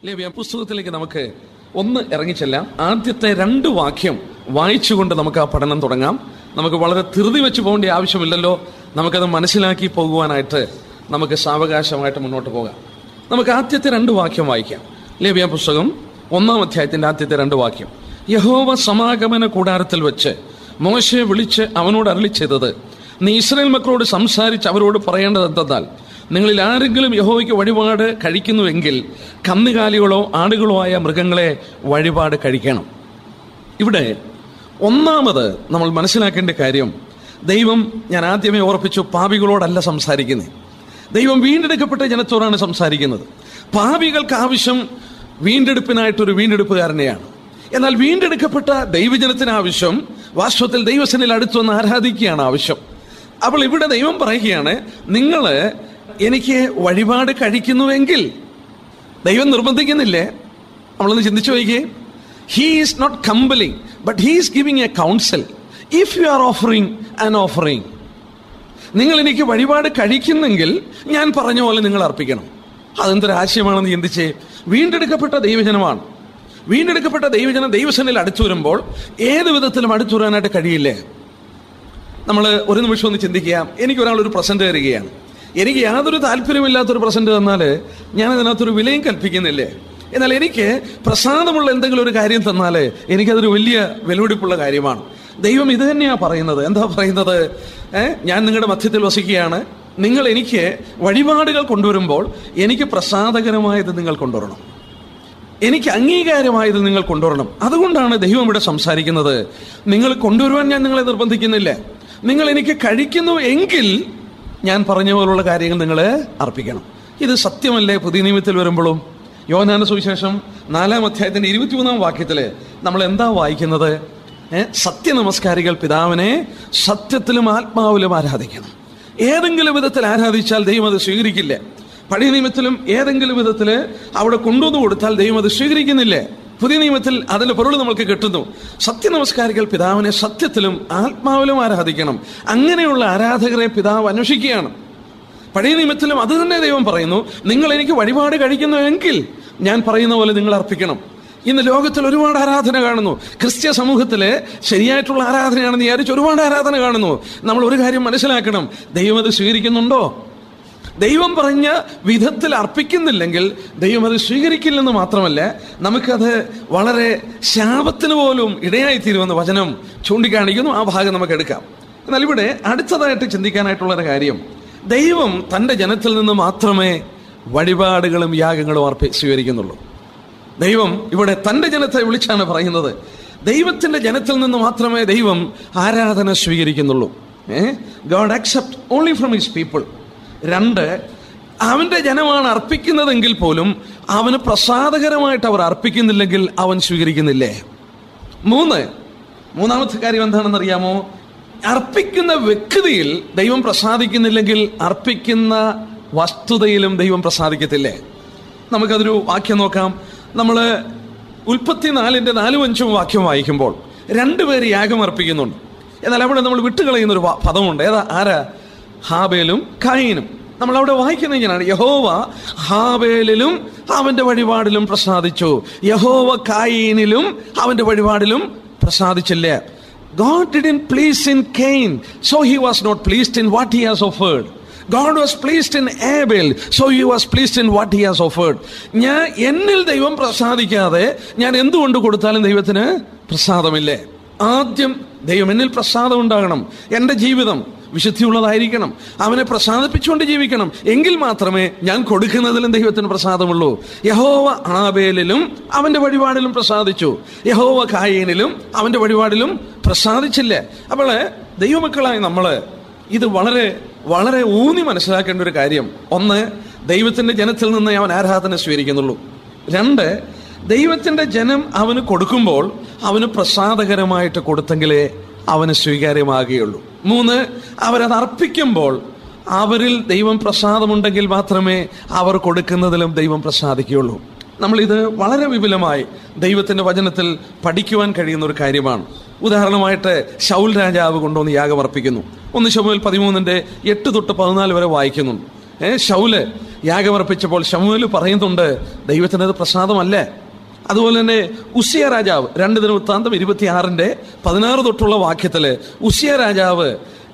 ലേവ്യ പുസ്തകത്തിലേക്ക് നമുക്ക് ഒന്ന് ഇറങ്ങിച്ചെല്ലാം. ആദ്യത്തെ 2 വാക്യം വായിച്ചുകൊണ്ട് നമുക്ക് ആ പഠനം തുടങ്ങാം. നമുക്ക് വളരെ ധൃതി വെച്ച് പോകേണ്ട ആവശ്യമില്ലല്ലോ. നമുക്കത് മനസ്സിലാക്കി പോകുവാനായിട്ട് നമുക്ക് സാവകാശമായിട്ട് മുന്നോട്ട് പോകാം. നമുക്ക് ആദ്യത്തെ 2 വാക്യം വായിക്കാം. ലേവ്യ പുസ്തകം 1-ാം അധ്യായത്തിന്റെ ആദ്യത്തെ 2 വാക്യം. യഹോവ സമാഗമന കൂടാരത്തിൽ വെച്ച് മോശയെ വിളിച്ച് അവനോട് അരുളി ചെയ്തത്, നീ ഇസ്രായേൽ മക്കളോട് സംസാരിച്ച് അവരോട് പറയേണ്ടത് എന്തെന്നാൽ, നിങ്ങളിൽ ആരെങ്കിലും യഹോവയ്ക്ക് വഴിപാട് കഴിക്കുന്നുവെങ്കിൽ കന്നുകാലികളോ ആടുകളോ ആയ മൃഗങ്ങളെ വഴിപാട് കഴിക്കണം. ഇവിടെ ഒന്നാമത് നമ്മൾ മനസ്സിലാക്കേണ്ട കാര്യം, ദൈവം, ഞാൻ ആദ്യമേ ഓർപ്പിച്ചു, പാപികളോടല്ല സംസാരിക്കുന്നത്. ദൈവം വീണ്ടെടുക്കപ്പെട്ട ജനത്തോടാണ് സംസാരിക്കുന്നത്. പാപികൾക്ക് ആവശ്യം വീണ്ടെടുപ്പിനായിട്ടൊരു വീണ്ടെടുപ്പുകാരനെയാണ്. എന്നാൽ വീണ്ടെടുക്കപ്പെട്ട ദൈവജനത്തിന് ആവശ്യം വാസ്തവത്തിൽ ദൈവസന്നിധിയിൽ അടുത്തു വന്ന് ആരാധിക്കുകയാണ് ആവശ്യം. അപ്പോൾ ഇവിടെ ദൈവം പറയുകയാണ്, നിങ്ങൾ എനിക്ക് വഴിപാട് കഴിക്കുന്നുവെങ്കിൽ, ദൈവം നിർബന്ധിക്കുന്നില്ലേ? നമ്മളൊന്ന് ചിന്തിച്ചു നോക്കിയേ. He is not compelling, but he is giving a counsel. If you are offering an offering, നിങ്ങൾ എനിക്ക് വഴിപാട് കഴിക്കുന്നെങ്കിൽ ഞാൻ പറഞ്ഞ പോലെ നിങ്ങൾ അർപ്പിക്കണം. അതെന്തൊരു ആശയമാണെന്ന് ചിന്തിച്ചേ. വീണ്ടെടുക്കപ്പെട്ട ദൈവജനമാണ്. വീണ്ടെടുക്കപ്പെട്ട ദൈവജനം ദൈവസന്നിധിയിൽ അടുത്തു വരുമ്പോൾ ഏത് വിധത്തിലും അടുത്തു വരാനായിട്ട് കഴിയില്ലേ? നമ്മൾ ഒരു നിമിഷം ഒന്ന് ചിന്തിക്കുക. എനിക്കൊരാളൊരു പ്രസന്റ് തരികയാണ്. എനിക്ക് യാതൊരു താല്പര്യമില്ലാത്തൊരു പ്രസന്റ് തന്നാൽ ഞാൻ അതിനകത്തൊരു വിലയും കൽപ്പിക്കുന്നില്ലേ? എന്നാൽ എനിക്ക് പ്രസാദമുള്ള എന്തെങ്കിലും ഒരു കാര്യം തന്നാൽ എനിക്കതൊരു വലിയ വിലപിടിപ്പുള്ള കാര്യമാണ്. ദൈവം ഇത് തന്നെയാണ് പറയുന്നത്. എന്താ പറയുന്നത്? ഞാൻ നിങ്ങളുടെ മധ്യത്തിൽ വസിക്കുകയാണ്. നിങ്ങൾ എനിക്ക് വഴിപാടുകൾ കൊണ്ടുവരുമ്പോൾ എനിക്ക് പ്രസാദകരമായത് നിങ്ങൾ കൊണ്ടുവരണം, എനിക്ക് അംഗീകാരമായത് നിങ്ങൾ കൊണ്ടുവരണം. അതുകൊണ്ടാണ് ദൈവം ഇവിടെ സംസാരിക്കുന്നത്. നിങ്ങൾ കൊണ്ടുവരുവാൻ ഞാൻ നിങ്ങളെ നിർബന്ധിക്കുന്നില്ല. നിങ്ങൾ എനിക്ക് കഴിക്കുന്നു എങ്കിൽ ഞാൻ പറഞ്ഞ പോലുള്ള കാര്യങ്ങൾ നിങ്ങൾ അർപ്പിക്കണം. ഇത് സത്യമല്ലേ? പുതിയ നിയമത്തിൽ വരുമ്പോഴും യോഹന്നാന്റെ സുവിശേഷം 4-ാം അധ്യായത്തിന്റെ 23-ാം വാക്യത്തിൽ നമ്മൾ എന്താ വായിക്കുന്നത്? സത്യനമസ്കാരികൾ പിതാവിനെ സത്യത്തിലും ആത്മാവിലും ആരാധിക്കണം. ഏതെങ്കിലും വിധത്തിൽ ആരാധിച്ചാൽ ദൈവം അത് സ്വീകരിക്കില്ല. പഴയ നിയമത്തിലും ഏതെങ്കിലും വിധത്തിൽ അവിടെ കൊണ്ടുവന്നു കൊടുത്താൽ ദൈവം അത് സ്വീകരിക്കുന്നില്ലേ? പുതിയ നിയമത്തിൽ അതിന്റെ പൊരുൾ നമുക്ക് കിട്ടുന്നു. സത്യനമസ്കാരികൾ പിതാവിനെ സത്യത്തിലും ആത്മാവിലും ആരാധിക്കണം. അങ്ങനെയുള്ള ആരാധകരെ പിതാവ് അന്വേഷിക്കുകയാണ്. പഴയ നിയമത്തിലും അത് തന്നെ ദൈവം പറയുന്നു, നിങ്ങൾ എനിക്ക് വഴിപാട് കഴിക്കുന്നുവെങ്കിൽ ഞാൻ പറയുന്ന പോലെ നിങ്ങൾ അർപ്പിക്കണം. ഇന്ന് ലോകത്തിൽ ഒരുപാട് ആരാധന കാണുന്നു. ക്രിസ്ത്യ സമൂഹത്തിലെ ശരിയായിട്ടുള്ള ആരാധനയാണെന്ന് വിചാരിച്ച് ഒരുപാട് ആരാധന കാണുന്നു. നമ്മൾ ഒരു കാര്യം മനസ്സിലാക്കണം, ദൈവം അത് സ്വീകരിക്കുന്നുണ്ടോ? ദൈവം പറഞ്ഞ വിധത്തിൽ അർപ്പിക്കുന്നില്ലെങ്കിൽ ദൈവം അത് സ്വീകരിക്കില്ലെന്ന് മാത്രമല്ല, നമുക്കത് വളരെ ശാപത്തിന് പോലും ഇടയായിത്തീരുമെന്ന് വചനം ചൂണ്ടിക്കാണിക്കുന്നു. ആ ഭാഗം നമുക്ക് എടുക്കാം. എന്നാൽ ഇവിടെ അടുത്തതായിട്ട് ചിന്തിക്കാനായിട്ടുള്ളൊരു കാര്യം, ദൈവം തൻ്റെ ജനത്തിൽ നിന്ന് മാത്രമേ വഴിപാടുകളും യാഗങ്ങളും സ്വീകരിക്കുന്നുള്ളൂ. ദൈവം ഇവിടെ തൻ്റെ ജനത്തെ വിളിച്ചാണ് പറയുന്നത്. ദൈവത്തിൻ്റെ ജനത്തിൽ നിന്ന് മാത്രമേ ദൈവം ആരാധന സ്വീകരിക്കുന്നുള്ളൂ. God accept only from his people. 2, അവന്റെ ജനമാണ് അർപ്പിക്കുന്നതെങ്കിൽ പോലും അവന് പ്രസാദകരമായിട്ട് അവർ അർപ്പിക്കുന്നില്ലെങ്കിൽ അവൻ സ്വീകരിക്കുന്നില്ലേ? 3, മൂന്നാമത്തെ കാര്യം എന്താണെന്ന് അറിയാമോ? അർപ്പിക്കുന്ന വ്യക്തിയിൽ ദൈവം പ്രസാദിക്കുന്നില്ലെങ്കിൽ അർപ്പിക്കുന്ന വസ്തുതയിലും ദൈവം പ്രസാദിക്കത്തില്ലേ? നമുക്കതൊരു വാക്യം നോക്കാം. നമ്മൾ ഉൽപ്പത്തി 4-ന്റെ 4-5 വാക്യം വായിക്കുമ്പോൾ 2 പേര് യാഗം അർപ്പിക്കുന്നുണ്ട്. എന്നാൽ അവിടെ നമ്മൾ വിട്ടുകളയുന്നൊരു പദമുണ്ട്. ആരാ? ഹാബേലും കായീനും. നമ്മൾ അവിടെ വായിക്കുന്നത് ഇങ്ങനെയാണ്, യഹോവ ഹാബേലിലും അവന്റെ വഴിപാടിലും പ്രസാദിച്ചു, യഹോവ കായീനിലും അവന്റെ വഴിപാടിലും പ്രസാദിച്ചില്ല. God didn't please in Cain, so he was not pleased in what he has offered. God was pleased in Abel, so he was pleased in what he has offered. എന്നിൽ ദൈവം പ്രസാദിക്കാതെ ഞാൻ എന്തുകൊണ്ട് കൊടുത്താലും ദൈവത്തിന് പ്രസാദമില്ലേ? ആദ്യം ദൈവം എന്നിൽ പ്രസാദം ഉണ്ടാകണം. എൻ്റെ ജീവിതം വിശുദ്ധിയുള്ളതായിരിക്കണം. അവനെ പ്രസാദിപ്പിച്ചുകൊണ്ട് ജീവിക്കണം. എങ്കിൽ മാത്രമേ ഞാൻ കൊടുക്കുന്നതിലും ദൈവത്തിന് പ്രസാദമുള്ളൂ. യഹോവ ആബേലിലും അവന്റെ വഴിപാടിലും പ്രസാദിച്ചു, യഹോവ കായീനിലും അവന്റെ വഴിപാടിലും പ്രസാദിച്ചില്ല. അപ്പോൾ ദൈവമക്കളായി നമ്മൾ ഇത് വളരെ വളരെ ഊന്നി മനസ്സിലാക്കേണ്ട ഒരു കാര്യം. 1, ദൈവത്തിന്റെ ജനത്തിൽ നിന്ന് അവൻ ആരാധന സ്വീകരിക്കുന്നുള്ളൂ. 2, ദൈവത്തിന്റെ ജനം അവന് കൊടുക്കുമ്പോൾ അവന് പ്രസാദകരമായിട്ട് കൊടുത്തെങ്കിലേ അവന് സ്വീകാര്യമാകുകയുള്ളൂ. 3, അവരത് അർപ്പിക്കുമ്പോൾ അവരിൽ ദൈവം പ്രസാദമുണ്ടെങ്കിൽ മാത്രമേ അവർ കൊടുക്കുന്നതിലും ദൈവം പ്രസാദിക്കുകയുള്ളൂ. നമ്മളിത് വളരെ വിപുലമായി ദൈവത്തിന്റെ വചനത്തിൽ പഠിക്കുവാൻ കഴിയുന്ന ഒരു കാര്യമാണ്. ഉദാഹരണമായിട്ട് ശൗൽ രാജാവ് കൊണ്ടുവന്ന് യാഗം അർപ്പിക്കുന്നു. 1 ശമൂവേൽ 13-ന്റെ 8-14 വരെ വായിക്കുന്നുണ്ട്. ശൗല് യാഗമർപ്പിച്ചപ്പോൾ ശമൂവേൽ പറയുന്നുണ്ട്, ദൈവത്തിനത് പ്രസാദമല്ലേ. അതുപോലെ തന്നെ ഉസ്സിയ രാജാവ് 2 ദിനവൃത്താന്തം 26:16 തൊട്ടുള്ള വാക്യത്തില് ഉസ്സിയ രാജാവ്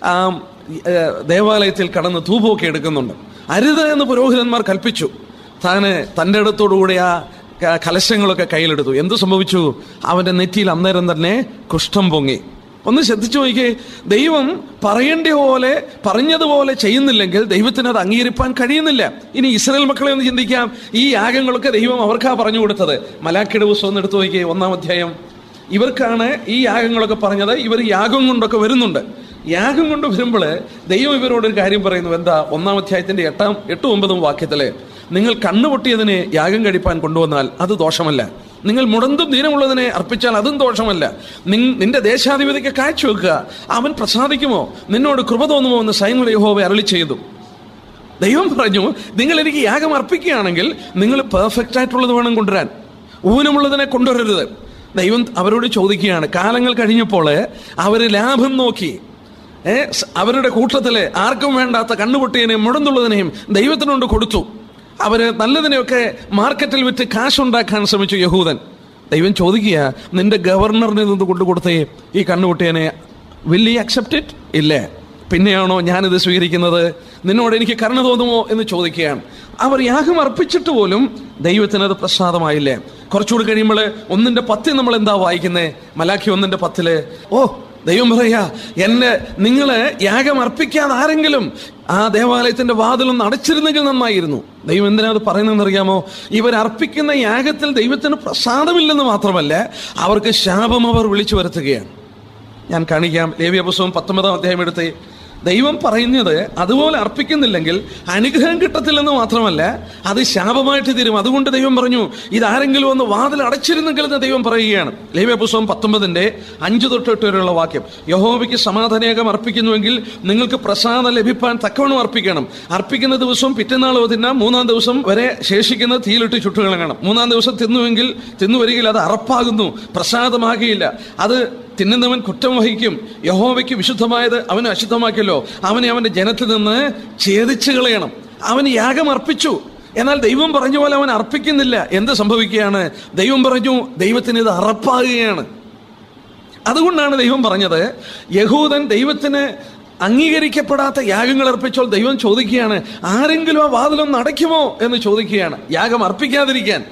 ദേവാലയത്തിൽ കടന്ന് ധൂപമൊക്കെ എടുക്കുന്നുണ്ട്. അരുത് എന്ന് പുരോഹിതന്മാർ കൽപ്പിച്ചു. തൻ്റെ അടുത്തോടുകൂടി ആ കലശങ്ങളൊക്കെ കയ്യിലെടുത്തു. എന്ത് സംഭവിച്ചു? അവന്റെ നെറ്റിയിൽ അന്നേരം തന്നെ കുഷ്ഠം പൊങ്ങി. ഒന്ന് ശ്രദ്ധിച്ചു നോക്കിയേ, ദൈവം പറഞ്ഞതുപോലെ ചെയ്യുന്നില്ലെങ്കിൽ ദൈവത്തിന് അത് അംഗീകരിപ്പാൻ കഴിയുന്നില്ല. ഇനി ഇസ്രായേൽ മക്കളെ ഒന്ന് ചിന്തിക്കാം. ഈ യാഗങ്ങളൊക്കെ ദൈവം അവർക്കാ പറഞ്ഞു കൊടുത്തത്. മലാക്കിയുടെ പുസ്തകം ഒന്ന് എടുത്തു നോക്കിയേ, 1-ാം അധ്യായം. ഇവർക്കാണ് ഈ യാഗങ്ങളൊക്കെ പറഞ്ഞത്. ഇവർ യാഗം കൊണ്ടൊക്കെ വരുന്നുണ്ട്. യാഗം കൊണ്ട് വരുമ്പോൾ ദൈവം ഇവരോടൊരു കാര്യം പറയുന്നു. എന്താ? 1-ാം അധ്യായത്തിന്റെ 8-9 വാക്യത്തില്, നിങ്ങൾ കണ്ണുപൊട്ടിയതിനെ യാഗം കഴിപ്പാൻ കൊണ്ടുവന്നാൽ അത് ദോഷമല്ല, നിങ്ങൾ മുടന്തും ദീനമുള്ളതിനെ അർപ്പിച്ചാൽ അതും ദോഷമല്ല. നിന്റെ ദേശാധിപതിക്ക് കാഴ്ചവെക്കുക, അവൻ പ്രസാദിക്കുമോ, നിന്നോട് കൃപ തോന്നുമോ എന്ന് സൈന്യങ്ങളുടെ യഹോവ അരുളി ചെയ്തു. ദൈവം പറഞ്ഞു, നിങ്ങൾ എനിക്ക് യാഗം അർപ്പിക്കുകയാണെങ്കിൽ നിങ്ങൾ പെർഫെക്റ്റ് ആയിട്ടുള്ളത് വേണം കൊണ്ടുവരാൻ, ഊനമുള്ളതിനെ കൊണ്ടുവരരുത്. ദൈവം അവരോട് ചോദിക്കുകയാണ്. കാലങ്ങൾ കഴിഞ്ഞപ്പോൾ അവര് ലാഭം നോക്കി അവരുടെ കൂട്ടത്തില് ആർക്കും വേണ്ടാത്ത കണ്ണുപൊട്ടിയതിനെയും മുടന്തുള്ളതിനെയും ദൈവത്തിനോട് കൊടുത്തു. അവര് നല്ലതിനെയൊക്കെ മാർക്കറ്റിൽ വിറ്റ് കാശുണ്ടാക്കാൻ ശ്രമിച്ചു യഹൂദൻ. ദൈവം ചോദിക്കുക, നിന്റെ ഗവർണറിനെ നിന്ന് കൊണ്ടു കൊടുത്തേ ഈ കണ്ണുപൊട്ടിയനെ, വിൽ ഹി അക്സെപ്റ്റ് ഇറ്റ്? ഇല്ലേ. പിന്നെയാണോ ഞാനിത് സ്വീകരിക്കുന്നത്? നിന്നോട് എനിക്ക് കരുണ തോന്നുമോ എന്ന് ചോദിക്കുകയാണ്. അവർ യാഗം അർപ്പിച്ചിട്ട് പോലും ദൈവത്തിനത് പ്രസാദമായില്ലേ. കുറച്ചുകൂടി കഴിയുമ്പോൾ 1:10 നമ്മൾ എന്താ വായിക്കുന്നേ? മലാഖി 1:10 ദൈവം പറയാ, നിങ്ങള് യാഗം അർപ്പിക്കാതെ ആരെങ്കിലും ആ ദേവാലയത്തിന്റെ വാതിലൊന്ന് അടച്ചിരുന്നെങ്കിൽ നന്നായിരുന്നു. ദൈവം എന്തിനാ അത് പറയുന്നതെന്ന് അറിയാമോ? ഇവരർപ്പിക്കുന്ന യാഗത്തിൽ ദൈവത്തിന് പ്രസാദമില്ലെന്ന് മാത്രമല്ല, അവർക്ക് ശാപം അവർ വിളിച്ചു വരുത്തുകയാണ്. ഞാൻ കാണിക്കാം. ലേവ്യ പുസ്തകം 19-ാം അധ്യായം എടുത്ത്. ദൈവം പറയുന്നത് അതുപോലെ അർപ്പിക്കുന്നില്ലെങ്കിൽ അനുഗ്രഹം കിട്ടത്തില്ലെന്ന് മാത്രമല്ല, അത് ശാപമായിട്ട് തീരും. അതുകൊണ്ട് ദൈവം പറഞ്ഞു, ഇതാരെങ്കിലും ഒന്ന് വാതിൽ അടച്ചിരുന്നെങ്കിൽ എന്ന് ദൈവം പറയുകയാണ്. ലേവ്യ പുസ്തകം 19:5-8 വരെയുള്ള വാക്യം. യഹോവയ്ക്ക് സമാധാനയാഗം അർപ്പിക്കുന്നുവെങ്കിൽ നിങ്ങൾക്ക് പ്രസാദം ലഭിപ്പാൻ തക്കവണ്ണം അർപ്പിക്കണം. അർപ്പിക്കുന്ന ദിവസം പിറ്റേന്നാൾ തിന്നാം. 3-ാം ദിവസം വരെ ശേഷിക്കുന്നത് തീയിലിട്ട് ചുട്ടുകളയണം. 3-ാം ദിവസം തിന്നുവരികിൽ അത് അറപ്പാകുന്നു, പ്രസാദമാകിയില്ല. അത് തിന്നുന്നവൻ കുറ്റം വഹിക്കും. യഹോവയ്ക്ക് വിശുദ്ധമായത് അവന് അശുദ്ധമാക്കിയല്ലോ. അവനെ അവന്റെ ജനത്തിൽ നിന്ന് ഛേദിച്ചു കളയണം. അവൻ യാഗം അർപ്പിച്ചു, എന്നാൽ ദൈവം പറഞ്ഞ പോലെ അവൻ അർപ്പിക്കുന്നില്ല. എന്ത് സംഭവിക്കുകയാണ്? ദൈവം പറഞ്ഞു, ദൈവത്തിന് ഇത് അറപ്പാകുകയാണ്. അതുകൊണ്ടാണ് ദൈവം പറഞ്ഞത്, യഹൂദൻ ദൈവത്തിന് അംഗീകരിക്കപ്പെടാത്ത യാഗങ്ങൾ അർപ്പിച്ചപ്പോൾ ദൈവം ചോദിക്കുകയാണ്, ആരെങ്കിലും ആ വാതിലൊന്ന് അടയ്ക്കുമോ എന്ന് ചോദിക്കുകയാണ്, യാഗം അർപ്പിക്കാതിരിക്കാൻ.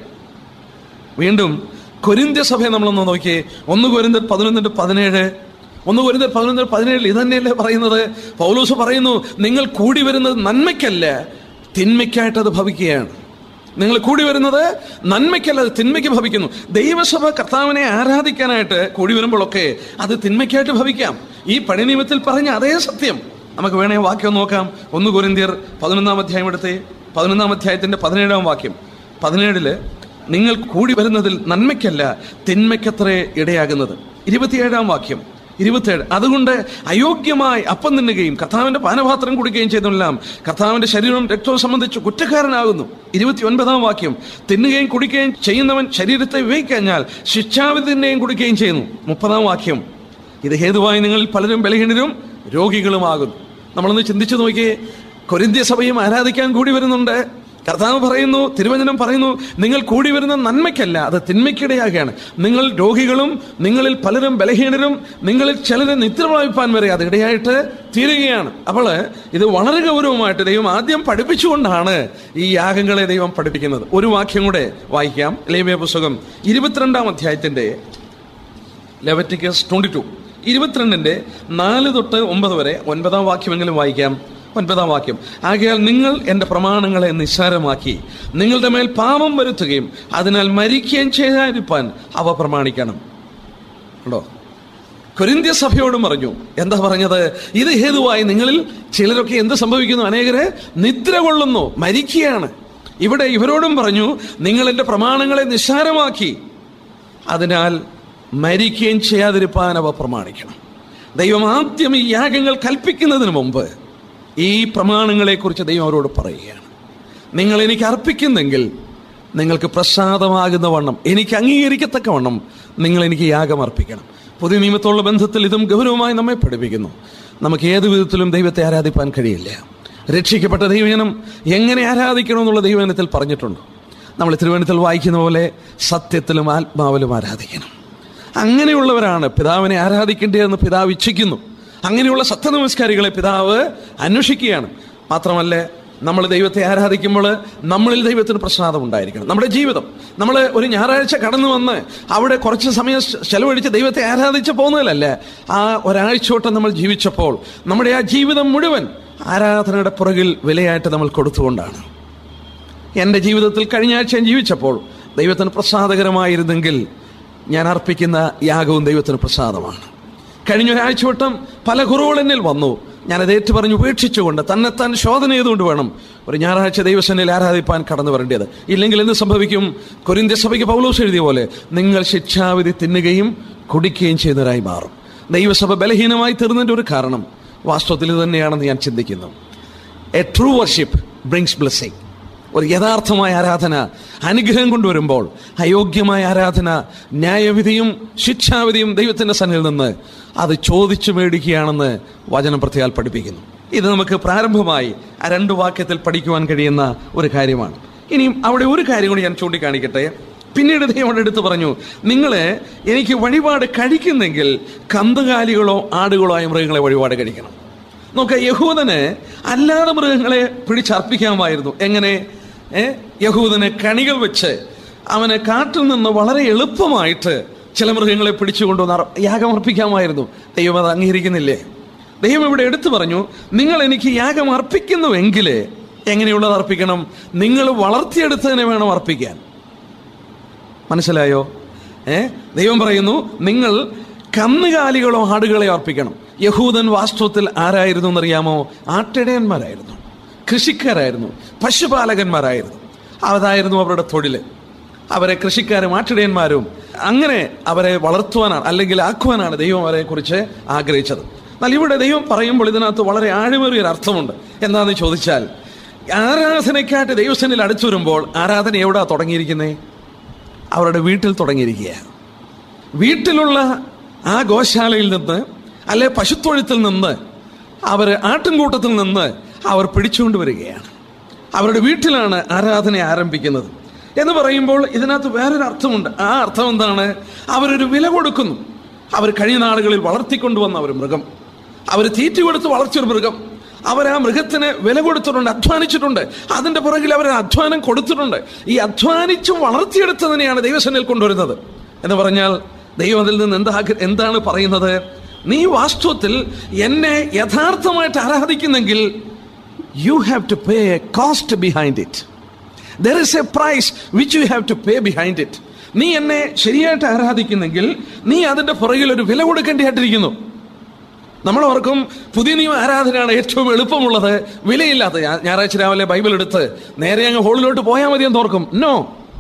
വീണ്ടും കൊരിന്ത്യ സഭയെ നമ്മളൊന്ന് നോക്കിയേ. 1 കൊരിന്ത്യർ 11:17. 1 കൊരിന്ത്യർ 11:17 ഇത് തന്നെയല്ലേ പറയുന്നത്? പൗലോസ് പറയുന്നു, നിങ്ങൾ കൂടി വരുന്നത് നന്മയ്ക്കല്ല തിന്മയ്ക്കായിട്ട് അത് ഭവിക്കുകയാണ്. നിങ്ങൾ കൂടി വരുന്നത് നന്മയ്ക്കല്ല, അത് തിന്മയ്ക്ക് ഭവിക്കുന്നു. ദൈവസഭ കർത്താവിനെ ആരാധിക്കാനായിട്ട് കൂടി വരുമ്പോഴൊക്കെ അത് തിന്മയ്ക്കായിട്ട് ഭവിക്കാം. ഈ പഴയ നിയമത്തിൽ പറഞ്ഞ അതേ സത്യം നമുക്ക് വേണേ വാക്യം നോക്കാം. 1 കൊരിന്ത്യർ 11-ാം അധ്യായം എടുത്തേ. 11-ാം അധ്യായത്തിന്റെ 17-ാം വാക്യം. 17 നിങ്ങൾ കൂടി വരുന്നതിൽ നന്മയ്ക്കല്ല തിന്മയ്ക്കത്രേ ഇടയാകുന്നത്. 27-ാം വാക്യം. 27 അതുകൊണ്ട് അയോഗ്യമായി അപ്പം തിന്നുകയും കർത്താവിന്റെ പാനപാത്രം കുടിക്കുകയും ചെയ്തെല്ലാം കർത്താവിന്റെ ശരീരവും രക്തവും സംബന്ധിച്ച് കുറ്റക്കാരനാകുന്നു. 29-ാം വാക്യം. തിന്നുകയും കുടിക്കുകയും ചെയ്യുന്നവൻ ശരീരത്തെ വിവേകിക്കഴിഞ്ഞാൽ ശിക്ഷാവിധിനെയും കുടിക്കുകയും ചെയ്യുന്നു. 30-ാം വാക്യം. ഇത് ഹേതുവായി നിങ്ങളിൽ പലരും ബലഹീനരും രോഗികളുമാകുന്നു. നമ്മളൊന്ന് ചിന്തിച്ചു നോക്കിയേ. കൊരിന്ത്യ സഭയും ആരാധിക്കാൻ കൂടി വരുന്നുണ്ട്. കർത്താവ് പറയുന്നു, തിരുവചനം പറയുന്നു, നിങ്ങൾ കൂടി വരുന്ന നന്മയ്ക്കല്ല, അത് തിന്മയ്ക്കിടയാകുകയാണ്. നിങ്ങൾ രോഗികളും നിങ്ങളിൽ പലരും ബലഹീനരും നിങ്ങളിൽ ചിലരെ നിദ്ര പ്രാപിപ്പാൻ വരെ അത് ഇടയായിട്ട് തീരുകയാണ്. അപ്പോൾ ഇത് വളരെ ഗൗരവമായിട്ട് ദൈവം ആദ്യം പഠിപ്പിച്ചുകൊണ്ടാണ് ഈ യാഗങ്ങളെ ദൈവം പഠിപ്പിക്കുന്നത്. ഒരു വാക്യം കൂടെ വായിക്കാം. ലേവ്യ പുസ്തകം 22-ാം അധ്യായത്തിന്റെ ലെവിറ്റിക്കസ് 22 22:4 തൊട്ട് 9 വരെ 9-ാം വാക്യമെങ്കിലും വായിക്കാം. 9-ാം വാക്യം. ആകയാൽ നിങ്ങൾ എൻ്റെ പ്രമാണങ്ങളെ നിസ്സാരമാക്കി നിങ്ങളുടെ മേൽ പാപം വരുത്തുകയും അതിനാൽ മരിക്കുകയും ചെയ്യാതിരിപ്പാൻ അവ പ്രമാണിക്കണം. ഉണ്ടോ? കൊരിന്ത്യ സഭയോടും പറഞ്ഞു. എന്താ പറഞ്ഞത്? ഇത് ഹേതുവായി നിങ്ങളിൽ ചിലരൊക്കെ എന്ത് സംഭവിക്കുന്നു? അനേകരെ നിദ്ര കൊള്ളുന്നു, മരിക്കുകയാണ്. ഇവിടെ ഇവരോടും പറഞ്ഞു, നിങ്ങൾ എൻ്റെ പ്രമാണങ്ങളെ നിസ്സാരമാക്കി അതിനാൽ മരിക്കുകയും ചെയ്യാതിരിപ്പാൻ അവ പ്രമാണിക്കണം. ദൈവം ആദ്യം ഈ യാഗങ്ങൾ കൽപ്പിക്കുന്നതിന് മുമ്പ് ഈ പ്രമാണങ്ങളെക്കുറിച്ച് ദൈവം അവരോട് പറയുകയാണ്. നിങ്ങൾ എനിക്ക് അർപ്പിക്കുന്നെങ്കിൽ നിങ്ങൾക്ക് പ്രസാദമാകുന്ന വണ്ണം, എനിക്ക് അംഗീകരിക്കത്തക്ക വണ്ണം നിങ്ങൾ എനിക്ക് യാഗം അർപ്പിക്കണം. പുതിയ നിയമത്തോടുള്ള ബന്ധത്തിൽ ഇതും ഗൗരവമായി നമ്മെ പഠിപ്പിക്കുന്നു. നമുക്ക് ഏത് വിധത്തിലും ദൈവത്തെ ആരാധിപ്പാൻ കഴിയില്ല. രക്ഷിക്കപ്പെട്ട ദൈവജനം എങ്ങനെ ആരാധിക്കണമെന്നുള്ള ദൈവജനത്തിൽ പറഞ്ഞിട്ടുണ്ട്. നമ്മൾ തിരുവചനത്തിൽ വായിക്കുന്ന പോലെ സത്യത്തിലും ആത്മാവിലും ആരാധിക്കണം. അങ്ങനെയുള്ളവരാണ് പിതാവിനെ ആരാധിക്കേണ്ടതെന്ന് പിതാവ് ഇച്ഛിക്കുന്നു. അങ്ങനെയുള്ള സത്യനമസ്കാരികളെ പിതാവ് അന്വേഷിക്കുകയാണ്. മാത്രമല്ല, നമ്മൾ ദൈവത്തെ ആരാധിക്കുമ്പോൾ നമ്മളിൽ ദൈവത്തിന് പ്രസാദം ഉണ്ടായിരിക്കണം. നമ്മുടെ ജീവിതം, നമ്മൾ ഒരു ഞായറാഴ്ച കടന്നു വന്ന് അവിടെ കുറച്ച് സമയം ചെലവഴിച്ച് ദൈവത്തെ ആരാധിച്ച് പോകുന്നതിലല്ല, ആ ഒരാഴ്ചയോട്ടം നമ്മൾ ജീവിച്ചപ്പോൾ നമ്മുടെ ആ ജീവിതം മുഴുവൻ ആരാധനയുടെ പുറകിൽ വിലയായിട്ട് നമ്മൾ കൊടുത്തുകൊണ്ടാണ്. എൻ്റെ ജീവിതത്തിൽ കഴിഞ്ഞ ആഴ്ച ഞാൻ ജീവിച്ചപ്പോൾ ദൈവത്തിന് പ്രസാദകരമായിരുന്നെങ്കിൽ ഞാൻ അർപ്പിക്കുന്ന യാഗവും ദൈവത്തിന് പ്രസാദമാണ്. കഴിഞ്ഞ ഒരാഴ്ച വട്ടം പല കുറവുകൾ എന്നിൽ വന്നു. ഞാനത് ഏറ്റുപറഞ്ഞ് ഉപേക്ഷിച്ചുകൊണ്ട് തന്നെത്താൻ ശോധന ചെയ്തുകൊണ്ട് വേണം ഒരു ഞായറാഴ്ച ദൈവസന്നിധിയിൽ ആരാധിപ്പാൻ കടന്നു വരേണ്ടത്. ഇല്ലെങ്കിൽ എന്ത് സംഭവിക്കും? കൊരിന്ത്യ സഭയ്ക്ക് പൗലോസ് എഴുതിയ പോലെ നിങ്ങൾ ശിക്ഷാവിധി തിന്നുകയും കുടിക്കുകയും ചെയ്യുന്നവരായി മാറും. ദൈവസഭ ബലഹീനമായി തീർന്നതിൻ്റെ ഒരു കാരണം വാസ്തവത്തിൽ ഇത് തന്നെയാണെന്ന് ഞാൻ ചിന്തിക്കുന്നു. A true worship brings blessing. ഒരു യഥാർത്ഥമായ ആരാധന അനുഗ്രഹം കൊണ്ടുവരുമ്പോൾ അയോഗ്യമായ ആരാധന ന്യായവിധിയും ശിക്ഷാവിധിയും ദൈവത്തിൻ്റെ സന്നിധിയിൽ നിന്ന് അത് ചോദിച്ചു മേടിക്കുകയാണെന്ന് വചനം പ്രത്യേകം പഠിപ്പിക്കുന്നു. ഇത് നമുക്ക് പ്രാരംഭമായി ആ 2 വാക്യത്തിൽ പഠിക്കുവാൻ കഴിയുന്ന ഒരു കാര്യമാണ്. ഇനിയും അവിടെ ഒരു കാര്യം കൂടി ഞാൻ ചൂണ്ടിക്കാണിക്കട്ടെ. പിന്നീട് ദൈവം എടുത്തു പറഞ്ഞു, നിങ്ങൾ എനിക്ക് വഴിപാട് കഴിക്കുന്നെങ്കിൽ കന്നുകാലികളോ ആടുകളോ ആയ മൃഗങ്ങളെ വഴിപാട് കഴിക്കണം. നോക്കുക, യഹൂദന് അല്ലാതെ മൃഗങ്ങളെ പിടിച്ചർപ്പിക്കാമായിരുന്നു. എങ്ങനെ? യഹൂദന് കണികൾ വെച്ച് അവന് കാട്ടിൽ നിന്ന് വളരെ എളുപ്പമായിട്ട് ചില മൃഗങ്ങളെ പിടിച്ചുകൊണ്ടുവന്ന് യാഗം അർപ്പിക്കാമായിരുന്നു. ദൈവം അത് അംഗീകരിക്കുന്നില്ലേ? ദൈവം ഇവിടെ എടുത്തു പറഞ്ഞു, നിങ്ങൾ എനിക്ക് യാഗം അർപ്പിക്കുന്നുവെങ്കിൽ എങ്ങനെയുള്ളത് അർപ്പിക്കണം? നിങ്ങൾ വളർത്തിയെടുത്തതിനെ വേണം അർപ്പിക്കാൻ. മനസ്സിലായോ? ദൈവം പറയുന്നു, നിങ്ങൾ കന്നുകാലികളോ ആടുകളെയോ അർപ്പിക്കണം. യഹൂദൻ വാസ്തവത്തിൽ ആരായിരുന്നു എന്നറിയാമോ? ആട്ടിടയന്മാരായിരുന്നു, കൃഷിക്കാരായിരുന്നു, പശുപാലകന്മാരായിരുന്നു. അതായിരുന്നു അവരുടെ തൊഴിൽ. അവരെ കൃഷിക്കാരും ആട്ടിടയന്മാരും അങ്ങനെ അവരെ വളർത്തുവാനാണ് അല്ലെങ്കിൽ ആക്കുവാനാണ് ദൈവം അവരെ കുറിച്ച് ആഗ്രഹിച്ചത്. എന്നാൽ ഇവിടെ ദൈവം പറയുമ്പോൾ ഇതിനകത്ത് വളരെ ആഴമേറിയൊരു അർത്ഥമുണ്ട്. എന്താണെന്ന് ചോദിച്ചാൽ, ആരാധനയ്ക്കായിട്ട് ദൈവസന്നിധിയിൽ അടുത്തു വരുമ്പോൾ ആരാധന എവിടാ തുടങ്ങിയിരിക്കുന്നത്? അവരുടെ വീട്ടിൽ തുടങ്ങിയിരിക്കുക. വീട്ടിലുള്ള ആ ഗോശാലയിൽ നിന്ന് അല്ലെ പശുത്തൊഴുത്തിൽ നിന്ന് അവർ ആട്ടിൻകൂട്ടത്തിൽ നിന്ന് അവർ പിടിച്ചുകൊണ്ട് വരികയാണ്. അവരുടെ വീട്ടിലാണ് ആരാധന ആരംഭിക്കുന്നത് എന്ന് പറയുമ്പോൾ ഇതിനകത്ത് വേറൊരു അർത്ഥമുണ്ട്. ആ അർത്ഥം എന്താണ്? അവരൊരു വില കൊടുക്കുന്നു. അവർ കഴിഞ്ഞ നാളുകളിൽ വളർത്തിക്കൊണ്ടുവന്ന ഒരു മൃഗം, അവർ തീറ്റി കൊടുത്ത് വളർത്തിയൊരു മൃഗം, അവർ ആ മൃഗത്തിന് വില കൊടുത്തിട്ടുണ്ട്, അധ്വാനിച്ചിട്ടുണ്ട്. അതിൻ്റെ പുറകിൽ അവർ അധ്വാനം കൊടുത്തിട്ടുണ്ട്. ഈ അധ്വാനിച്ചും വളർത്തിയെടുത്തതിനെയാണ് ദൈവസന്നിധിയിൽ കൊണ്ടുവരുന്നത്. എന്ന് പറഞ്ഞാൽ ദൈവം അതിൽ നിന്ന് എന്താണ് പറയുന്നത്? നീ വാസ്തവത്തിൽ എന്നെ യഥാർത്ഥമായിട്ട് ആരാധിക്കുന്നെങ്കിൽ you have to pay a cost behind it. There is a price which you have to pay behind it. നീ എന്നെ ശരിയായിട്ട് ആരാധിക്കുന്നെങ്കിൽ നീ അതിൻ്റെ പുറകിൽ ഒരു വില കൊടുക്കേണ്ടിയായിട്ടിരിക്കുന്നു. നമ്മളവർക്കും പുതിയ നിയമ ആരാധനയാണ് ഏറ്റവും എളുപ്പമുള്ളത്, വിലയില്ലാത്ത. ഞായറാഴ്ച രാവിലെ ബൈബിൾ എടുത്ത് നേരെ അങ്ങ് ഹോളിലോട്ട് പോയാൽ മതി എന്ന് ഓർക്കും. നോ,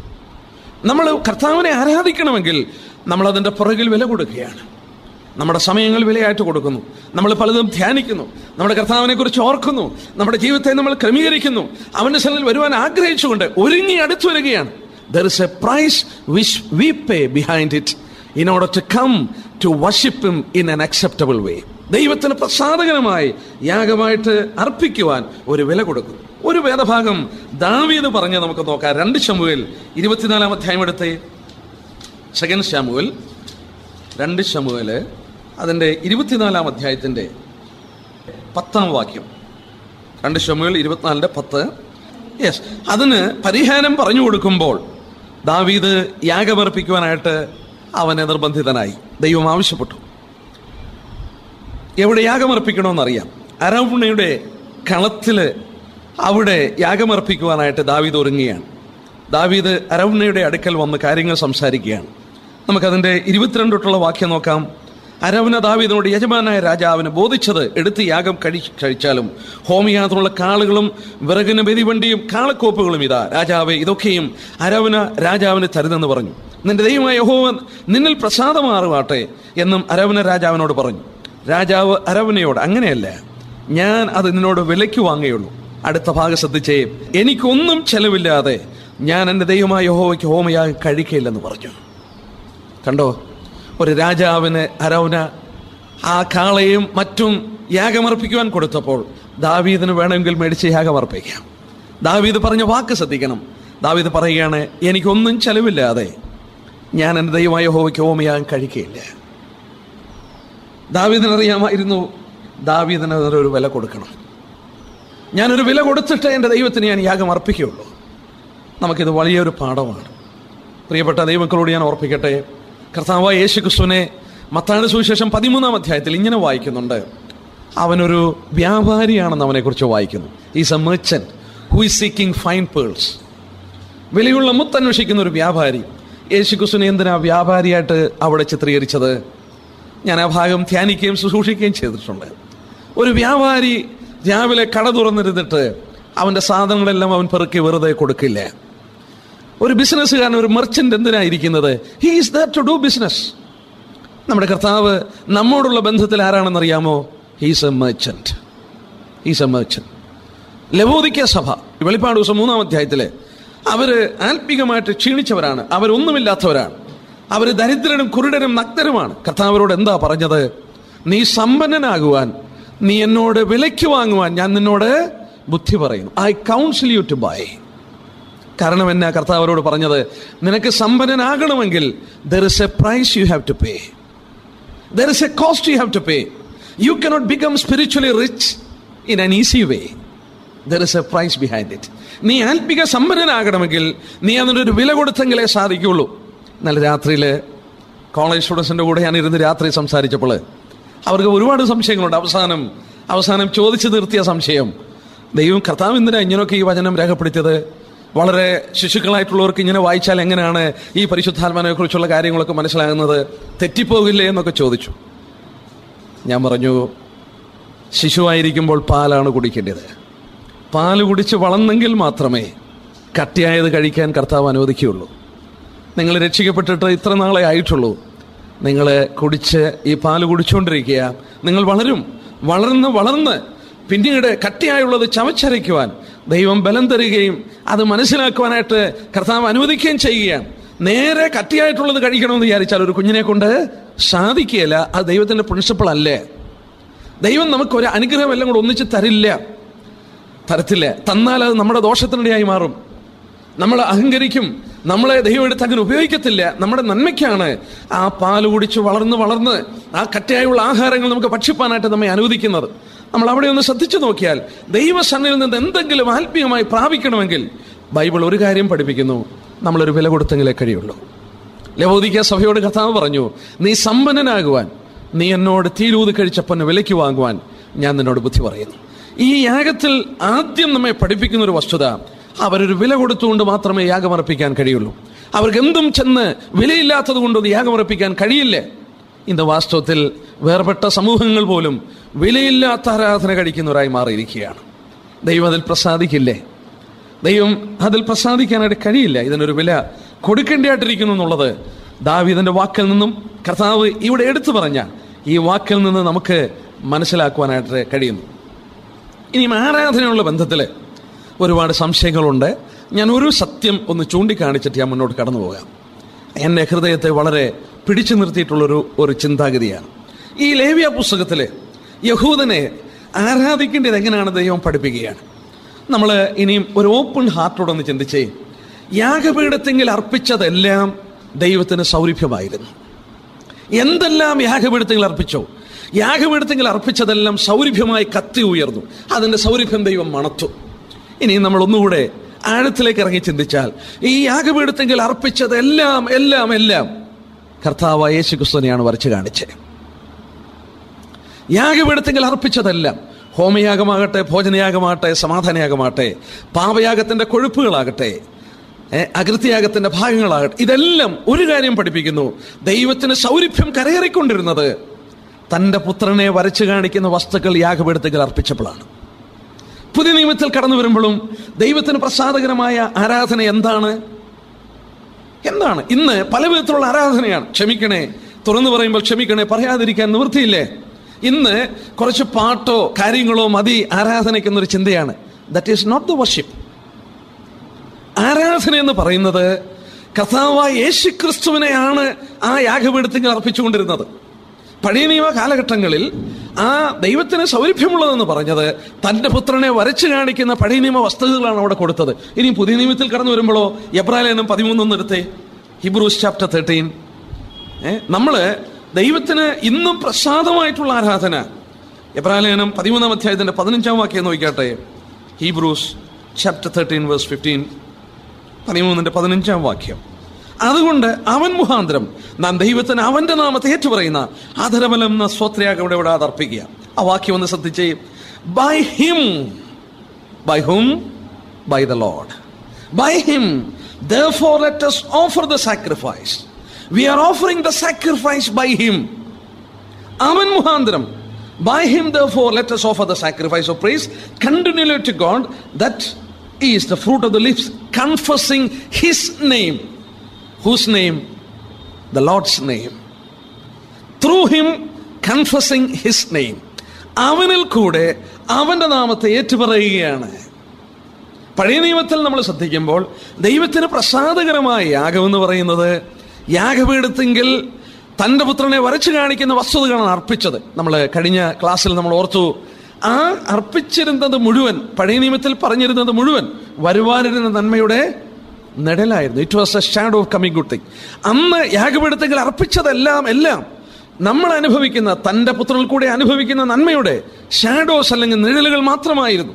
നമ്മൾ കർത്താവിനെ ആരാധിക്കണമെങ്കിൽ നമ്മൾ അതിൻ്റെ പുറകിൽ വില കൊടുക്കുകയാണ്. നമ്മുടെ സമയങ്ങൾ വിലയായിട്ട് കൊടുക്കുന്നു. നമ്മൾ പലതും ധ്യാനിക്കുന്നു, നമ്മുടെ കർത്താവിനെ കുറിച്ച് ഓർക്കുന്നു, നമ്മുടെ ജീവിതത്തെ നമ്മൾ ക്രമീകരിക്കുന്നു. അവൻ്റെ സന്നിധിയിൽ വരുവാൻ ആഗ്രഹിച്ചുകൊണ്ട് ഒരുങ്ങി അടുത്തു വരികയാണ്. There is a price which we pay behind it in order to come to worship him in an acceptable way. ദൈവത്തിന് പ്രസാദകരമായി യാഗമായിട്ട് അർപ്പിക്കുവാൻ ഒരു വില കൊടുക്കുന്നു. ഒരു വേദഭാഗം ദാവീദ് പറഞ്ഞ് നമുക്ക് നോക്കാം. 2 ശമൂവേൽ 24 അധ്യായം എടുത്ത് 2 ശമൂവേൽ 2 ശമൂവേൽ അതിൻ്റെ 24 അധ്യായത്തിൻ്റെ 10 വാക്യം. 2 ശമൂവേൽ 24:10. യെസ്, അതിന് പരിഹാരം പറഞ്ഞു കൊടുക്കുമ്പോൾ ദാവീദ് യാഗമർപ്പിക്കുവാനായിട്ട് അവനെ നിർബന്ധിതനായി. ദൈവം ആവശ്യപ്പെട്ടു. എവിടെ യാഗമർപ്പിക്കണമെന്നറിയാം. അരൗണയുടെ കളത്തിൽ അവിടെ യാഗമർപ്പിക്കുവാനായിട്ട് ദാവീദ് ഒരുങ്ങുകയാണ്. ദാവീദ് അരൗണയുടെ അടുക്കൽ വന്ന് കാര്യങ്ങൾ സംസാരിക്കുകയാണ്. നമുക്കതിൻ്റെ 22 തൊട്ടുള്ള വാക്യം നോക്കാം. അരൗന ദാവീദിനോട്, യജമാനായ രാജാവിന് ബോധിച്ചത് എടുത്ത് യാഗം കഴിച്ചാലും ഹോമിയാത്രമുള്ള കാളുകളും വിറകിന് ബലിവണ്ടിയും കാളക്കോപ്പുകളും ഇതാ രാജാവേ, ഇതൊക്കെയും അരൗന രാജാവിന് തരുന്നെന്ന് പറഞ്ഞു. നിന്റെ ദൈവമായ യഹോവ നിന്നിൽ പ്രസാദമാറുവാട്ടെ എന്നും അരൗന രാജാവിനോട് പറഞ്ഞു. രാജാവ് അരൗനയോട്, അങ്ങനെയല്ല, ഞാൻ അത് നിന്നോട് വിലയ്ക്ക് വാങ്ങുകയുള്ളൂ. അടുത്ത ഭാഗം ശ്രദ്ധിച്ചേ. എനിക്കൊന്നും ചെലവില്ലാതെ ഞാൻ എൻ്റെ ദൈവമായ യഹോവയ്ക്ക് ഹോമയാഗം കഴിക്കയില്ലെന്ന് പറഞ്ഞു. കണ്ടോ, ഒരു രാജാവിന് അരൗന ആ കാളയും മറ്റും യാഗമർപ്പിക്കുവാൻ കൊടുത്തപ്പോൾ ദാവീദിന് വേണമെങ്കിൽ മേടിച്ച് യാഗം അർപ്പിക്കാം. ദാവീദ് പറഞ്ഞ വാക്ക് ശ്രദ്ധിക്കണം. ദാവീദ് പറയുകയാണ്, എനിക്കൊന്നും ചെലവില്ലാതെ ഞാൻ എൻ്റെ ദൈവമായ യഹോവയ്ക്ക് ഹോമയാഗം കഴിക്കുകയില്ല. ദാവീദിനറിയാമായിരുന്നു, ദാവീദിന് ഒരു വില കൊടുക്കണം. ഞാനൊരു വില കൊടുത്തിട്ട് എൻ്റെ ദൈവത്തിന് ഞാൻ യാഗം അർപ്പിക്കുകയുള്ളൂ. നമുക്കിത് വലിയൊരു പാഠമാണ്. പ്രിയപ്പെട്ട ദൈവമക്കളോട് ഞാൻ ഓർപ്പിക്കട്ടെ, കർത്താവായ യേശുക്രിസ്തുവിനെ മത്തായിയുടെ സുവിശേഷം 13-ാം അധ്യായത്തിൽ ഇങ്ങനെ വായിക്കുന്നുണ്ട്. അവനൊരു വ്യാപാരിയാണെന്ന് അവനെക്കുറിച്ച് വായിക്കുന്നു. Is a merchant who is seeking fine pearls. വിലയുള്ള മുത്തന്വേഷിക്കുന്ന ഒരു വ്യാപാരി. യേശുക്രിസ്തുവിനെ എന്തിനാ വ്യാപാരിയായിട്ട് അവിടെ ചിത്രീകരിച്ചത്? ഞാൻ ആ ഭാഗം ധ്യാനിക്കുകയും ശുശ്രൂഷിക്കുകയും ചെയ്തിട്ടുണ്ട്. ഒരു വ്യാപാരി രാവിലെ കട തുറന്നിരുന്നിട്ട് അവൻ്റെ സാധനങ്ങളെല്ലാം അവൻ പെറുക്കി വെറുതെ കൊടുക്കില്ല. ഒരു ബിസിനസ്സുകാരൻ, ഒരു മെർച്ചന്റ് എന്തിനായിരിക്കുന്നത്? He is there to do business. നമ്മുടെ കർത്താവ് നമ്മോടുള്ള ബന്ധത്തിൽ ആരാണെന്നറിയാമോ? He's a merchant. He's a merchant. ലവോദിക്ക സഭ, വെളിപ്പാട് ദിവസം 3-ാം അധ്യായത്തില് അവര് ആത്മീകമായിട്ട് ക്ഷീണിച്ചവരാണ്, അവരൊന്നുമില്ലാത്തവരാണ്, അവര് ദരിദ്രരും കുരുടരും നഗ്നരുമാണ്. കർത്താവരോട് എന്താ പറഞ്ഞത്? നീ സമ്പന്നനാകുവാൻ, നീ എന്നോട് വിലയ്ക്ക് വാങ്ങുവാൻ ഞാൻ നിന്നോട് ബുദ്ധി പറയുന്നു. I counsel you to buy. കാരണം എന്നാ കർത്താവരോട് പറഞ്ഞത്? നിനക്ക് സമ്പന്നനാകണമെങ്കിൽ there is a price you have to pay. There is a cost you have to pay. You cannot become spiritually rich in an easy way. There is a price behind it. നീ ആത്മിക സമ്പന്നനാകണമെങ്കിൽ നീ അതിനൊരു വില കൊടുത്തെങ്കിലേ സാധിക്കുള്ളൂ. ഇന്നലെ രാത്രിയിൽ college സ്റ്റുഡൻസിൻ്റെ കൂടെ ഞാൻ ഇരുന്ന് രാത്രി സംസാരിച്ചപ്പോൾ അവർക്ക് ഒരുപാട് സംശയങ്ങളുണ്ട്. അവസാനം ചോദിച്ചു നിർത്തിയ സംശയം, ദൈവം കർത്താവ് എന്തിനാ ഇങ്ങനെയൊക്കെ ഈ വചനം രേഖപ്പെടുത്തിയത്? വളരെ ശിശുക്കളായിട്ടുള്ളവർക്ക് ഇങ്ങനെ വായിച്ചാൽ എങ്ങനെയാണ് ഈ പരിശുദ്ധാത്മാവിനെ കുറിച്ചുള്ള കാര്യങ്ങളൊക്കെ മനസ്സിലാകുന്നത്? തെറ്റിപ്പോകില്ലേ എന്നൊക്കെ ചോദിച്ചു. ഞാൻ പറഞ്ഞു, ശിശുവായിരിക്കുമ്പോൾ പാലാണ് കുടിക്കേണ്ടത്. പാല് കുടിച്ച് വളർന്നെങ്കിൽ മാത്രമേ കട്ടിയായത് കഴിക്കാൻ കർത്താവ് അനുവദിക്കുകയുള്ളൂ. നിങ്ങൾ രക്ഷിക്കപ്പെട്ടിട്ട് ഇത്ര നാളെ ആയിട്ടുള്ളൂ. നിങ്ങൾ കുടിച്ച് ഈ പാല് കുടിച്ചുകൊണ്ടിരിക്കുക, നിങ്ങൾ വളർന്ന് പിന്നീട് കട്ടിയായുള്ളത് ചവച്ചരയ്ക്കുവാൻ ദൈവം ബലം തരികയും അത് മനസ്സിലാക്കുവാനായിട്ട് കർത്താവ് അനുവദിക്കുകയും ചെയ്യുകയാണ്. നേരെ കട്ടിയായിട്ടുള്ളത് കഴിക്കണമെന്ന് വിചാരിച്ചാൽ ഒരു കുഞ്ഞിനെ കൊണ്ട് സാധിക്കുകയില്ല. അത് ദൈവത്തിൻ്റെ പ്രിൻസിപ്പിൾ അല്ലേ. ദൈവം നമുക്കൊരു അനുഗ്രഹം എല്ലാം കൂടെ ഒന്നിച്ച് തരത്തില്ല. തന്നാൽ അത് നമ്മുടെ ദോഷത്തിനിടയായി മാറും. നമ്മൾ അഹങ്കരിക്കും, നമ്മളെ ദൈവം എടുത്ത് അങ്ങനെ ഉപയോഗിക്കത്തില്ല. നമ്മുടെ നന്മയ്ക്കാണ് ആ പാല് കുടിച്ച് വളർന്ന് ആ കട്ടിയായുള്ള ആഹാരങ്ങൾ നമുക്ക് ഭക്ഷിപ്പാനായിട്ട് നമ്മെ അനുവദിക്കുന്നത്. നമ്മൾ അവിടെ ഒന്ന് ശ്രദ്ധിച്ചു നോക്കിയാൽ ദൈവസന്നിധിയിൽ നിന്ന് എന്തെങ്കിലും ആത്മീയമായി പ്രാപിക്കണമെങ്കിൽ ബൈബിൾ ഒരു കാര്യം പഠിപ്പിക്കുന്നു, നമ്മളൊരു വില കൊടുത്തെങ്കിലേ കഴിയുള്ളൂ. ലവോദിക്ക സഭയോട് കർത്താവ് പറഞ്ഞു, നീ സമ്പന്നനാകുവാൻ, നീ എന്നോട് തീരൂതി കഴിച്ചപ്പന്നെ വിലയ്ക്ക് വാങ്ങുവാൻ ഞാൻ നിന്നോട് ബുദ്ധി പറയുന്നു. ഈ യാഗത്തിൽ ആദ്യം നമ്മെ പഠിപ്പിക്കുന്ന ഒരു വസ്തുത, അവരൊരു വില കൊടുത്തുകൊണ്ട് മാത്രമേ യാഗമർപ്പിക്കാൻ കഴിയുള്ളൂ. അവർക്ക് എന്തും ചെന്ന് വിലയില്ലാത്തത് കൊണ്ടൊന്നും യാഗമർപ്പിക്കാൻ കഴിയില്ല. ഇന്ന് വാസ്തവത്തിൽ വേർപെട്ട സമൂഹങ്ങൾ പോലും വിലയില്ലാത്ത ആരാധന കഴിക്കുന്നവരായി മാറിയിരിക്കുകയാണ്. ദൈവം അതിൽ പ്രസാദിക്കില്ലേ? ദൈവം അതിൽ പ്രസാദിക്കാനായിട്ട് കഴിയില്ല. ഇതിനൊരു വില കൊടുക്കേണ്ടതായിട്ടിരിക്കുന്നു എന്നുള്ളത് ദാവീദിന്റെ വാക്കിൽ നിന്നും കർത്താവ് ഇവിടെ എടുത്തു പറഞ്ഞ ഈ വാക്കിൽ നിന്ന് നമുക്ക് മനസ്സിലാക്കുവാനായിട്ട് കഴിയുന്നു. ഇനിയും ആരാധനയുള്ള ബന്ധത്തിൽ ഒരുപാട് സംശയങ്ങളുണ്ട്. ഞാൻ ഒരു സത്യം ഒന്ന് ചൂണ്ടിക്കാണിച്ചിട്ട് ഞാൻ മുന്നോട്ട് കടന്നു പോകാം. എൻ്റെ ഹൃദയത്തെ വളരെ പിടിച്ചു നിർത്തിയിട്ടുള്ളൊരു ചിന്താഗതിയാണ്. ഈ ലേവ്യ പുസ്തകത്തിൽ യഹൂദനെ ആരാധിക്കേണ്ടത് എങ്ങനെയാണ് ദൈവം പഠിപ്പിക്കുകയാണ്. നമ്മൾ ഇനിയും ഒരു ഓപ്പൺ ഹാർട്ടോടൊന്ന് ചിന്തിച്ചേ. യാഗപീഠത്തെങ്കിൽ അർപ്പിച്ചതെല്ലാം ദൈവത്തിന് സൗരഭ്യമായിരുന്നു. എന്തെല്ലാം യാഗപീഠത്തെങ്കിൽ അർപ്പിച്ചോ, യാഗപീഠത്തെങ്കിൽ അർപ്പിച്ചതെല്ലാം സൗരഭ്യമായി കത്തി ഉയർന്നു. അതിൻ്റെ സൗരഭ്യം ദൈവം മണത്തു. ഇനി നമ്മൾ ഒന്നുകൂടെ ആഴത്തിലേക്ക് ഇറങ്ങി ചിന്തിച്ചാൽ ഈ യാഗപീഠത്തെങ്കിൽ അർപ്പിച്ചതെല്ലാം എല്ലാം എല്ലാം കർത്താവായ യേശുക്രിസ്തുവിനെയാണ് വരച്ച് കാണിച്ചത്. യാഗപീഠത്തെങ്കിൽ അർപ്പിച്ചതെല്ലാം, ഹോമയാഗമാകട്ടെ, ഭോജനയാഗമാകട്ടെ, സമാധാനയാഗമാകട്ടെ, പാപയാഗത്തിന്റെ കൊഴുപ്പുകളാകട്ടെ, അകൃത്യയാഗത്തിന്റെ ഭാഗങ്ങളാകട്ടെ, ഇതെല്ലാം ഒരു കാര്യം പഠിപ്പിക്കുന്നു. ദൈവത്തിന് സൗരഭ്യം കരയേറിക്കൊണ്ടിരുന്നത് തൻ്റെ പുത്രനെ വരച്ചു കാണിക്കുന്ന വസ്തുക്കൾ യാഗപീഠത്തെങ്കിൽ അർപ്പിച്ചപ്പോഴാണ്. പുതിയ നിയമത്തിൽ കടന്നു വരുമ്പോഴും ദൈവത്തിന് പ്രസാദകരമായ ആരാധന എന്താണ്? ഇന്ന് പല വിധത്തിലുള്ള ആരാധനയാണ്. ക്ഷമിക്കണേ, തുറന്നു പറയുമ്പോൾ ക്ഷമിക്കണേ, പറയാതിരിക്കാൻ നിവൃത്തിയില്ലേ. ഇന്ന് കുറച്ച് പാട്ടോ കാര്യങ്ങളോ മതി ആരാധനയ്ക്കെന്നൊരു ചിന്തയാണ്. That is not the worship. ആരാധന എന്ന് പറയുന്നത് കർത്താവായ യേശുക്രിസ്തുവിനെയാണ് ആ യാഗപീഠത്തിൽ അർപ്പിച്ചുകൊണ്ടിരുന്നത്. പഴയ നിയമ കാലഘട്ടങ്ങളിൽ ആ ദൈവത്തിന് സൗരഭ്യമുള്ളതെന്ന് പറഞ്ഞത് തൻ്റെ പുത്രനെ വരച്ചു കാണിക്കുന്ന പഴയ നിയമ വസ്തുതകളാണ് അവിടെ കൊടുത്തത്. ഇനി പുതിയ നിയമത്തിൽ കടന്നു വരുമ്പോഴോ എബ്രായലേഖനം 13 എടുത്തേ, ഹീബ്രൂസ് ചാപ്റ്റർ 13. നമ്മള് ദൈവത്തിന് ഇന്നും പ്രസാദമായിട്ടുള്ള ആരാധന. എബ്രായലേഖനം 13 അധ്യായത്തിന്റെ 15 വാക്യം നോക്കിക്കാട്ടെ. ഹീബ്രൂസ് ചാപ്റ്റർ 13 വേഴ്സ് 15, 13 വാക്യം. അതുകൊണ്ട് അവൻ മുഖാന്തരം നാം ദൈവത്തിന് അവന്റെ നാമത്തെ ഏറ്റുപറയുന്ന ആദരബലം എന്ന സ്തോത്രയാഗം ഇവിടെ അർപ്പിക്കുക. ആ വാക്യം ഒന്ന് ശ്രദ്ധിച്ചേ. By him, by him, by the Lord, by him therefore let us offer the sacrifice. We are offering the sacrifice by him. അവൻ മുഖാന്തരം, by him therefore let us offer the sacrifice of praise continually to God, that is the fruit of the lips, confessing his name. Whose name? The Lord's name. Through him confessing his name. അവനിൽ കൂടെ അവന്റെ നാമത്തെ ഏറ്റുപറയുകയാണ്. പഴയ നിയമത്തിൽ നമ്മൾ ശ്രദ്ധിക്കുമ്പോൾ ദൈവത്തിന് പ്രസാദകരമായ യാഗം എന്ന് പറയുന്നത് യാഗപീഠത്തെങ്കിൽ തൻ്റെ പുത്രനെ വരച്ചു കാണിക്കുന്ന വസ്തുതകളാണ് അർപ്പിച്ചത്. നമ്മൾ കഴിഞ്ഞ ക്ലാസ്സിൽ നമ്മൾ ഓർത്തു, ആ അർപ്പിച്ചിരുന്നത് മുഴുവൻ, പഴയ നിയമത്തിൽ പറഞ്ഞിരുന്നത് മുഴുവൻ വരുവാനിരുന്ന നന്മയുടെ നിഴലായിരുന്നു. It was a shadow of coming good thing. അന്ന് യാഗപീഠത്തിൽ അർപ്പിച്ചതെല്ലാം നമ്മൾ അനുഭവിക്കുന്ന, തൻ്റെ പുത്രനിൽ കൂടെ അനുഭവിക്കുന്ന നന്മയുടെ ഷാഡോസ് അല്ലെങ്കിൽ നിഴലുകൾ മാത്രമായിരുന്നു.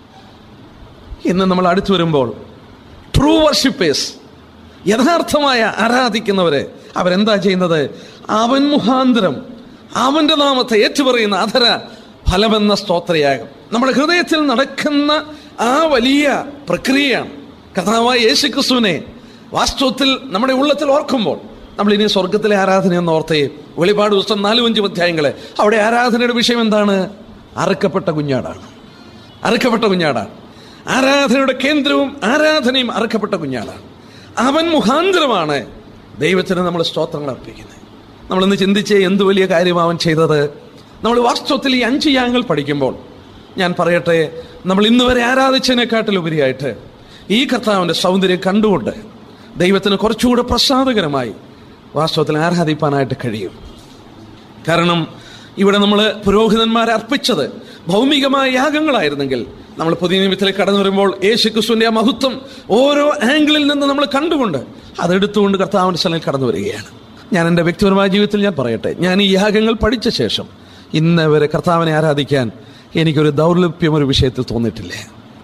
ഇന്ന് നമ്മൾ അടുത്തു വരുമ്പോൾ ട്രൂ വർഷിപ്പേഴ്സ്, യഥാർത്ഥമായ ആരാധിക്കുന്നവരെ, അവരെന്താ ചെയ്യുന്നത്? അവൻ മുഖാന്തരം അവന്റെ നാമത്തെ ഏറ്റുപറയുന്ന അധര ഫലമെന്ന സ്തോത്രയാഗം. നമ്മുടെ ഹൃദയത്തിൽ നടക്കുന്ന ആ വലിയ പ്രക്രിയയാണ്. കർത്താവായ യേശുക്രിസ്തുവിനെ വാസ്തവത്തിൽ നമ്മുടെ ഉള്ളത്തിൽ ഓർക്കുമ്പോൾ നമ്മൾ ഇനി സ്വർഗത്തിലെ ആരാധനയെന്ന് ഓർത്തേ. വെളിപ്പാട് പുസ്തകം 4-5 അധ്യായങ്ങള്, അവിടെ ആരാധനയുടെ വിഷയം എന്താണ്? അറുക്കപ്പെട്ട കുഞ്ഞാടാണ്. അറുക്കപ്പെട്ട കുഞ്ഞാടാണ് ആരാധനയുടെ കേന്ദ്രവും ആരാധനയും. അറുക്കപ്പെട്ട കുഞ്ഞാടാണ്. അവൻ മുഖാന്തരമാണ് ദൈവത്തിന് നമ്മൾ സ്തോത്രങ്ങൾ അർപ്പിക്കുന്നത്. നമ്മളിന്ന് ചിന്തിച്ചേ, എന്ത് വലിയ കാര്യം അവൻ ചെയ്തത്. നമ്മൾ വാസ്തവത്തിൽ ഈ 5 യാഗങ്ങൾ പഠിക്കുമ്പോൾ ഞാൻ പറയട്ടെ, നമ്മൾ ഇന്ന് വരെ ആരാധിച്ചതിനെക്കാട്ടിലുപരിയായിട്ട് ഈ കർത്താവിൻ്റെ സൗന്ദര്യം കണ്ടുകൊണ്ട് ദൈവത്തിന് കുറച്ചുകൂടെ പ്രസാദകരമായി വാസ്തവത്തിൽ ആരാധിപ്പാനായിട്ട് കഴിയും. കാരണം ഇവിടെ നമ്മൾ പുരോഹിതന്മാരെ അർപ്പിച്ചത് ഭൗമികമായ യാഗങ്ങളായിരുന്നെങ്കിൽ, നമ്മൾ പുതിയ നിയമത്തിലേക്ക് കടന്നു വരുമ്പോൾ യേശുക്രിസ്തുവിന്റെ ആ മഹത്വം ഓരോ ആംഗിളിൽ നിന്ന് നമ്മൾ കണ്ടുകൊണ്ട് അതെടുത്തുകൊണ്ട് കർത്താവിന്റെ സ്ഥലത്തിൽ കടന്നു വരികയാണ്. ഞാൻ എൻ്റെ വ്യക്തിപരമായ ജീവിതത്തിൽ ഞാൻ പറയട്ടെ, ഞാൻ ഈ യാഗങ്ങൾ പഠിച്ച ശേഷം ഇന്ന് വരെ കർത്താവിനെ ആരാധിക്കാൻ എനിക്കൊരു ദൗർലഭ്യം ഒരു വിഷയത്തിൽ തോന്നിയിട്ടില്ല.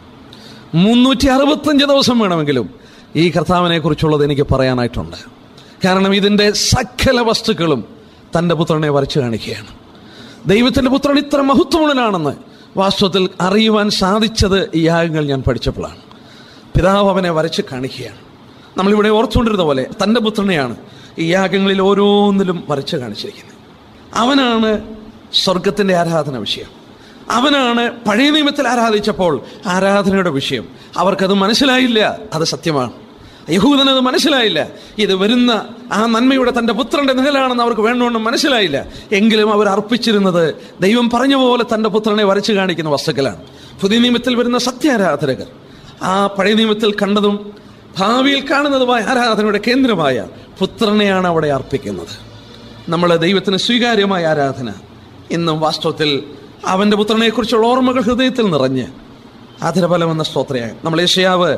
365 ദിവസം വേണമെങ്കിലും ഈ കർത്താവിനെ കുറിച്ചുള്ളത് എനിക്ക് പറയാനായിട്ടുണ്ട്. കാരണം ഇതിൻ്റെ സകല വസ്തുക്കളും തൻ്റെ പുത്രനെ വരച്ചു കാണിക്കുകയാണ്. ദൈവത്തിൻ്റെ പുത്രൻ ഇത്ര മഹത്വമുള്ളനാണെന്ന് വാസ്തവത്തിൽ അറിയുവാൻ സാധിച്ചത് ഈ യാഗങ്ങൾ ഞാൻ പഠിച്ചപ്പോഴാണ്. പിതാവ് അവനെ വരച്ച് കാണിക്കുകയാണ്. നമ്മളിവിടെ ഓർത്തുകൊണ്ടിരുന്ന പോലെ തൻ്റെ പുത്രനെയാണ് ഈ യാഗങ്ങളിൽ ഓരോന്നിലും വരച്ച് കാണിച്ചിരിക്കുന്നത്. അവനാണ് സ്വർഗത്തിൻ്റെ ആരാധന വിഷയം. അവനാണ് പഴയ നിയമത്തിൽ ആരാധിച്ചപ്പോൾ ആരാധനയുടെ വിഷയം. അവർക്കത് മനസ്സിലായില്ല, അത് സത്യമാണ്. യഹൂദനത് മനസ്സിലായില്ല. ഇത് വരുന്ന ആ നന്മയുടെ തൻ്റെ പുത്രന്റെ നിഴലാണെന്ന് അവർക്ക് വേണ്ടവണ്ണം മനസ്സിലായില്ല. എങ്കിലും അവർ അർപ്പിച്ചിരുന്നത് ദൈവം പറഞ്ഞ പോലെ തൻ്റെ പുത്രനെ വരച്ചു കാണിക്കുന്ന വസ്തുക്കളാണ്. പുതിയ നിയമത്തിൽ വരുന്ന സത്യാരാധകർ ആ പഴയ നിയമത്തിൽ കണ്ടതും ഭാവിയിൽ കാണുന്നതുമായ ആരാധനയുടെ കേന്ദ്രമായ പുത്രനെയാണ് അവിടെ അർപ്പിക്കുന്നത്. നമ്മൾ ദൈവത്തിന് സ്വീകാര്യമായ ആരാധന ഇന്നും വാസ്തവത്തിൽ അവൻ്റെ പുത്രനെക്കുറിച്ചുള്ള ഓർമ്മകൾ ഹൃദയത്തിൽ നിറഞ്ഞ് ആദരബലം എന്ന സ്തോത്രയായി. നമ്മൾ യെശയ്യാവ്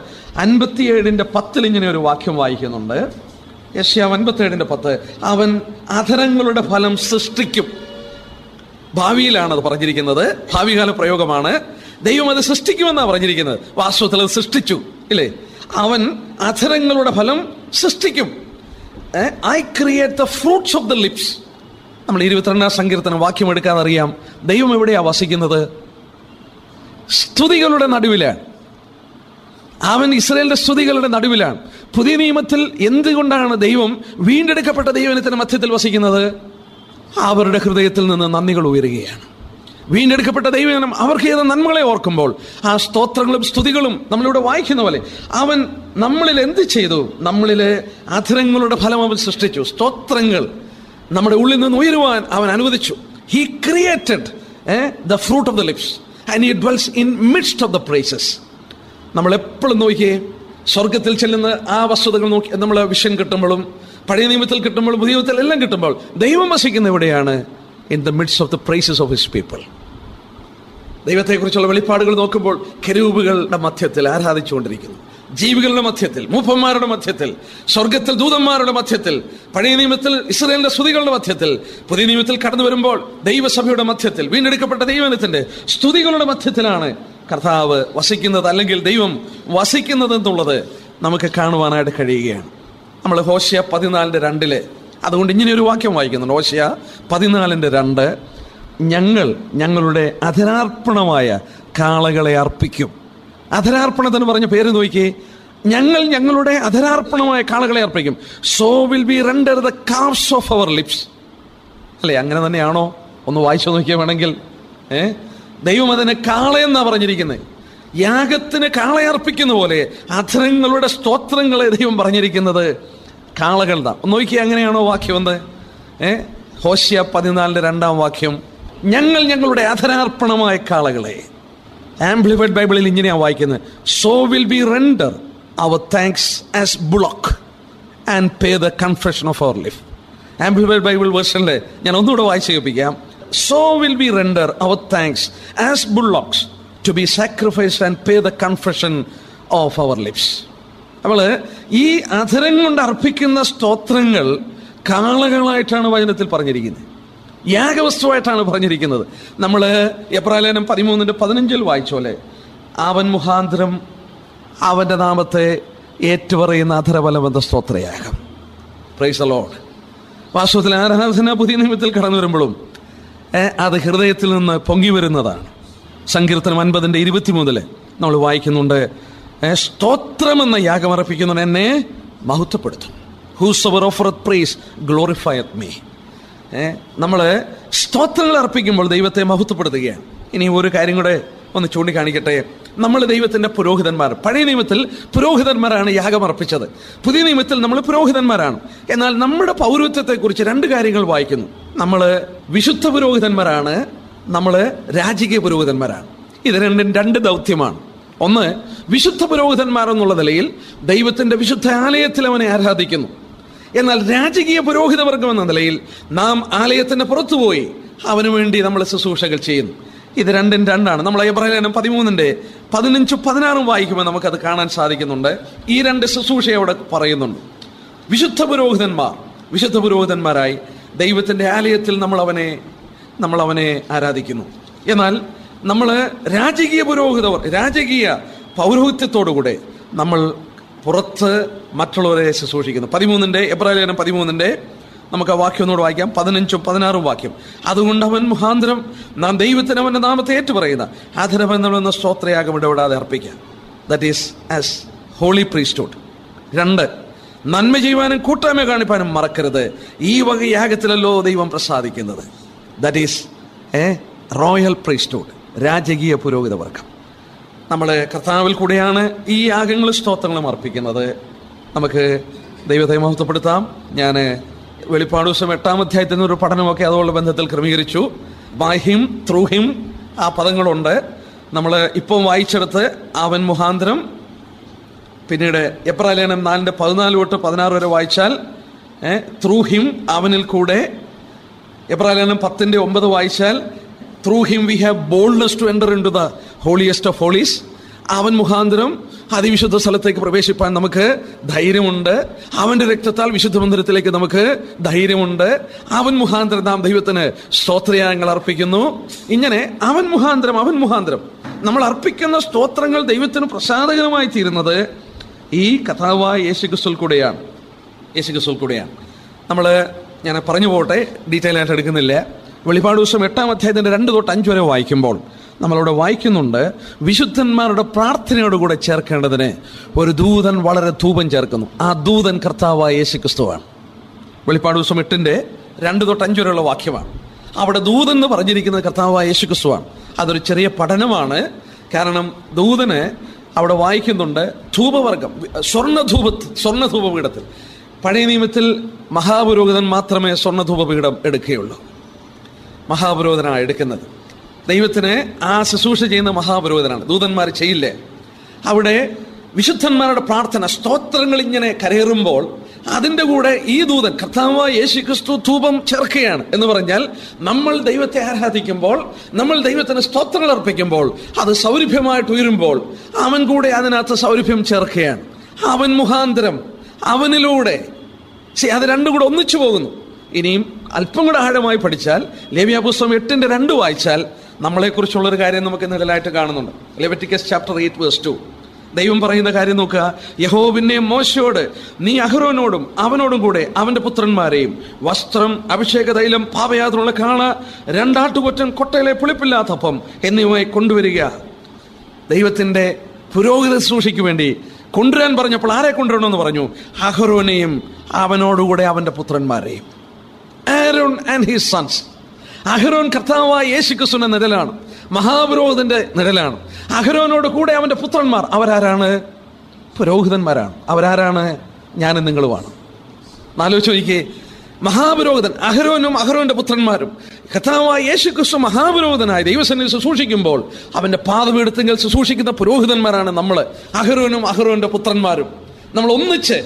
57:10 ഇങ്ങനെ ഒരു വാക്യം വായിക്കുന്നുണ്ട്. യെശയ്യാവ് 57:10, അവൻ അധരങ്ങളുടെ ഫലം സൃഷ്ടിക്കും. ഭാവിയിലാണ് അത് പറഞ്ഞിരിക്കുന്നത്, ഭാവികാല പ്രയോഗമാണ്. ദൈവം അത് സൃഷ്ടിക്കുമെന്നാണ് പറഞ്ഞിരിക്കുന്നത്. വാസ്തവത്തിൽ അത് സൃഷ്ടിച്ചു, ഇല്ലേ? അവൻ അധരങ്ങളുടെ ഫലം സൃഷ്ടിക്കും. I create the fruits of the lips. നമ്മൾ 22-ാം സങ്കീർത്തനം വാക്യം എടുക്കാതെ അറിയാം, ദൈവം എവിടെയാണ് വസിക്കുന്നത്? സ്തുതികളുടെ നടുവിലാണ്. അവൻ ഇസ്രായേലിന്റെ സ്തുതികളുടെ നടുവിലാണ്. പുതിയ നിയമത്തിൽ എന്തുകൊണ്ടാണ് ദൈവം വീണ്ടെടുക്കപ്പെട്ട ദൈവജനത്തിന്റെ മധ്യത്തിൽ വസിക്കുന്നത്? അവരുടെ ഹൃദയത്തിൽ നിന്ന് നന്ദികൾ ഉയരുകയാണ്. വീണ്ടെടുക്കപ്പെട്ട ദൈവജനം അവർക്ക് ചെയ്ത നന്മകളെ ഓർക്കുമ്പോൾ ആ സ്തോത്രങ്ങളും സ്തുതികളും നമ്മളിവിടെ വായിക്കുന്ന പോലെ അവൻ നമ്മളിൽ എന്ത് ചെയ്തു? നമ്മളിൽ അധരങ്ങളുടെ ഫലം അവൻ സൃഷ്ടിച്ചു. സ്തോത്രങ്ങൾ നമ്മുടെ ഉള്ളിൽ നിന്ന് ഉയരുവാൻ അവൻ അനുവദിച്ചു. He created the fruit of the lips and he dwells in midst of the praises. നമ്മൾ എപ്പോഴും നോക്കിയേ, സ്വർഗത്തിൽ ചെല്ലുന്ന ആ വസ്തുതകൾ നോക്കി നമ്മൾ വിഷൻ കിട്ടുമ്പോഴും പഴയ നിയമത്തിൽ കിട്ടുമ്പോഴും പുതിയ നിയമത്തിൽ എല്ലാം കിട്ടുമ്പോൾ ദൈവം വസിക്കുന്ന എവിടെയാണ്? in the midst of the praises of his people. ദൈവത്തെക്കുറിച്ചുള്ള വെളിപ്പാടുകൾ നോക്കുമ്പോൾ കെരൂബുകളുടെ മധ്യത്തിൽ ആരാധിച്ചുകൊണ്ടിരിക്കുന്നു, ജീവികളുടെ മധ്യത്തിൽ, മൂപ്പന്മാരുടെ മധ്യത്തിൽ, സ്വർഗത്തിൽ ദൂതന്മാരുടെ മധ്യത്തിൽ, പഴയ നിയമത്തിൽ ഇസ്രായേലിന്റെ സ്തുതികളുടെ മധ്യത്തിൽ, പുതിയ നിയമത്തിൽ കടന്നു വരുമ്പോൾ ദൈവസഭയുടെ മധ്യത്തിൽ, വീണ്ടെടുക്കപ്പെട്ട ദൈവത്തിന്റെ സ്തുതികളുടെ മധ്യത്തിലാണ് കർത്താവ് വസിക്കുന്നത്, അല്ലെങ്കിൽ ദൈവം വസിക്കുന്നത് എന്നുള്ളത് നമുക്ക് കാണുവാനായിട്ട് കഴിയുകയാണ്. നമ്മൾ ഹോശയ 14:2 അതുകൊണ്ട് ഇങ്ങനെ ഒരു വാക്യം വായിക്കുന്നുണ്ട്. ഹോശയ 14:2, ഞങ്ങൾ ഞങ്ങളുടെ അധരാർപ്പണമായ കാളകളെ അർപ്പിക്കും. അധരാർപ്പണത്തിന് പറഞ്ഞ പേര് നോക്കിയേ, ഞങ്ങൾ ഞങ്ങളുടെ അധരാർപ്പണമായ കാളകളെ അർപ്പിക്കും. So will be render the calves of our lips. അല്ലേ, അങ്ങനെ തന്നെയാണോ? ഒന്ന് വായിച്ചു നോക്കിയാൽ വേണമെങ്കിൽ. ദൈവം അതിനെ കാളയെന്നാ പറഞ്ഞിരിക്കുന്നത്. യാഗത്തിന് കാളയർപ്പിക്കുന്ന പോലെ അധരങ്ങളുടെ സ്തോത്രങ്ങളെ ദൈവം പറഞ്ഞിരിക്കുന്നത് കാളകളുടെ. ഒന്ന് നോക്കിയാൽ അങ്ങനെയാണോ വാക്യം? എന്ത്? ഹോശയ 14:2 ഞങ്ങൾ ഞങ്ങളുടെ അധരാർപ്പണമായ കാളകളെ. ആംപ്ലിഫൈഡ് ബൈബിളിൽ ഇങ്ങനെയാണ് വായിക്കുന്നത്, so will be render our thanks as bullock and pay the confession of our lips. Amplified bible വേർഷനിൽ ഞാൻ ഒന്നുകൂടെ വായിച്ച് കേൾപ്പിക്കാം. So will be render our thanks as bullocks to be sacrificed and pay the confession of our lips. നമ്മൾ ഈ അധരം കൊണ്ട് അർപ്പിക്കുന്ന സ്തോത്രങ്ങൾ കാളകളായിട്ടാണ് വചനത്തിൽ പറഞ്ഞിരിക്കുന്നത്, യാഗവസ്തുവായിട്ടാണ് പറഞ്ഞിരിക്കുന്നത്. നമ്മൾ എബ്രായലേഖനം 13:15 വായിച്ചോലെ, അവൻ മുഖാന്തരം അവന്റെ നാമത്തെ ഏറ്റുപറയുന്ന അധരബലബന്ധ സ്തോത്രയാഗം. Praise the Lord. വാസ്തവത്തിൽ ആരാധന പുതിയ നിയമത്തിൽ കടന്നു വരുമ്പോഴും അത് ഹൃദയത്തിൽ നിന്ന് പൊങ്ങി വരുന്നതാണ്. സങ്കീർത്തനം 50:23 നമ്മൾ വായിക്കുന്നുണ്ട്, സ്തോത്രമെന്ന യാഗമർപ്പിക്കുന്നവൻ എന്നെ മഹത്വപ്പെടുത്തും. ഹൂസോവർ ഓഫറത്ത് പ്രൈസ് ഗ്ലോറിഫയത്ത് മീ. നമ്മൾ സ്തോത്രങ്ങൾ അർപ്പിക്കുമ്പോൾ ദൈവത്തെ മഹത്വപ്പെടുത്തുകയാണ്. ഇനി ഒരു കാര്യം കൂടെ ഒന്ന് ചൂണ്ടിക്കാണിക്കട്ടെ. നമ്മൾ ദൈവത്തിന്റെ പുരോഹിതന്മാർ. പഴയ നിയമത്തിൽ പുരോഹിതന്മാരാണ് യാഗമർപ്പിച്ചത്, പുതിയ നിയമത്തിൽ നമ്മൾ പുരോഹിതന്മാരാണ്. എന്നാൽ നമ്മുടെ പൗരത്വത്തെക്കുറിച്ച് 2 കാര്യങ്ങൾ വായിക്കുന്നു. നമ്മൾ വിശുദ്ധ പുരോഹിതന്മാരാണ്, നമ്മൾ രാജകീയ പുരോഹിതന്മാരാണ്. ഇത് രണ്ടും 2 ദൗത്യമാണ്. ഒന്ന്, വിശുദ്ധ പുരോഹിതന്മാർ എന്നുള്ള നിലയിൽ ദൈവത്തിന്റെ വിശുദ്ധ ആലയത്തിൽ അവനെ ആരാധിക്കുന്നു. എന്നാൽ രാജകീയ പുരോഹിതവർഗം എന്ന നിലയിൽ നാം ആലയത്തിന് പുറത്തുപോയി അവന് വേണ്ടി നമ്മൾ ശുശ്രൂഷകൾ ചെയ്യുന്നു. ഇത് 2 നമ്മൾ എബ്രായലേഖനം 13:15-16 വായിക്കുമ്പോൾ നമുക്കത് കാണാൻ സാധിക്കുന്നുണ്ട്. ഈ 2 ശുശ്രൂഷ അവിടെ പറയുന്നുണ്ട്. വിശുദ്ധ പുരോഹിതന്മാരായി ദൈവത്തിന്റെ ആലയത്തിൽ നമ്മൾ അവനെ ആരാധിക്കുന്നു. എന്നാൽ നമ്മൾ രാജകീയ പൗരോഹിത്യത്തോടുകൂടെ നമ്മൾ പുറത്ത് മറ്റുള്ളവരെ ശുശ്രൂഷിക്കുന്നു. എബ്രായലേഖനം 13 നമുക്ക് ആ വാക്യം ഒന്നുകൂടെ വായിക്കാം. 15-16 വാക്യം. അതുകൊണ്ട് അവൻ മുഖാന്തരം നാം ദൈവത്തിന് അവന്റെ നാമത്തെ ഏറ്റുപറയുന്ന അധരബന്ധമെന്ന സ്തോത്രയാഗം ഇടപെടാതെ അർപ്പിക്കുക. That is as holy priesthood. 2, നന്മ ചെയ്യുവാനും കൂട്ടായ്മ കാണിപ്പാനും മറക്കരുത്. ഈ വക യാഗത്തിലല്ലോ ദൈവം പ്രസാദിക്കുന്നത്. ദാറ്റ് ഈസ് റോയൽ പ്രീസ്റ്റ്ഹുഡ്, രാജകീയ പുരോഹിതവർഗം. നമ്മൾ കർത്താവിൽ കൂടെയാണ് ഈ യാഗങ്ങളും സ്തോത്രങ്ങളും അർപ്പിക്കുന്നത്. നമുക്ക് ദൈവത്തെ മഹത്വപ്പെടുത്താം. ഞാൻ വെളിപ്പാട് ദിവസം 8-ാം അധ്യായത്തിൽ നിന്നൊരു പഠനമൊക്കെ അതുള്ള ബന്ധത്തിൽ ക്രമീകരിച്ചു. ബൈ ഹിം, ത്രൂ ഹിം, ആ പദങ്ങളുണ്ട്. നമ്മൾ ഇപ്പം വായിച്ചെടുത്ത് അവൻ മുഖാന്തരം, പിന്നീട് എബ്രായലേഖനം 4:14-16 വരെ വായിച്ചാൽ ത്രൂ ഹിം, അവനിൽ കൂടെ. എബ്രായലേഖനം 10:9 വായിച്ചാൽ through him we have boldness to enter in to the holiest of holies. അവൻ മുഖാന്തരം അതിവിശുദ്ധ സ്ഥലത്തേക്ക് പ്രവേശിപ്പാൻ നമുക്ക് ധൈര്യമുണ്ട്. അവന്റെ രക്തത്താൽ വിശുദ്ധ മന്ദിരത്തിലേക്ക് നമുക്ക് ധൈര്യമുണ്ട്. അവൻ മുഖാന്തരം നാം ദൈവത്തിന് സ്തോത്രയാഗങ്ങൾ അർപ്പിക്കുന്നു. ഇങ്ങനെ അവൻ മുഖാന്തരം നമ്മൾ അർപ്പിക്കുന്ന സ്തോത്രങ്ങൾ ദൈവത്തിന് പ്രസാദകരമായി തീരുന്നത് ഈ കർത്താവായ യേശുക്രിസ്തുവിൽ കൂടെയാണ്. ഞാൻ പറഞ്ഞു പോട്ടെ, ഡീറ്റെയിൽ ആയിട്ട് എടുക്കുന്നില്ല. വെളിപ്പാട് ദിവസം 8-ാം അധ്യായത്തിന്റെ 2-5 വരെ വായിക്കുമ്പോൾ നമ്മളവിടെ വായിക്കുന്നുണ്ട്, വിശുദ്ധന്മാരുടെ പ്രാർത്ഥനയോടുകൂടെ ചേർക്കേണ്ടതിന് ഒരു ദൂതൻ വളരെ ധൂപം ചേർക്കുന്നു. ആ ദൂതൻ കർത്താവായ യേശുക്രിസ്തുവാണ്. വെളിപ്പാട് ദിവസം 8-2-5 വരെയുള്ള വാക്യമാണ്. അവിടെ ദൂതൻ എന്ന് പറഞ്ഞിരിക്കുന്നത് കർത്താവായ യേശുക്രിസ്തുവാണ്. അതൊരു ചെറിയ പഠനമാണ്. കാരണം ദൂതന് അവിടെ വായിക്കുന്നുണ്ട് ധൂപവർഗം, സ്വർണ്ണധൂപപീഠത്തിൽ. പഴയ നിയമത്തിൽ മഹാപുരോഹിതൻ മാത്രമേ സ്വർണ്ണധൂപപീഠം എടുക്കുകയുള്ളൂ. മഹാപുരോഹിതനാണ് എടുക്കുന്നത്. ദൈവത്തിന് ആ ശുശ്രൂഷ ചെയ്യുന്ന മഹാപുരോഹിതനാണ്, ദൂതന്മാർ ചെയ്യില്ലേ. അവിടെ വിശുദ്ധന്മാരുടെ പ്രാർത്ഥന, സ്തോത്രങ്ങൾ ഇങ്ങനെ കരയേറുമ്പോൾ അതിൻ്റെ കൂടെ ഈ ദൂതൻ കർത്താവായ യേശുക്രിസ്തു ധൂപം ചേർക്കുകയാണ് എന്ന് പറഞ്ഞാൽ നമ്മൾ ദൈവത്തെ ആരാധിക്കുമ്പോൾ, നമ്മൾ ദൈവത്തിന് സ്തോത്രങ്ങൾ അർപ്പിക്കുമ്പോൾ, അത് സൗരഭ്യമായിട്ട് ഉയരുമ്പോൾ അവൻ കൂടെ അതിനകത്ത് സൗരഭ്യം ചേർക്കുകയാണ്. അവൻ മുഖാന്തരം, അവനിലൂടെ. അത് രണ്ടും കൂടെ ഒന്നിച്ചു പോകുന്നു. ഇനിയും അല്പം കൂടെ ആഴമായി പഠിച്ചാൽ ലേവ്യാപുസ്തകം 8:2 വായിച്ചാൽ നമ്മളെക്കുറിച്ചുള്ളൊരു കാര്യം നമുക്ക് നിഴലായിട്ട് കാണുന്നുണ്ട്. ലെവിറ്റിക്കസ് ചാപ്റ്റർ 8:2 ദൈവം പറയുന്ന കാര്യം നോക്കുക. യഹോവ പിന്നെ മോശയോട്, നീ അഹരോനോടും അവനോടും കൂടെ അവന്റെ പുത്രന്മാരെയും വസ്ത്രം, അഭിഷേക തൈലം, പാപയാത്രമുള്ള കാള, 2 ആട്ടുകൊറ്റൻ, കൊട്ടയിലെ പുളിപ്പില്ലാത്തപ്പം എന്നിവയെ കൊണ്ടുവരിക. ദൈവത്തിന്റെ പുരോഹിത ശുശ്രൂഷയ്ക്ക് വേണ്ടി കൊണ്ടുവരാൻ പറഞ്ഞപ്പോൾ ആരെ കൊണ്ടുവരണമെന്ന് പറഞ്ഞു? അഹരോനെയും അവനോടുകൂടെ അവന്റെ പുത്രന്മാരെയും. Aaron and his sons. അഹരോൻ കർത്താവായ യേശുക്രിസ്തുവിന്റെ നിഴലാണ്, മഹാപുരോഹിതന്റെ നിഴലാണ്. അഹരോനോട് കൂടെ അവന്റെ പുത്രന്മാർ അവരാരാണ്? പുരോഹിതന്മാരാണ്. അവരാരാണ്? ഞാനും നിങ്ങളുമാണ്. ആലോചിച്ച് നോക്കിയേ, മഹാപുരോഹിതൻ അഹരോനും അഹരോന്റെ പുത്രന്മാരും. കർത്താവായ യേശുക്രിസ്തു മഹാപുരോഹിതനായി ദൈവസന്നിധിയിൽ ശുശ്രൂഷിക്കുമ്പോൾ അവന്റെ പാദപീഠത്തിൽ ശുശ്രൂഷിക്കുന്ന പുരോഹിതന്മാരാണ് നമ്മൾ, അഹരോനും അഹരോന്റെ പുത്രന്മാരും. നമ്മൾ ഒന്നിച്ച്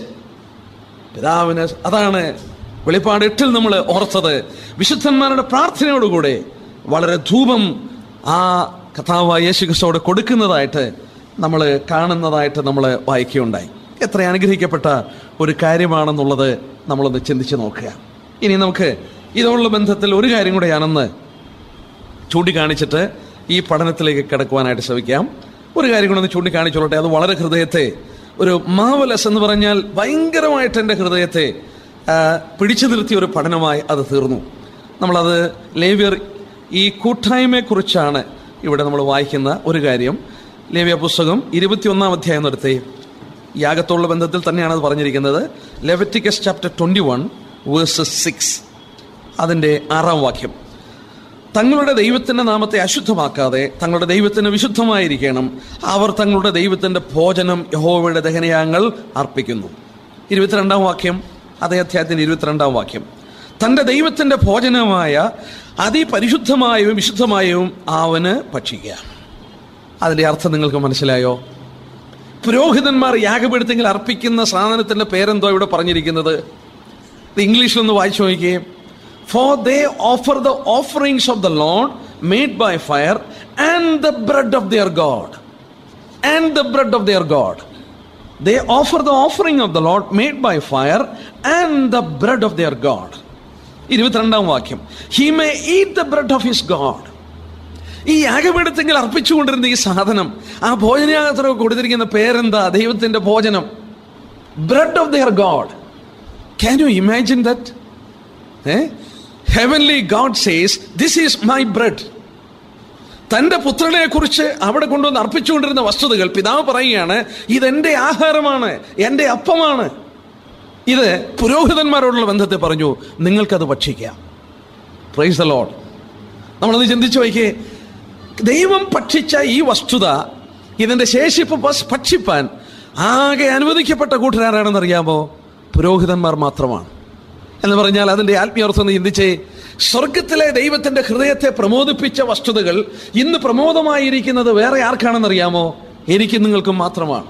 പിതാവിന്, അതാണ് വെളിപ്പാട് 8 നമ്മൾ ഓർത്തത്. വിശുദ്ധന്മാരുടെ പ്രാർത്ഥനയോടുകൂടെ വളരെ ധൂപം ആ കർത്താവായ യേശുക്രിസ്തുവോട് കൊടുക്കുന്നതായിട്ട് നമ്മൾ കാണുന്നതായിട്ട് നമ്മൾ വായിക്കുകയുണ്ടായി. എത്ര അനുഗ്രഹിക്കപ്പെട്ട ഒരു കാര്യമാണെന്നുള്ളത് നമ്മളൊന്ന് ചിന്തിച്ച് നോക്കുക. ഇനി നമുക്ക് ഇതോടുള്ള ബന്ധത്തിൽ ഒരു കാര്യം കൂടെ ഞാനൊന്ന് ചൂണ്ടിക്കാണിച്ചിട്ട് ഈ പഠനത്തിലേക്ക് കിടക്കുവാനായിട്ട് ശ്രമിക്കാം. ഒരു കാര്യം കൂടെ ഒന്ന് ചൂണ്ടിക്കാണിച്ചോളട്ടെ. അത് വളരെ ഹൃദയത്തെ, ഒരു മാവലസ് എന്ന് പറഞ്ഞാൽ ഭയങ്കരമായിട്ട് എൻ്റെ ഹൃദയത്തെ പിടിച്ചു നിർത്തിയ ഒരു പഠനമായി അത് തീർന്നു. നമ്മളത് ലേവ്യർ ഈ കൂട്ടായ്മയെക്കുറിച്ചാണ് ഇവിടെ നമ്മൾ വായിക്കുന്ന ഒരു കാര്യം. ലേവ്യ പുസ്തകം 21 അധ്യായം എടുത്തേ. യാഗത്തോടുള്ള ബന്ധത്തിൽ തന്നെയാണ് അത് പറഞ്ഞിരിക്കുന്നത്. ലെവിറ്റിക്കസ് ചാപ്റ്റർ 21:6 അതിൻ്റെ 6-ാം വാക്യം. തങ്ങളുടെ ദൈവത്തിൻ്റെ നാമത്തെ അശുദ്ധമാക്കാതെ തങ്ങളുടെ ദൈവത്തിന് വിശുദ്ധമായിരിക്കണം. അവർ തങ്ങളുടെ ദൈവത്തിൻ്റെ ഭോജനം യഹോവയുടെ ദഹനയാഗങ്ങൾ അർപ്പിക്കുന്നു. 22-ാം വാക്യം, അതേ അധ്യായത്തിൻ്റെ 22-ാം വാക്യം. തൻ്റെ ദൈവത്തിൻ്റെ ഭോജനമായ അതിപരിശുദ്ധമായവും വിശുദ്ധമായവും അവന് ഭക്ഷിക്കുക. അതിൻ്റെ അർത്ഥം നിങ്ങൾക്ക് മനസ്സിലായോ? പുരോഹിതന്മാർ യാഗപീഠത്തിൽ അർപ്പിക്കുന്ന സാധനത്തിൻ്റെ പേരെന്തോ ഇവിടെ പറഞ്ഞിരിക്കുന്നത്? ഇംഗ്ലീഷിലൊന്ന് വായിച്ചു നോക്കിയേ. For they offer the offerings of the Lord made by fire and the bread of their God. And the bread of their God. They offer the offering of the Lord made by fire and the bread of their God. 22-ാം വാക്യം. He may eat the bread of his God. ഈ യാഗപീഠത്തിൽ അർപ്പിച്ചുകൊണ്ടിരുന്ന ഈ സാധനം, ആ ഭോജനയാഗത്തിനൊക്കെ കൊടുത്തിരിക്കുന്ന പേരെന്താ? ദൈവത്തിന്റെ ഭോജനം, bread of their God. Can you imagine that? Heavenly God says, this is my bread. തൻ്റെ പുത്രനെ കുറിച്ച് അവിടെ കൊണ്ടുവന്ന് അർപ്പിച്ചുകൊണ്ടിരുന്ന വസ്തുതകൾ പിതാവ് പറയുകയാണ്, ഇതെന്റെ ആഹാരമാണ്, എൻ്റെ അപ്പമാണ്. ഇത് പുരോഹിതന്മാരോടുള്ള ബന്ധത്തെ പറഞ്ഞു, നിങ്ങൾക്കത് ഭക്ഷിക്കാം. Price the Lord. നമ്മളത് ചിന്തിച്ചു നോക്കിയേ. ദൈവം ഭക്ഷിച്ച ഈ വസ്തുത, ഇതിന്റെ ശേഷിപ്പ് ഭക്ഷിപ്പാൻ ആകെ അനുവദിക്കപ്പെട്ട കൂട്ടരാരാണെന്ന് അറിയാമോ? പുരോഹിതന്മാർ മാത്രമാണ്. എന്ന് പറഞ്ഞാൽ അതിൻ്റെ ആത്മീയാർത്ഥം ചിന്തിച്ചേ. സ്വർഗത്തിലെ ദൈവത്തിന്റെ ഹൃദയത്തെ പ്രമോദിപ്പിച്ച വസ്തുതകൾ ഇന്ന് പ്രമോദമായിരിക്കുന്നത് വേറെ ആർക്കാണെന്നറിയാമോ? എനിക്കും നിങ്ങൾക്കും മാത്രമാണ്.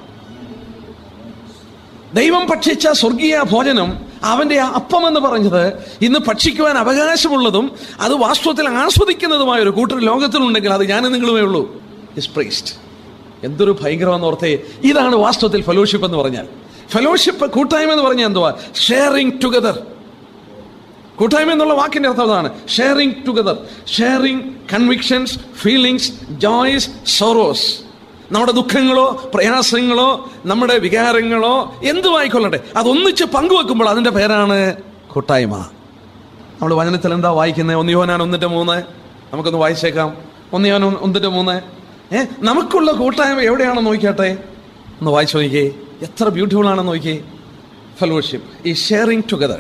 ദൈവം ഭക്ഷിച്ച സ്വർഗീയ ഭോജനം, അവന്റെ അപ്പം എന്ന് പറഞ്ഞത് ഇന്ന് ഭക്ഷിക്കുവാൻ അവകാശമുള്ളതും അത് വാസ്തവത്തിൽ ആസ്വദിക്കുന്നതുമായ ഒരു കൂട്ടർ ലോകത്തിലുണ്ടെങ്കിൽ അത് ഞാനും നിങ്ങളുമേ ഉള്ളൂ. Is praised. എന്തൊരു ഭയങ്കരമെന്ന് ഓർത്തേ. ഇതാണ് വാസ്തവത്തിൽ ഫെലോഷിപ്പ് എന്ന് പറഞ്ഞാൽ. ഫെലോഷിപ്പ്, കൂട്ടായ്മ എന്ന് പറഞ്ഞാൽ എന്തുവാ? Sharing together. കൂട്ടായ്മ എന്നുള്ള വാക്കിന്റെ അർത്ഥം അതാണ്. Sharing together. Sharing convictions, feelings, joys, sorrows. നമ്മുടെ ദുഃഖങ്ങളോ പ്രയാസങ്ങളോ നമ്മുടെ വികാരങ്ങളോ എന്തുവായിക്കൊള്ളട്ടെ, അതൊന്നിച്ച് പങ്കുവെക്കുമ്പോൾ അതിന്റെ പേരാണ് കൂട്ടായ്മ. നമ്മൾ വചനത്തിൽ എന്താ വായിക്കുന്നത്? 1 യോഹന്നാൻ 1:3 നമുക്കൊന്ന് വായിച്ചേക്കാം. 1 യോഹന്നാൻ 1:3. നമുക്കുള്ള കൂട്ടായ്മ എവിടെയാണെന്ന് നോക്കിയാട്ടെ, ഒന്ന് വായിച്ചു നോക്കിയേ. എത്ര ബ്യൂട്ടിഫുൾ ആണെന്ന് നോക്കിയേ. ഫെലോഷിപ്പ് ഈ ഷെയറിംഗ് ടുഗദർ.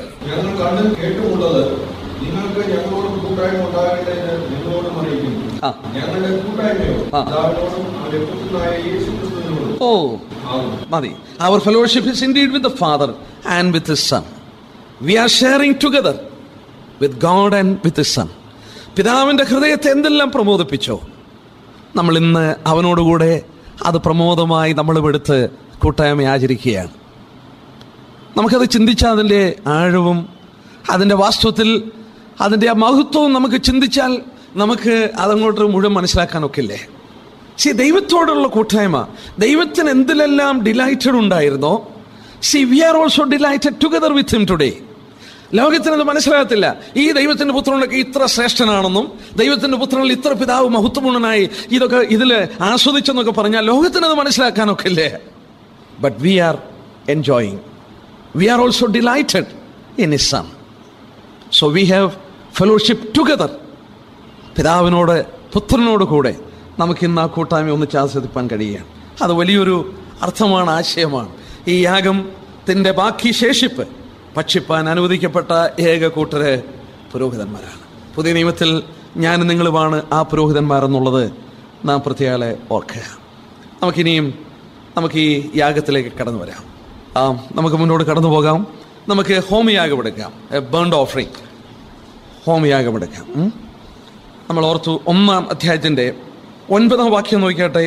മതി. Our fellowship is indeed with the Father and with His Son. We are sharing together with God and with His Son. പിതാവിന്റെ ഹൃദയത്തെ എന്തെല്ലാം പ്രമോദിപ്പിച്ചോ, നമ്മൾ ഇന്ന് അവനോടുകൂടെ അത് പ്രമോദമായി നമ്മളും എടുത്ത് കൂട്ടായ്മ ആചരിക്കുകയാണ്. നമുക്കത് ചിന്തിച്ചാൽ അതിൻ്റെ ആഴവും അതിൻ്റെ വാസ്തവത്തിൽ അതിൻ്റെ ആ മഹത്വവും നമുക്ക് ചിന്തിച്ചാൽ നമുക്ക് അതങ്ങോട്ട് മുഴുവൻ മനസ്സിലാക്കാനൊക്കില്ലേ? ദൈവത്തോടുള്ള കൂട്ടായ്മ, ദൈവത്തിന് എന്തിലെല്ലാം ഡിലൈറ്റഡ് ഉണ്ടായിരുന്നോ, we are also delighted together with him today. ലോകത്തിനത് മനസ്സിലാകത്തില്ല. ഈ ദൈവത്തിന്റെ പുത്രനൊക്കെ ഇത്ര ശ്രേഷ്ഠനാണെന്നും ദൈവത്തിന്റെ പുത്രനിൽ ഇത്ര പിതാവ് മഹത്വപൂർണനായി ഇതൊക്കെ ഇതിൽ ആസ്വദിച്ചെന്നൊക്കെ പറഞ്ഞാൽ ലോകത്തിനത് മനസ്സിലാക്കാനൊക്കെ ഇല്ലേ? But we are enjoying, we are also delighted in his son. So we have fellowship together. പിതാവിനോട് പുത്രനോട് കൂടെ നമുക്കിന്ന് ആ കൂട്ടായ്മ ഒന്നിച്ച് ആസ്വദിപ്പാൻ കഴിയുകയാണ്. അത് വലിയൊരു അർത്ഥമാണ്, ആശയമാണ്. ഈ യാഗത്തിന്റെ ബാക്കി ശേഷിപ്പ് ഭക്ഷിപ്പാൻ അനുവദിക്കപ്പെട്ട ഏക കൂട്ടര് പുരോഹിതന്മാരാണ്. പുതിയ നിയമത്തിൽ ഞാൻ നിങ്ങളുമാണ് ആ പുരോഹിതന്മാരെന്നുള്ളത് നാം പ്രത്യേകം ഓർക്കുക. നമുക്ക് ഈ യാഗത്തിലേക്ക് കടന്നു വരാം. നമുക്ക് മുന്നോട്ട് കടന്നു പോകാം. നമുക്ക് ഹോമയാഗം എടുക്കാം, ബേൺഡ് ഓഫറിംഗ്, ഹോമയാഗം എടുക്കാം. നമ്മൾ ഓർത്തു 1-ാം അധ്യായത്തിൻ്റെ 9-ാം വാക്യം നോക്കിയാട്ടെ.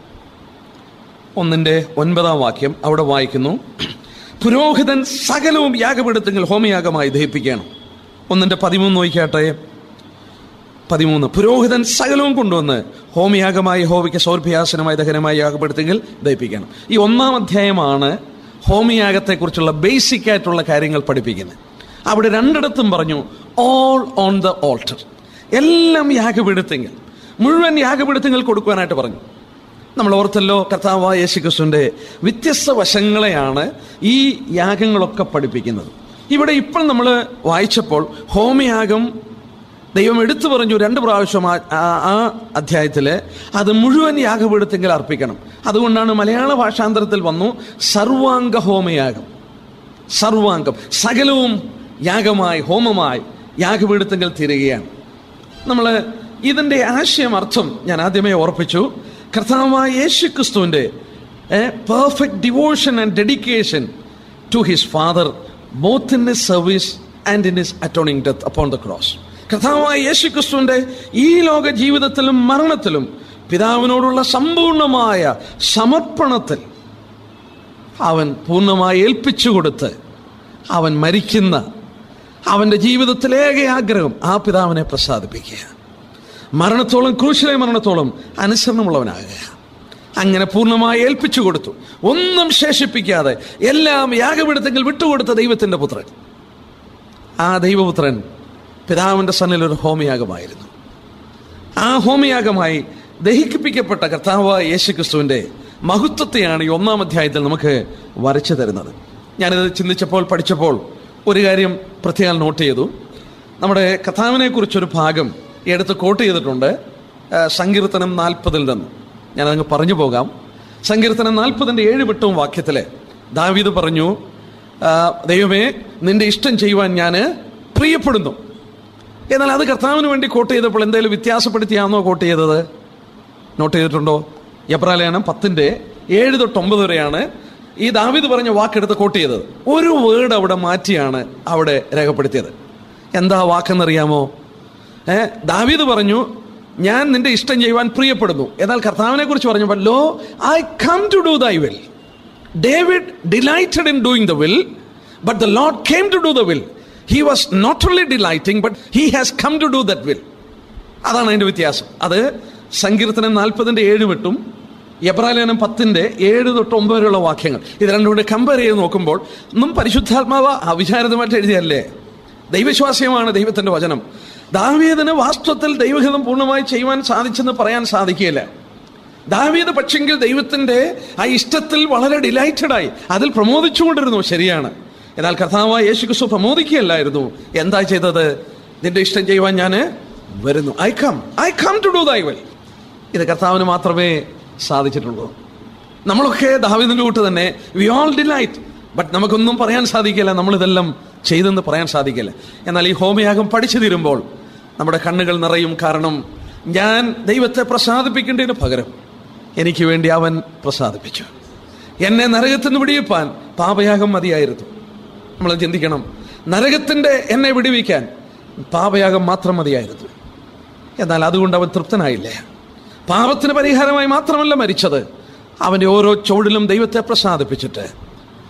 1-ന്റെ 9-ാം വാക്യം അവിടെ വായിക്കുന്നു, പുരോഹിതൻ സകലവും യാഗപീഠത്തിൽ ഹോമയാഗമായി ദഹിപ്പിക്കണം. 1-ന്റെ 13 നോക്കിയാട്ടെ. 13, പുരോഹിതൻ സകലവും കൊണ്ടുവന്ന് ഹോമയാഗമായി യഹോവയ്ക്ക് സൗരഭ്യാസനമായി ദഹനമായി യാഗപീഠത്തിൽ ദഹിപ്പിക്കണം. ഈ 1-ാം അധ്യായമാണ് ഹോമയാഗത്തെക്കുറിച്ചുള്ള ബേസിക് ആയിട്ടുള്ള കാര്യങ്ങൾ പഠിപ്പിക്കുന്നത്. അവിടെ 2 പറഞ്ഞു ഓൾ ഓൺ ദ ഓൾട്ടർ, എല്ലാം യാഗപീഠത്തിൽ, മുഴുവൻ യാഗപീഠത്തിൽ കൊടുക്കുവാനായിട്ട് പറഞ്ഞു. നമ്മൾ ഓർത്തല്ലോ, കർത്താവായ യേശുക്രിസ്തുവിന്റെ വ്യത്യസ്ത വശങ്ങളെയാണ് ഈ യാഗങ്ങളൊക്കെ പഠിപ്പിക്കുന്നത്. ഇവിടെ ഇപ്പോൾ നമ്മൾ വായിച്ചപ്പോൾ ഹോമയാഗം ദൈവം എടുത്തു പറഞ്ഞു 2 പ്രാവശ്യം ആ അധ്യായത്തിൽ അത് മുഴുവൻ യാഗപീഠത്തിൽ അർപ്പിക്കണം. അതുകൊണ്ടാണ് മലയാള ഭാഷാന്തരത്തിൽ വന്നു സർവാംഗ ഹോമയാഗം. സർവാംഗം, സകലവും യാഗമായി ഹോമമായി യാഗപീഠത്തിൽ തീരുകയാണ്. നമ്മൾ ഇതിൻ്റെ ആശയം, അർത്ഥം ഞാൻ ആദ്യമേ ഓർപ്പിച്ചു. കർത്താവായ യേശുക്രിസ്തുവിന്റെ perfect devotion and dedication to his father, both in his service and in his atoning death upon the cross. കർത്താവായ യേശുക്രിസ്തുവിന്റെ ഈ ലോക ജീവിതത്തിലും മരണത്തിലും പിതാവിനോടുള്ള സമ്പൂർണമായ സമർപ്പണത്തിൽ അവൻ പൂർണ്ണമായി ഏൽപ്പിച്ചു കൊടുത്ത് അവൻ മരിക്കുന്ന അവൻ്റെ ജീവിതത്തിലേക ആഗ്രഹം ആ പിതാവിനെ പ്രസാദിപ്പിക്കുക, മരണത്തോളം, ക്രൂശിലെ മരണത്തോളം അനുസരണമുള്ളവനാകുക. അങ്ങനെ പൂർണ്ണമായി ഏൽപ്പിച്ചു കൊടുത്തു, ഒന്നും ശേഷിപ്പിക്കാതെ എല്ലാം യാഗപീഠത്തിൽ വിട്ടുകൊടുത്ത ദൈവത്തിന്റെ പുത്രൻ. ആ ദൈവപുത്രൻ പിതാവിന്റെ സന്നിൽ ഒരു ഹോമയാഗമായിരുന്നു. ആ ഹോമയാഗമായി ദഹിപ്പിക്കപ്പെട്ട കർത്താവായ യേശുക്രിസ്തുവിന്റെ മഹത്വത്തെയാണ് ഈ 1-ാം അധ്യായത്തിൽ നമുക്ക് വരച്ചു തരുന്നത്. ഞാനിത് ചിന്തിച്ചപ്പോൾ, പഠിച്ചപ്പോൾ ഒരു കാര്യം പ്രത്യേകം നോട്ട് ചെയ്തു. നമ്മുടെ കർത്താവിനെ കുറിച്ചൊരു ഭാഗം എടുത്ത് കോട്ട് ചെയ്തിട്ടുണ്ട്, സങ്കീർത്തനം 40 നിന്ന്. ഞാനതങ്ങ് പറഞ്ഞു പോകാം. സങ്കീർത്തനം 40-ന്റെ 7-8 വാക്യത്തിൽ ദാവീദ് പറഞ്ഞു, ദൈവമേ നിന്റെ ഇഷ്ടം ചെയ്യുവാൻ ഞാൻ പ്രിയപ്പെടുന്നു. എന്നാൽ അത് കർത്താവിന് വേണ്ടി കോട്ട് ചെയ്തപ്പോൾ എന്തെങ്കിലും വ്യത്യാസപ്പെടുത്തിയാണോ കോട്ട് ചെയ്തത്? നോട്ട് ചെയ്തിട്ടുണ്ടോ? എബ്രായലേഖനം 10-ന്റെ 7-9 വരെയാണ് ഈ ദാവീദ് പറഞ്ഞ വാക്കെടുത്ത് കോട്ട് ചെയ്തത്. ഒരു വേർഡ് അവിടെ മാറ്റിയാണ് അവിടെ രേഖപ്പെടുത്തിയത്. എന്താ വാക്കെന്നറിയാമോ? ദാവീദ് പറഞ്ഞു, ഞാൻ നിന്റെ ഇഷ്ടം ചെയ്യുവാൻ പ്രിയപ്പെടുന്നു. എന്നാൽ കർത്താവിനെ കുറിച്ച് പറഞ്ഞപ്പോൾ, lo I come to do thy will. David delighted in doing the will, but the Lord came to do the will. He was not only delighting, but he has come to do that will. അതാണ് അതിന്റെ വ്യത്യാസം. അത് സങ്കീർത്തനം 40-ന്റെ 7-8 എബ്രായലേഖനം 10-ന്റെ 7-9 വരെയുള്ള വാക്യങ്ങൾ. ഇത് രണ്ടും കൂടെ കമ്പയർ ചെയ്ത് നോക്കുമ്പോൾ പരിശുദ്ധാത്മാവ് അവിചാരിതമായിട്ട് എഴുതിയല്ലേ, ദൈവവിശ്വാസ്യമാണ് ദൈവത്തിന്റെ വചനം. ദാവീദിന് വാസ്തവത്തിൽ ദൈവഹിതം പൂർണ്ണമായി ചെയ്യുവാൻ സാധിച്ചെന്ന് പറയാൻ സാധിക്കുകയില്ല. ദാവീദ് പക്ഷെങ്കിൽ ദൈവത്തിന്റെ ആ ഇഷ്ടത്തിൽ വളരെ ഡിലൈറ്റഡായി അതിൽ പ്രമോദിച്ചുകൊണ്ടിരുന്നു, ശരിയാണ്. എന്നാൽ കർത്താവായ യേശുക്രിസ്തു പ്രമോദിക്കുകയല്ലായിരുന്നു. എന്താ ചെയ്തത്? നിന്റെ ഇഷ്ടം ചെയ്യുവാൻ ഞാൻ വരുന്നു. I come to do thy will. ഇത് കർത്താവിന് മാത്രമേ സാധിച്ചിട്ടുള്ളൂ. നമ്മളൊക്കെ ദാവീദിന്റെ കൂട്ട് തന്നെ വി ഓൾ ഡിലൈറ്റ്, ബട്ട് നമുക്കൊന്നും പറയാൻ സാധിക്കില്ല, നമ്മളിതെല്ലാം ചെയ്തെന്ന് പറയാൻ സാധിക്കില്ല. എന്നാൽ ഈ ഹോമയാഗം പഠിച്ചു തീരുമ്പോൾ നമ്മുടെ കണ്ണുകൾ നിറയും. കാരണം ഞാൻ ദൈവത്തെ പ്രസാദിപ്പിക്കേണ്ടതിന് പകരം എനിക്ക് വേണ്ടി അവൻ പ്രസാദിപ്പിച്ചു. എന്നെ നരകത്തിൽ നിന്ന് വിടിയിപ്പാൻ പാപയാഗം മതിയായിരുന്നു. നമ്മൾ ചിന്തിക്കണം, നരകത്തിന്റെ എന്നെ വിടുവിക്കാൻ പാപയാഗം മാത്രം മതിയായിരുന്നു. എന്നാൽ അതുകൊണ്ട് അവൻ തൃപ്തനായില്ലേ. പാപത്തിന് പരിഹാരമായി മാത്രമല്ല മരിച്ചത്, അവന്റെ ഓരോ ചുവടിലും ദൈവത്തെ പ്രസാദിപ്പിച്ചിട്ട്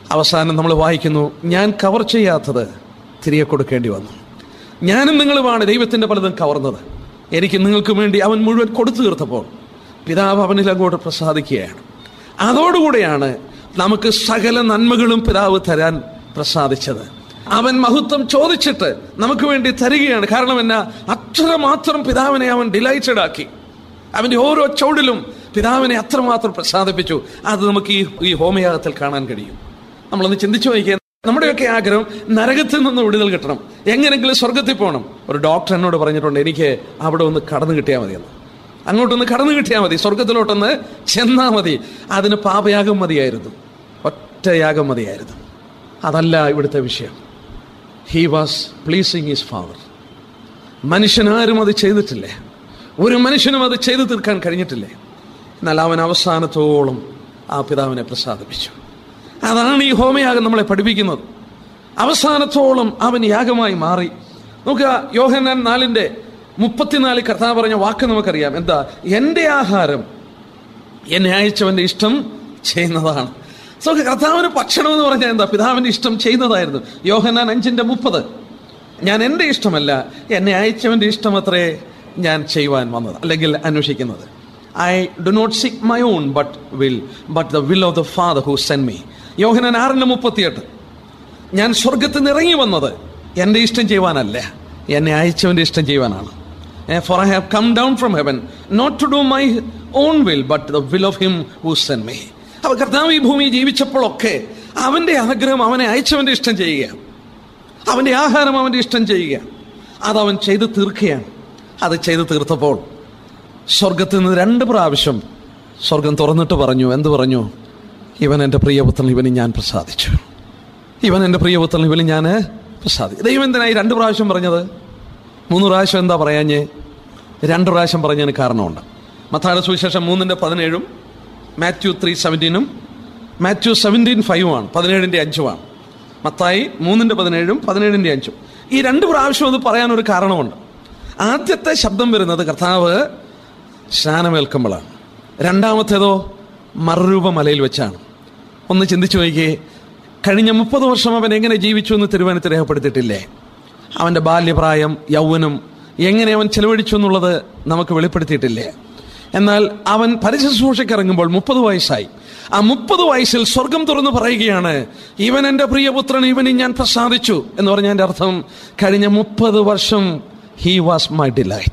അവസാനം നമ്മൾ വായിക്കുന്നു, ഞാൻ കവർ ചെയ്യാത്തത് തിരികെ കൊടുക്കേണ്ടി വന്നു. ഞാനും നിങ്ങളുമാണ് ദൈവത്തിൻ്റെ പലതും കവർന്നത്. എനിക്ക് നിങ്ങൾക്ക് വേണ്ടി അവൻ മുഴുവൻ കൊടുത്തു തീർത്തപ്പോൾ പിതാവ് അവനിൽ അങ്ങോട്ട് പ്രസാദിക്കുകയാണ്. അതോടുകൂടെയാണ് നമുക്ക് സകല നന്മകളും പിതാവ് തരാൻ പ്രസാദിച്ചത്. അവൻ മഹത്വം ചോദിച്ചിട്ട് നമുക്ക് വേണ്ടി തരികയാണ്. കാരണം എന്നാ, അത്രമാത്രം പിതാവിനെ അവൻ ഡിലൈറ്റഡ് ആക്കി. അവൻ്റെ ഓരോ ചുവടിലും പിതാവിനെ അത്രമാത്രം പ്രസാദിപ്പിച്ചു. അത് നമുക്ക് ഈ ഹോമയാഗത്തിൽ കാണാൻ കഴിയും. നമ്മളൊന്ന് ചിന്തിച്ചു നോക്കിയാൽ, നമ്മുടെയൊക്കെ ആഗ്രഹം നരകത്തിൽ നിന്ന് വിടുതൽ കിട്ടണം, എങ്ങനെങ്കിലും സ്വർഗത്തിൽ പോകണം. ഒരു ഡോക്ടർ എന്നോട് പറഞ്ഞിട്ടുണ്ട്, എനിക്ക് അവിടെ ഒന്ന് കടന്നു കിട്ടിയാൽ മതിയെന്ന്. അങ്ങോട്ടൊന്ന് കടന്നു കിട്ടിയാൽ മതി, സ്വർഗത്തിലോട്ടൊന്ന് ചെന്നാൽ മതി. അതിന് പാപയാഗം മതിയായിരുന്നു, ഒറ്റയാഗം മതിയായിരുന്നു. അതല്ല ഇവിടുത്തെ വിഷയം. He was pleasing his father. മനുഷ്യനാരും അത് ചെയ്തിട്ടില്ലേ, ഒരു മനുഷ്യനും അത് ചെയ്തു തീർക്കാൻ കഴിഞ്ഞിട്ടില്ലേ. എന്നാൽ അവൻ അവസാനത്തോളം ആ പിതാവിനെ പ്രസാദിപ്പിച്ചു. അതാണ് ഈ ഹോമയാഗം നമ്മളെ പഠിപ്പിക്കുന്നത്. അവസാനത്തോളം അവൻ യാഗമായി മാറി. നോക്കുക, യോഹന്നാൻ 4:34 കർത്താവ് പറഞ്ഞ വാക്ക് നമുക്കറിയാം. എന്താ? എൻ്റെ ആഹാരം എന്നെ അയച്ചവൻ്റെ ഇഷ്ടം ചെയ്യുന്നതാണ്. സോ കർത്താവിന് ഭക്ഷണം എന്ന് പറഞ്ഞാൽ എന്താ? പിതാവിൻ്റെ ഇഷ്ടം ചെയ്യുന്നതായിരുന്നു. യോഹന്നാൻ 5:30, ഞാൻ എൻ്റെ ഇഷ്ടമല്ല, എന്നെ അയച്ചവൻ്റെ ഇഷ്ടം അത്രേ ഞാൻ ചെയ്യുവാൻ വന്നത്, അല്ലെങ്കിൽ അന്വേഷിക്കുന്നത്. I do not seek my own but the will of the Father who sent me. യോഹന്നാൻ 6:38, ഞാൻ സ്വർഗത്തിൽ നിന്ന് ഇറങ്ങി വന്നത് എൻ്റെ ഇഷ്ടം ചെയ്യുവാനല്ല, എന്നെ അയച്ചവൻ്റെ ഇഷ്ടം ചെയ്യുവാനാണ്. For I have come down from heaven not to do my own will but the will of him who sent me. അപ്പോൾ കർത്താവ് ഈ ഭൂമിയിൽ ജീവിച്ചപ്പോഴൊക്കെ അവൻ്റെ ആഗ്രഹം അവനെ അയച്ചവൻ്റെ ഇഷ്ടം ചെയ്യുക, അവൻ്റെ ആഹാരം അവൻ്റെ ഇഷ്ടം ചെയ്യുക. അതവൻ ചെയ്ത് തീർക്കുകയാണ്. അത് ചെയ്ത് തീർത്തപ്പോൾ സ്വർഗത്തിൽ നിന്ന് 2 പ്രാവശ്യം സ്വർഗം തുറന്നിട്ട് പറഞ്ഞു. എന്ത് പറഞ്ഞു? ഇവൻ എൻ്റെ പ്രിയപുത്രൻ, ഇവന് ഞാൻ പ്രസാദിച്ചു. ഇവൻ എൻ്റെ പ്രിയപുത്രൻ, ഇവന് ഞാൻ പ്രസാദിച്ചു. ദൈവം എന്തിനായി 2 പ്രാവശ്യം പറഞ്ഞത്? 3 പ്രാവശ്യം എന്താ പറയാഞ്ഞേ? 2 പ്രാവശ്യം പറഞ്ഞതിന് കാരണമുണ്ട്. മത്തായിയുടെ സുവിശേഷം 3:17, മാത്യു 3:17, മാത്യു 17:5 17:5. മത്തായി 3:17, 17:5. ഈ 2 പ്രാവശ്യം അത് പറയാനൊരു കാരണമുണ്ട്. ആദ്യത്തെ ശബ്ദം വരുന്നത് കർത്താവ് സ്നാനമേൽക്കുമ്പോഴാണ്. രണ്ടാമത്തേതോ മറുരൂപമലയിൽ വെച്ചാണ്. ഒന്ന് ചിന്തിച്ചു നോക്കിയേ, കഴിഞ്ഞ 30 വർഷം അവൻ എങ്ങനെ ജീവിച്ചു എന്ന് തിരുവചനത്തിൽ രേഖപ്പെടുത്തിയിട്ടില്ലേ? അവൻ്റെ ബാല്യപ്രായം, യൗവനം എങ്ങനെ അവൻ ചെലവഴിച്ചു എന്നുള്ളത് നമുക്ക് വെളിപ്പെടുത്തിയിട്ടില്ലേ? എന്നാൽ അവൻ പരിശുശ്രൂഷയ്ക്ക് ഇറങ്ങുമ്പോൾ 30 വയസ്സായി. ആ 30 വയസ്സിൽ സ്വർഗം തുറന്ന് പറയുകയാണ്, ഇവൻ എൻ്റെ പ്രിയപുത്രൻ, ഇവനിൽ ഞാൻ പ്രസാദിച്ചു എന്ന് പറഞ്ഞതിൻ്റെ അർത്ഥം കഴിഞ്ഞ 30 വർഷം he was my delight.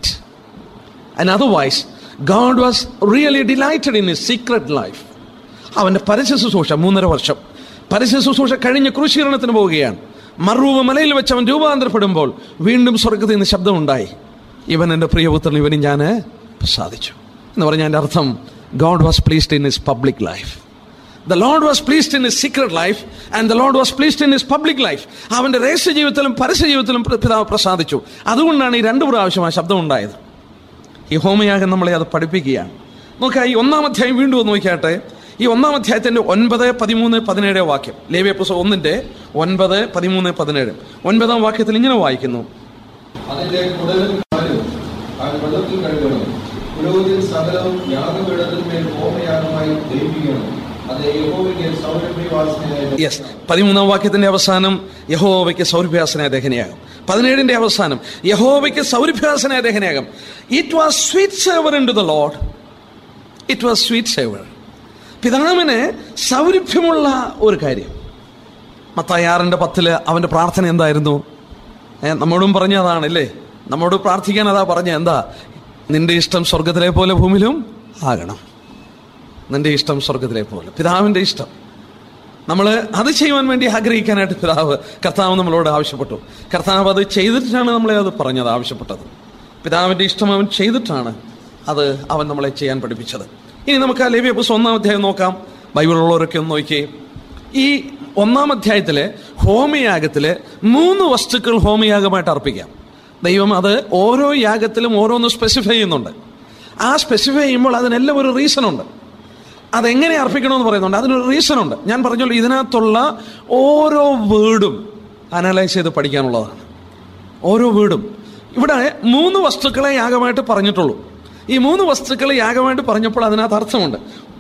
And otherwise God was really delighted in his secret life. അവൻ്റെ പരിശുശ്രൂഷ 3.5 വർഷം പരിശുശ്രൂഷ കഴിഞ്ഞ് ക്രൂശീകരണത്തിന് പോവുകയാണ്. മറുരൂപമലയിൽ വെച്ച് അവൻ രൂപാന്തരപ്പെടുമ്പോൾ വീണ്ടും സ്വർഗത്തിൽ നിന്ന് ശബ്ദമുണ്ടായി, ഇവൻ എൻ്റെ പ്രിയപുത്രൻ, ഇവന് ഞാൻ പ്രസാദിച്ചു എന്ന് പറഞ്ഞതിൻ്റെ അർത്ഥം God was pleased in his public life. The Lord was pleased in his secret life and the Lord was pleased in his public life. അവൻ്റെ രഹസ്യ ജീവിതത്തിലും പരസ്യ ജീവിതത്തിലും പിതാവ് പ്രസാദിച്ചു. അതുകൊണ്ടാണ് ഈ 2 പ്രാവശ്യം ആ ശബ്ദം ഉണ്ടായത്. ഈ ഹോമയാഗം നമ്മളെ അത് പഠിപ്പിക്കുകയാണ്. നോക്കുക, ഈ 1-ാം അധ്യായം വീണ്ടും ഒന്ന് നോക്കിയാട്ടെ. ഈ 1-ാം അധ്യായത്തിൻ്റെ 9, 13, 17 വാക്യം, ലേവ്യ പുസ്തകം 1-ന്റെ 9, 13, 17. 9-ാം വാക്യത്തിൽ ഇങ്ങനെ വായിക്കുന്നു, അതിന്റെ കുടലും കാലും വെള്ളത്തിൽ കഴുകണം, പുരോഹിതൻ സകലവും യാഗപീഠത്തിന്മേൽ ഹോമയാഗമായി ദഹിപ്പിക്കണം. 13-ാം വാക്യത്തിന്റെ അവസാനം യഹോവയ്ക്ക് സൗരഭ്യാസനായ ദഹനയാഗം. 17-ന്റെ അവസാനം യഹോവയ്ക്ക് സൗരഭ്യാസനായ ദഹനയാഗം. It was sweet savour in to the Lord. It was sweet savour. പിതാവിന് സൗരഭ്യമുള്ള ഒരു കാര്യം. മത്തായി 6:10 അവന്റെ പ്രാർത്ഥന എന്തായിരുന്നു? നമ്മോടും പറഞ്ഞതാണല്ലേ, നമ്മോട് പ്രാർത്ഥിക്കാൻ അതാ പറഞ്ഞ എന്താ? നിന്റെ ഇഷ്ടം സ്വർഗത്തിലെ പോലെ ഭൂമിയിലും ആകണം. നിന്റെ ഇഷ്ടം സ്വർഗത്തിലെ പോലെ. പിതാവിൻ്റെ ഇഷ്ടം നമ്മൾ അത് ചെയ്യുവാൻ വേണ്ടി ആഗ്രഹിക്കാനായിട്ട് കർത്താവ് നമ്മളോട് ആവശ്യപ്പെട്ടു. കർത്താവ് അത് ചെയ്തിട്ടാണ് നമ്മളെ അത് പറഞ്ഞത്, ആവശ്യപ്പെട്ടത്. പിതാവിൻ്റെ ഇഷ്ടം അവൻ ചെയ്തിട്ടാണ് അത് അവൻ നമ്മളെ ചെയ്യാൻ പഠിപ്പിച്ചത്. ഇനി നമുക്ക് ആ ലേവ്യ പുസ്തകം 1-ാം അധ്യായം നോക്കാം. ബൈബിളുള്ളവരൊക്കെ ഒന്ന് നോക്കിയേ. ഈ 1-ാം അധ്യായത്തിലെ ഹോമയാഗത്തിലെ 3 വസ്തുക്കൾ ഹോമയാഗമായിട്ട് അർപ്പിക്കാം. ദൈവം അത് ഓരോ യാഗത്തിലും ഓരോന്ന് സ്പെസിഫൈ ചെയ്യുന്നുണ്ട്. ആ സ്പെസിഫൈ ചെയ്യുമ്പോൾ അതിനെല്ലാം ഒരു റീസണുണ്ട്. അതെങ്ങനെ അർപ്പിക്കണമെന്ന് പറയുന്നുണ്ട്, അതിനൊരു റീസണുണ്ട്. ഞാൻ പറഞ്ഞല്ലോ, ഇതിനകത്തുള്ള ഓരോ വേർഡും അനലൈസ് ചെയ്ത് പഠിക്കാനുള്ളതാണ്. ഓരോ വേർഡും. ഇവിടെ 3 വസ്തുക്കളെ യാഗമായിട്ട് പറഞ്ഞിട്ടുള്ളൂ. ഈ 3 വസ്തുക്കളെ യാഗമായിട്ട് പറഞ്ഞപ്പോൾ അതിനകത്ത് അർത്ഥമുണ്ട്.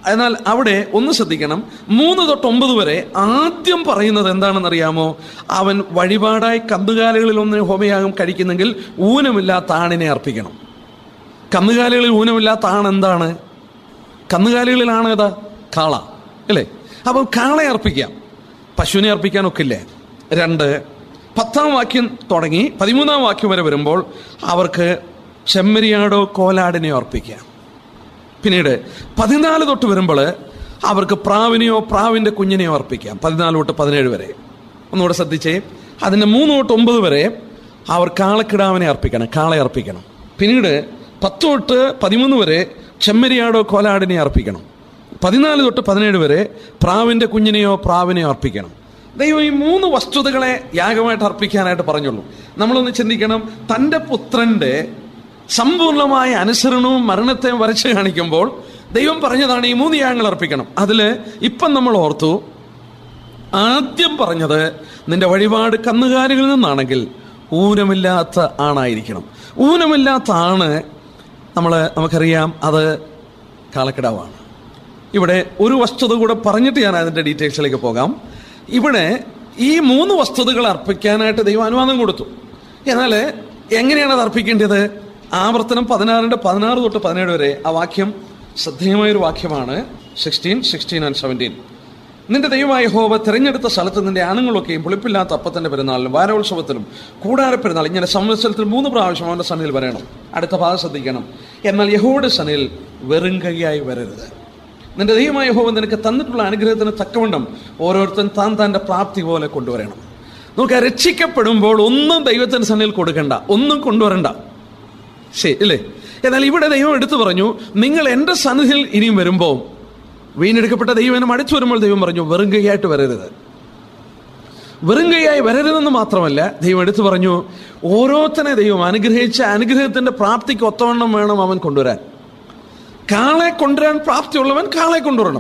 എന്നാൽ അവിടെ ഒന്ന് ശ്രദ്ധിക്കണം, 3 തൊട്ട് 9 വരെ ആദ്യം പറയുന്നത് എന്താണെന്നറിയാമോ? അവൻ വഴിപാടായി കന്നുകാലികളിൽ ഒന്ന് ഹോമയാഗം കഴിക്കുന്നെങ്കിൽ ഊനമില്ലാത്ത ആണിനെ അർപ്പിക്കണം. കന്നുകാലികളിൽ ഊനമില്ലാത്ത ആൺ എന്താണ്? കന്നുകാലികളിലാണ് ഏതാ? കാള, അല്ലേ? അപ്പം കാളയെ അർപ്പിക്കാം, പശുവിനെ അർപ്പിക്കാനൊക്കില്ലേ? 2, 10-ാം വാക്യം തുടങ്ങി 13-ാം വാക്യം വരെ വരുമ്പോൾ അവർക്ക് ചെമ്മരിയാടോ കോലാടിനെയോ അർപ്പിക്കാം. പിന്നീട് 14 തൊട്ട് വരുമ്പോൾ അവർക്ക് പ്രാവിനെയോ പ്രാവിൻ്റെ കുഞ്ഞിനെയോ അർപ്പിക്കാം. 14 തൊട്ട് 17 വരെ ഒന്നുകൂടെ ശ്രദ്ധിച്ചേ. അതിൻ്റെ 3 തൊട്ട് 9 വരെ അവർ കാളക്കിടാവിനെ അർപ്പിക്കണം, കാളയെ അർപ്പിക്കണം. പിന്നീട് 10 തൊട്ട് 13 വരെ ചെമ്മരിയാടോ കോലാടിനെ അർപ്പിക്കണം. 14 തൊട്ട് 17 വരെ പ്രാവിൻ്റെ കുഞ്ഞിനെയോ പ്രാവിനെയോ അർപ്പിക്കണം. ദൈവം ഈ 3 വസ്തുതകളെ യാഗമായിട്ട് അർപ്പിക്കാനായിട്ട് പറഞ്ഞുള്ളൂ. നമ്മളൊന്ന് ചിന്തിക്കണം, തൻ്റെ പുത്രൻ്റെ സമ്പൂർണമായ അനുസരണവും മരണത്തെയും വരച്ച് കാണിക്കുമ്പോൾ ദൈവം പറഞ്ഞതാണ് ഈ 3 യാഗങ്ങൾ അർപ്പിക്കണം. അതിൽ ഇപ്പം നമ്മൾ ഓർത്തു, ആദ്യം പറഞ്ഞത് നിന്റെ വഴിപാട് കന്നുകാലികളിൽ നിന്നാണെങ്കിൽ ഊനമില്ലാത്ത ആണായിരിക്കണം. ഊനമില്ലാത്ത ആണ് നമുക്കറിയാം, അത് കാളക്കിടാവാണ്. ഇവിടെ ഒരു വസ്തുത കൂടെ പറഞ്ഞിട്ട് ഞാൻ അതിൻ്റെ ഡീറ്റെയിൽസിലേക്ക് പോകാം. ഇവിടെ ഈ 3 വസ്തുതകൾ അർപ്പിക്കാനായിട്ട് ദൈവം അനുവാദം കൊടുത്തു. എന്നാൽ എങ്ങനെയാണ് അത് അർപ്പിക്കേണ്ടത്? ആവർത്തനം 16 തൊട്ട് 17 വരെ ആ വാക്യം ശ്രദ്ധേയമായൊരു വാക്യമാണ്. 16, 16 and 17. നിന്റെ ദൈവമായ യഹോവ തിരഞ്ഞെടുത്ത സ്ഥലത്ത് നിന്റെ ആണുങ്ങളൊക്കെയും പുളിപ്പില്ലാത്ത അപ്പത്തിന്റെ പെരുന്നാളിലും വാരോത്സവത്തിലും കൂടാര പെരുന്നാൾ ഇങ്ങനെ സംവത്സരത്തിൽ 3 പ്രാവശ്യം അവന്റെ സന്നിധിയിൽ വരണം. അടുത്ത ഭാഗം ശ്രദ്ധിക്കണം. എന്നാൽ യഹോവയുടെ സന്നിധിയിൽ വെറും കൈയായി വരരുത്. നിന്റെ ദൈവമായ യഹോവ നിനക്ക് തന്നിട്ടുള്ള അനുഗ്രഹത്തിന് തക്കവണ്ണം ഓരോരുത്തൻ താൻ്റെ പ്രാപ്തി പോലെ കൊണ്ടുവരണം. നമുക്ക് രക്ഷിക്കപ്പെടുമ്പോൾ ഒന്നും ദൈവത്തിന്റെ സന്നിധിയിൽ കൊടുക്കണ്ട, ഒന്നും കൊണ്ടുവരണ്ട, ശരി അല്ലേ? എന്നാൽ ഇവിടെ ദൈവം എടുത്തു പറഞ്ഞു, നിങ്ങൾ എൻ്റെ സന്നിധിയിൽ ഇനിയും വരുമ്പോൾ, വീണ്ടെടുക്കപ്പെട്ട ദൈവം അടുത്ത് വരുമ്പോൾ ദൈവം പറഞ്ഞു വെറും കൈയായിട്ട് വരരുത്. വെറും കൈയായി വരരുതെന്ന് മാത്രമല്ല, ദൈവം എടുത്തു പറഞ്ഞു ഓരോരുത്തനെ ദൈവം അനുഗ്രഹിച്ച അനുഗ്രഹത്തിന്റെ പ്രാപ്തിക്ക് ഒത്തവണ്ണം വേണം അവൻ കൊണ്ടുവരാൻ. കാളെ കൊണ്ടുവരാൻ പ്രാപ്തിയുള്ളവൻ കാളെ കൊണ്ടുവരണം,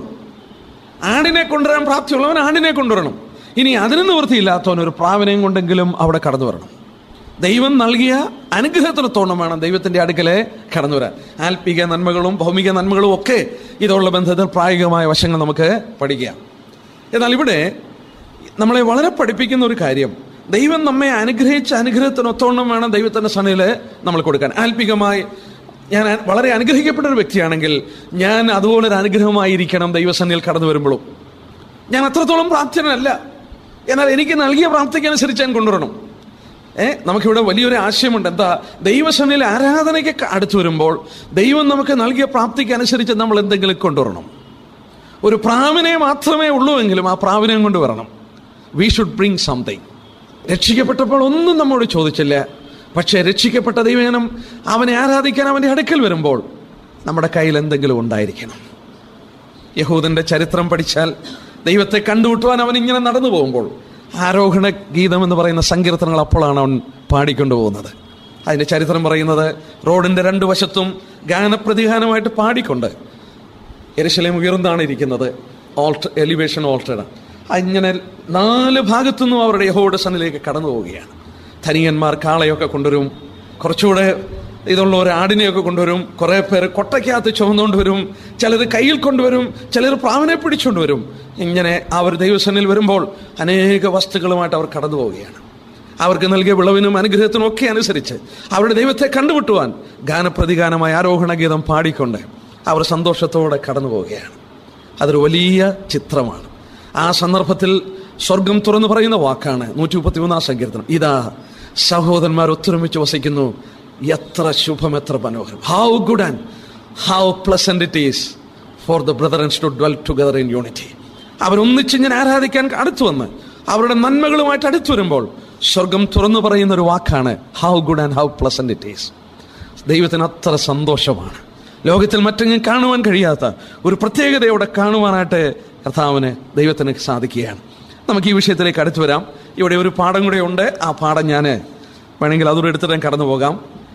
ആടിനെ കൊണ്ടുവരാൻ പ്രാപ്തിയുള്ളവൻ ആടിനെ കൊണ്ടുവരണം. ഇനി അതിന് നിവൃത്തിയില്ലാത്തവൻ ഒരു പ്രാവിനെയും കൊണ്ടെങ്കിലും അവിടെ കടന്നു വരണം. ദൈവം നൽകിയ അനുഗ്രഹത്തിനൊത്തോണം വേണം ദൈവത്തിന്റെ അടുക്കലെ കടന്നു വരാൻ. ആത്മീക നന്മകളും ഭൗമിക നന്മകളും ഒക്കെ ഇതുള്ള ബന്ധത്തിൽ പ്രായോഗികമായ വശങ്ങൾ നമുക്ക് പഠിക്കാം. എന്നാൽ ഇവിടെ നമ്മളെ വളരെ പഠിപ്പിക്കുന്ന ഒരു കാര്യം, ദൈവം നമ്മെ അനുഗ്രഹിച്ച അനുഗ്രഹത്തിനൊത്തോണം വേണം ദൈവത്തിന്റെ സന്നിധിയിൽ നമ്മൾ കൊടുക്കാൻ. ആത്മീകമായി ഞാൻ വളരെ അനുഗ്രഹിക്കപ്പെട്ട ഒരു വ്യക്തിയാണെങ്കിൽ ഞാൻ അതുപോലൊരു അനുഗ്രഹമായിരിക്കണം ദൈവസന്നിധിയിൽ കടന്നു വരുമ്പോഴും. ഞാൻ അത്രത്തോളം പ്രാപ്തനല്ല, എന്നാൽ എനിക്ക് നൽകിയ പ്രാപ്തിക്കനുസരിച്ച് ഞാൻ കൊണ്ടുവരണം. നമുക്കിവിടെ വലിയൊരു ആശയമുണ്ട്. എന്താ? ദൈവസന്നിധിയിൽ ആരാധനയ്ക്ക് അടുത്തു വരുമ്പോൾ ദൈവം നമുക്ക് നൽകിയ പ്രാപ്തിക്ക് അനുസരിച്ച് നമ്മൾ എന്തെങ്കിലും കൊണ്ടുവരണം. ഒരു പ്രാവിനെ മാത്രമേ ഉള്ളൂ എങ്കിലും ആ പ്രാവിനെയും കൊണ്ടുവരണം. We should bring something. രക്ഷിക്കപ്പെട്ടപ്പോൾ ഒന്നും നമ്മോട് ചോദിച്ചില്ല, പക്ഷേ രക്ഷിക്കപ്പെട്ട ദൈവജനം അവനെ ആരാധിക്കാൻ അവൻ്റെ അടുക്കൽ വരുമ്പോൾ നമ്മുടെ കയ്യിൽ എന്തെങ്കിലും ഉണ്ടായിരിക്കണം. യഹൂദന്റെ ചരിത്രം പഠിച്ചാൽ ദൈവത്തെ കണ്ടുമുട്ടുവാൻ അവൻ ഇങ്ങനെ നടന്നു പോകുമ്പോൾ ആരോഹണ ഗീതം എന്ന് പറയുന്ന സങ്കീർത്തനങ്ങൾ അപ്പോഴാണ് അവൻ പാടിക്കൊണ്ടുപോകുന്നത്. അതിൻ്റെ ചരിത്രം പറയുന്നത് റോഡിൻ്റെ 2 വശത്തും ഗാനപ്രതിഗാനമായിട്ട് പാടിക്കൊണ്ട് യെരൂശലേം ഉയർന്നാണ് ഇരിക്കുന്നത്. Elevation altar. അങ്ങനെ 4 ഭാഗത്തുനിന്നും അവരുടെ യഹോവയുടെ സന്നിധിയിലേക്ക് കടന്നു പോവുകയാണ്. ധനികന്മാർ കാളയൊക്കെ കൊണ്ടുവരും, കുറച്ചുകൂടെ ഇതുള്ള ഒരു ആടിനെയൊക്കെ കൊണ്ടുവരും, കുറേ പേര് കൊട്ടയ്ക്കകത്ത് ചുമന്നുകൊണ്ട് വരും, ചിലർ കയ്യിൽ കൊണ്ടുവരും, ചിലർ പ്രാവിനെ പിടിച്ചുകൊണ്ട് വരും. ഇങ്ങനെ അവർ ദൈവസന്നിധിയിൽ വരുമ്പോൾ അനേക വസ്തുക്കളുമായിട്ട് അവർ കടന്നു പോവുകയാണ്. അവർക്ക് നൽകിയ വിളവിനും അനുഗ്രഹത്തിനും ഒക്കെ അനുസരിച്ച് അവരുടെ ദൈവത്തെ കണ്ടുമുട്ടുവാൻ ഗാനപ്രതിഗാനമായ ആരോഹണ ഗീതം പാടിക്കൊണ്ട് അവർ സന്തോഷത്തോടെ കടന്നു പോവുകയാണ്. അതൊരു വലിയ ചിത്രമാണ്. ആ സന്ദർഭത്തിൽ സ്വർഗം തുറന്നു പറയുന്ന വാക്കാണ് 133 സങ്കീർത്തനം. ഇതാ സഹോദരന്മാർ ഒത്തൊരുമിച്ച് വസിക്കുന്നു, എത്ര ശുഭം, എത്ര മനോഹരം. How good and how pleasant it is for the brethrens to dwell together in unity. അവരൊന്നിച്ച് ഞാൻ ആരാധിക്കാൻ അടുത്തു വന്ന് അവരുടെ നന്മകളുമായിട്ട് അടുത്തു വരുമ്പോൾ സ്വർഗം തുറന്നു പറയുന്ന ഒരു വാക്കാണ് how good and how pleasant it is. ദൈവത്തിന് അത്ര സന്തോഷമാണ്. ലോകത്തിൽ മറ്റെങ്ങും കാണുവാൻ കഴിയാത്ത ഒരു പ്രത്യേകതയോടെ കാണുവാനായിട്ട് കർത്താവിന് ദൈവത്തിന് സാധിക്കുകയാണ്. നമുക്ക് ഈ വിഷയത്തിലേക്ക് അടുത്തു വരാം. ഇവിടെ ഒരു പാഠം കൂടെ ഉണ്ട്. ആ പാഠം ഞാൻ വേണമെങ്കിൽ അതോടെ എടുത്തിട്ട് ഞാൻ കടന്നു പോകാം.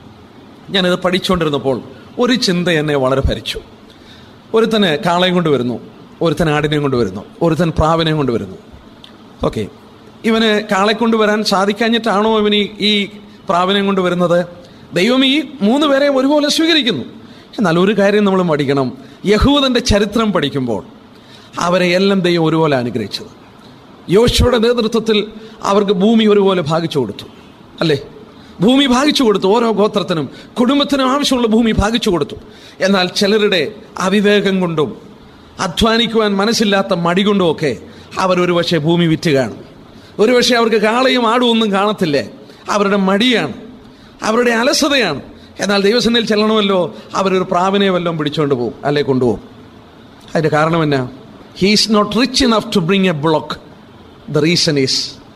ഞാനിത് പഠിച്ചുകൊണ്ടിരുന്നപ്പോൾ ഒരു ചിന്ത എന്നെ വളരെ ഭരിച്ചു. ഒരുത്തന് കാളയും കൊണ്ടുവരുന്നു, ഒരുത്തൻ ആടിനെയും കൊണ്ടുവരുന്നു, ഒരുത്തൻ പ്രാവിനെയും കൊണ്ടുവരുന്നു. ഓക്കെ, ഇവന് കാളെ കൊണ്ടുവരാൻ സാധിക്കാഞ്ഞിട്ടാണോ ഇവൻ ഈ പ്രാവിനെയും കൊണ്ടുവരുന്നത്? ദൈവം ഈ 3 പേരെ ഒരുപോലെ സ്വീകരിക്കുന്നു. എന്നാൽ ഒരു കാര്യം നമ്മൾ പഠിക്കണം, യഹൂദന്റെ ചരിത്രം പഠിക്കുമ്പോൾ അവരെ എല്ലാം ദൈവം ഒരുപോലെ അനുഗ്രഹിച്ചത്. യോശുവയുടെ നേതൃത്വത്തിൽ അവർക്ക് ഭൂമി ഒരുപോലെ ഭാഗിച്ചു കൊടുത്തു, അല്ലേ? ഭൂമി ഭാഗിച്ചു കൊടുത്തു. ഓരോ ഗോത്രത്തിനും കുടുംബത്തിനും ആവശ്യമുള്ള ഭൂമി ഭാഗിച്ചു കൊടുത്തു. എന്നാൽ ചിലരുടെ അവിവേകം കൊണ്ടും അധ്വാനിക്കുവാൻ മനസ്സില്ലാത്ത മടി കൊണ്ടുമൊക്കെ അവരൊരു പക്ഷേ ഭൂമി വിറ്റ് കാണും. ഒരുപക്ഷെ അവർക്ക് കാളയും ആടും ഒന്നും കാണത്തില്ലേ. അവരുടെ മടിയാണ്, അവരുടെ അലസതയാണ്. എന്നാൽ ദൈവസന്നിധിയിൽ ചെല്ലണമല്ലോ, അവരൊരു പ്രാവിനെ വല്ലതും പിടിച്ചുകൊണ്ട് പോകും, അല്ലെ കൊണ്ടുപോകും. അതിൻ്റെ കാരണം എന്നാ? He is not rich enough to bring a bullock. The reason is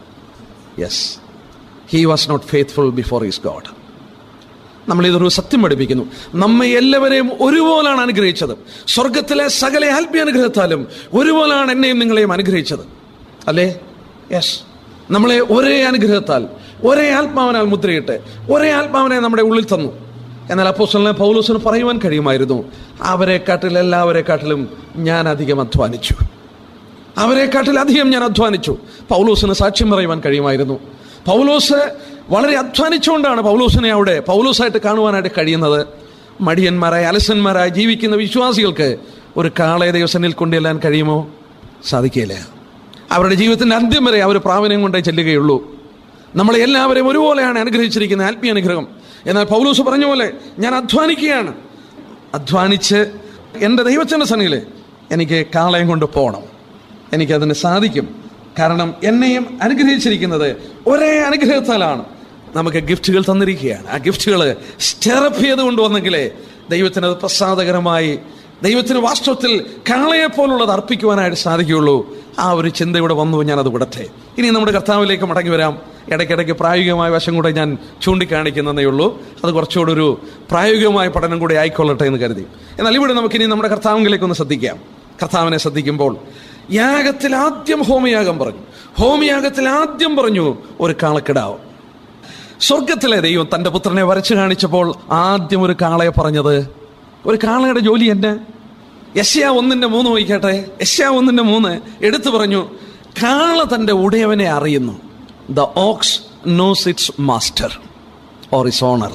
yes, he was not faithful before his God. നമ്മളിതൊരു സത്യം പഠിപ്പിക്കുന്നു. നമ്മെ എല്ലാവരെയും ഒരുപോലാണ് അനുഗ്രഹിച്ചത്. സ്വർഗത്തിലെ സകല ആത്മീയ അനുഗ്രഹത്താലും ഒരുപോലാണ് എന്നെയും നിങ്ങളെയും അനുഗ്രഹിച്ചത്, അല്ലേ? യെസ്, നമ്മളെ ഒരേ അനുഗ്രഹത്താൽ, ഒരേ ആത്മാവിനാൽ മുദ്രയിട്ട്, ഒരേ ആത്മാവിനെ നമ്മുടെ ഉള്ളിൽ തന്നു. എന്നാൽ അപ്പോസ്തലനായ പൗലോസിന് പറയുവാൻ കഴിയുമായിരുന്നു, എല്ലാവരെക്കാട്ടിലും ഞാൻ അധികം അധ്വാനിച്ചു, അവരെക്കാട്ടിലധികം ഞാൻ അധ്വാനിച്ചു. പൗലോസിന് സാക്ഷ്യം പറയുവാൻ കഴിയുമായിരുന്നു. പൗലോസ് വളരെ അധ്വാനിച്ചുകൊണ്ടാണ് പൗലോസിനെ അവിടെ പൗലോസായിട്ട് കാണുവാനായിട്ട് കഴിയുന്നത്. മടിയന്മാരായ അലസന്മാരായി ജീവിക്കുന്ന വിശ്വാസികൾക്ക് ഒരു കാളയെ ദൈവസന്നിധിയിൽ കൊണ്ടുചെല്ലാൻ കഴിയുമോ? സാധിക്കില്ല. അവരുടെ ജീവിതത്തിൻ്റെ അന്ത്യം വരെ അവർ പ്രാവീണ്യം കൊണ്ടേ ചെല്ലുകയുള്ളൂ. നമ്മളെ എല്ലാവരെയും ഒരുപോലെയാണ് അനുഗ്രഹിച്ചിരിക്കുന്ന ആത്മീയ അനുഗ്രഹം. എന്നാൽ പൗലോസ് പറഞ്ഞ പോലെ ഞാൻ അധ്വാനിക്കുകയാണ്. അധ്വാനിച്ച് എൻ്റെ ദൈവത്തിൻ്റെ സന്നിധിയിൽ എനിക്ക് കാളയം കൊണ്ട് പോകണം. എനിക്കതിന് സാധിക്കും. കാരണം എന്നെയും അനുഗ്രഹിച്ചിരിക്കുന്നത് ഒരേ അനുഗ്രഹത്താലാണ്. നമുക്ക് ഗിഫ്റ്റുകൾ തന്നിരിക്കുകയാണ്. ആ ഗിഫ്റ്റുകൾ സ്റ്റെറപ്പ് ചെയ്ത് കൊണ്ടുവന്നെങ്കിലേ ദൈവത്തിന് അത് പ്രസാദകരമായി, ദൈവത്തിന് വാസ്തവത്തിൽ കാളയെപ്പോലുള്ളത് അർപ്പിക്കുവാനായിട്ട് സാധിക്കുകയുള്ളൂ. ആ ഒരു ചിന്തയുടെ വന്നു. ഞാനത് വിടട്ടെ. ഇനി നമ്മുടെ കർത്താവിലേക്ക് മടങ്ങി വരാം. ഇടയ്ക്കിടയ്ക്ക് പ്രായോഗികമായ വശം കൂടെ ഞാൻ ചൂണ്ടിക്കാണിക്കുന്നതേ ഉള്ളൂ. അത് കുറച്ചുകൂടെ ഒരു പ്രായോഗികമായ പഠനം കൂടെ ആയിക്കൊള്ളട്ടെ എന്ന് കരുതി. എന്നാൽ ഇവിടെ നമുക്കിനി നമ്മുടെ കർത്താവിലേക്കൊന്ന് ശ്രദ്ധിക്കാം. കർത്താവിനെ ശ്രദ്ധിക്കുമ്പോൾ യാഗത്തിൽ ആദ്യം ഹോമയാഗം പറഞ്ഞു. ഹോമയാഗത്തിൽ ആദ്യം പറഞ്ഞു ഒരു കാളക്കിടാവ്. സ്വർഗത്തിലെ ദൈവം തൻ്റെ പുത്രനെ വരച്ചു കാണിച്ചപ്പോൾ ആദ്യം ഒരു കാളയെ പറഞ്ഞത്, ഒരു കാളയുടെ ജോലി എന്നെ യെശയ്യാ 1:3 നോക്കിക്കട്ടെ. യെശയ്യാ 1:3 എടുത്തു പറഞ്ഞു, കാള തൻ്റെ ഉടയവനെ അറിയുന്നു. The ox knows its master or its owner.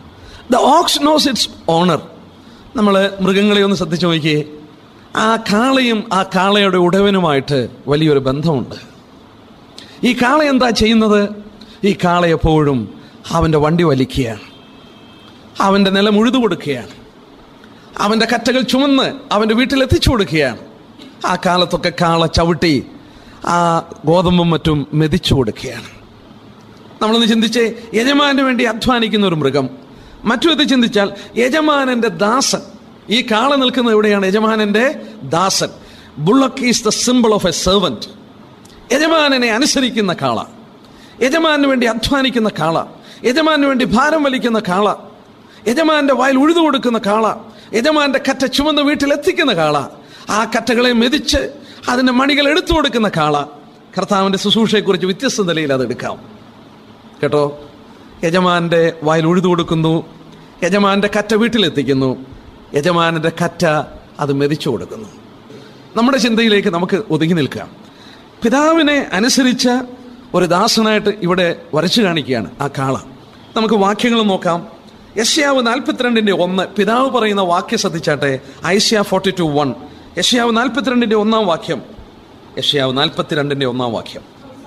The ox knows its owner. നമ്മൾ മൃഗങ്ങളെ ഒന്ന് ശ്രദ്ധിച്ചു നോക്കിയേ. ആ കാളയും ആ കാളയുടെ ഉടയവനുമായിട്ട് വലിയൊരു ബന്ധമുണ്ട്. ഈ കാള എന്താ ചെയ്യുന്നത്? ഈ കാള എപ്പോഴും അവൻ്റെ വണ്ടി വലിക്കുകയാണ്, അവൻ്റെ നിലം ഉഴുതു കൊടുക്കുകയാണ്, അവൻ്റെ കറ്റകൾ ചുമന്ന് അവൻ്റെ വീട്ടിലെത്തിച്ചു കൊടുക്കുകയാണ്. ആ കാലത്തൊക്കെ കാള ചവിട്ടി ആ ഗോതമ്പും മറ്റും മെതിച്ചു കൊടുക്കുകയാണ്. നമ്മളൊന്ന് ചിന്തിച്ചേ, യജമാനു വേണ്ടി അധ്വാനിക്കുന്ന ഒരു മൃഗം. മറ്റു വിധത്തിൽ ചിന്തിച്ചാൽ യജമാനന്റെ ദാസൻ. ഈ കാള നിൽക്കുന്നത് എവിടെയാണ്? യജമാനന്റെ ദാസൻ. Bullock is the symbol of a servant. യജമാനനെ അനുസരിക്കുന്ന കാള, യജമാനു വേണ്ടി അധ്വാനിക്കുന്ന കാള, യജമാനു വേണ്ടി ഭാരം വലിക്കുന്ന കാള, യജമാന്റെ വായിൽ ഉഴുതു കൊടുക്കുന്ന കാള, യജമാന്റെ കറ്റ ചുമന്ന് വീട്ടിലെത്തിക്കുന്ന കാള, ആ കറ്റകളെ മെതിച്ച് അതിന്റെ മണികൾ എടുത്തു കൊടുക്കുന്ന കാള. കർത്താവിന്റെ ശുശ്രൂഷയെക്കുറിച്ച് വ്യത്യസ്ത നിലയിൽ അത് എടുക്കാം കേട്ടോ. യജമാന്റെ വായിൽ ഉഴുതു കൊടുക്കുന്നു, യജമാന്റെ കറ്റ വീട്ടിലെത്തിക്കുന്നു, യജമാനന്റെ കറ്റ അത് മെതിച്ചു കൊടുക്കുന്നു. നമ്മുടെ ചിന്തയിലേക്ക് നമുക്ക് ഒതുങ്ങി നിൽക്കാം. പിതാവിനെ അനുസരിച്ച ഒരു ദാസനായിട്ട് ഇവിടെ വരച്ചു കാണിക്കുകയാണ് ആ കാള. നമുക്ക് വാക്യങ്ങൾ നോക്കാം. യെശയ്യാവ് 42:1 പിതാവ് പറയുന്ന വാക്യം ശ്രദ്ധിച്ചാട്ടെ. ഐശയ്യാ 42:1. യെശയ്യാവ് 42:1 വാക്യം. യെശയ്യാവ് 42:1 വാക്യം.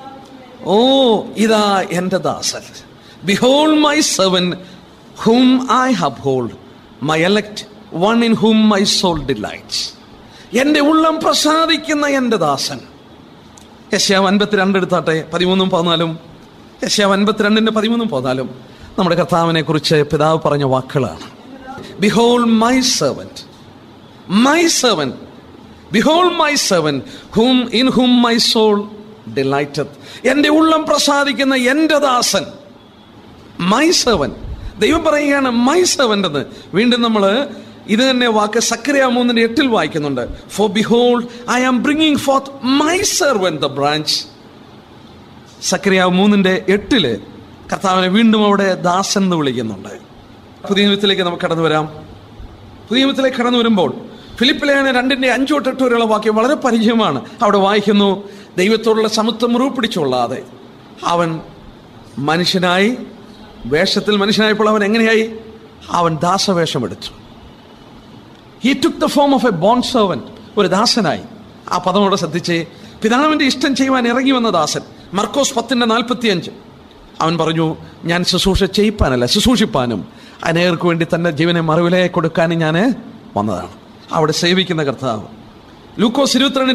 ഓ ഇതാ എൻ്റെ ദാസൻ, behold my servant whom I uphold, my elect, one in whom my soul delights. എൻ്റെ ഉള്ളം പ്രസാദിക്കുന്ന എൻ്റെ ദാസൻ. യെശയ്യാവ് 52 എടുത്താട്ടെ, 13-14. യെശയ്യാവ് 52:13-14 നമ്മുടെ കർത്താവിനെ കുറിച്ച് പിതാവ് പറഞ്ഞ വാക്കുകളാണ്. Behold my servant, my servant, behold my servant in whom my soul delighteth. എൻ്റെ ഉള്ളം പ്രസാദിക്കുന്ന എൻ്റെ ദാസൻ. My servant. ദൈവം പറയുകയാണ് മൈ സെർവന്റ് എന്ന്. വീണ്ടും നമ്മൾ ഇത് തന്നെ വാക്ക് സക്കറിയ 3:8 വായിക്കുന്നുണ്ട്. For behold I am bringing forth my servant the branch. Zacharia 3:8 കർത്താവിനെ വീണ്ടും അവിടെ ദാസൻ എന്ന് വിളിക്കുന്നുണ്ട്. പുതിയ നിയമത്തിലേക്ക് നമുക്ക് കടന്നു വരാം. പുതിയ നിയമത്തിലേക്ക് കടന്നു വരുമ്പോൾ ഫിലിപ്പിലേഖനം 2:5-8 വരെയുള്ള വാക്യം വളരെ പരിചയമാണ്. അവിടെ വായിക്കുന്നു, ദൈവത്തോടുള്ള സമത്വം മുറുപിടിച്ചുകൊള്ളാതെ അവൻ മനുഷ്യനായി, വേഷത്തിൽ മനുഷ്യനായപ്പോൾ അവൻ എങ്ങനെയായി? അവൻ ദാസവേഷം എടുത്തു. He took the form of a bond servant, ഒരു ദാസനായി. ആ പദമോടെ ശ്രദ്ധിച്ചേ, പിതാവിന്റെ ഇഷ്ടം ചെയ്യുവാൻ ഇറങ്ങി വന്ന ദാസൻ. മർക്കോസ് 10:45 അവൻ പറഞ്ഞു, ഞാൻ ശുശ്രൂഷ ചെയ്യിപ്പാനല്ല ശുശ്രൂഷിപ്പാനും അനേകർക്ക് വേണ്ടി തന്റെ ജീവനെ മറുവിലയായി കൊടുക്കാനും ഞാൻ വന്നതാണ്. അവിടെ സേവിക്കുന്ന കർത്താവ്. ലൂക്കോസ്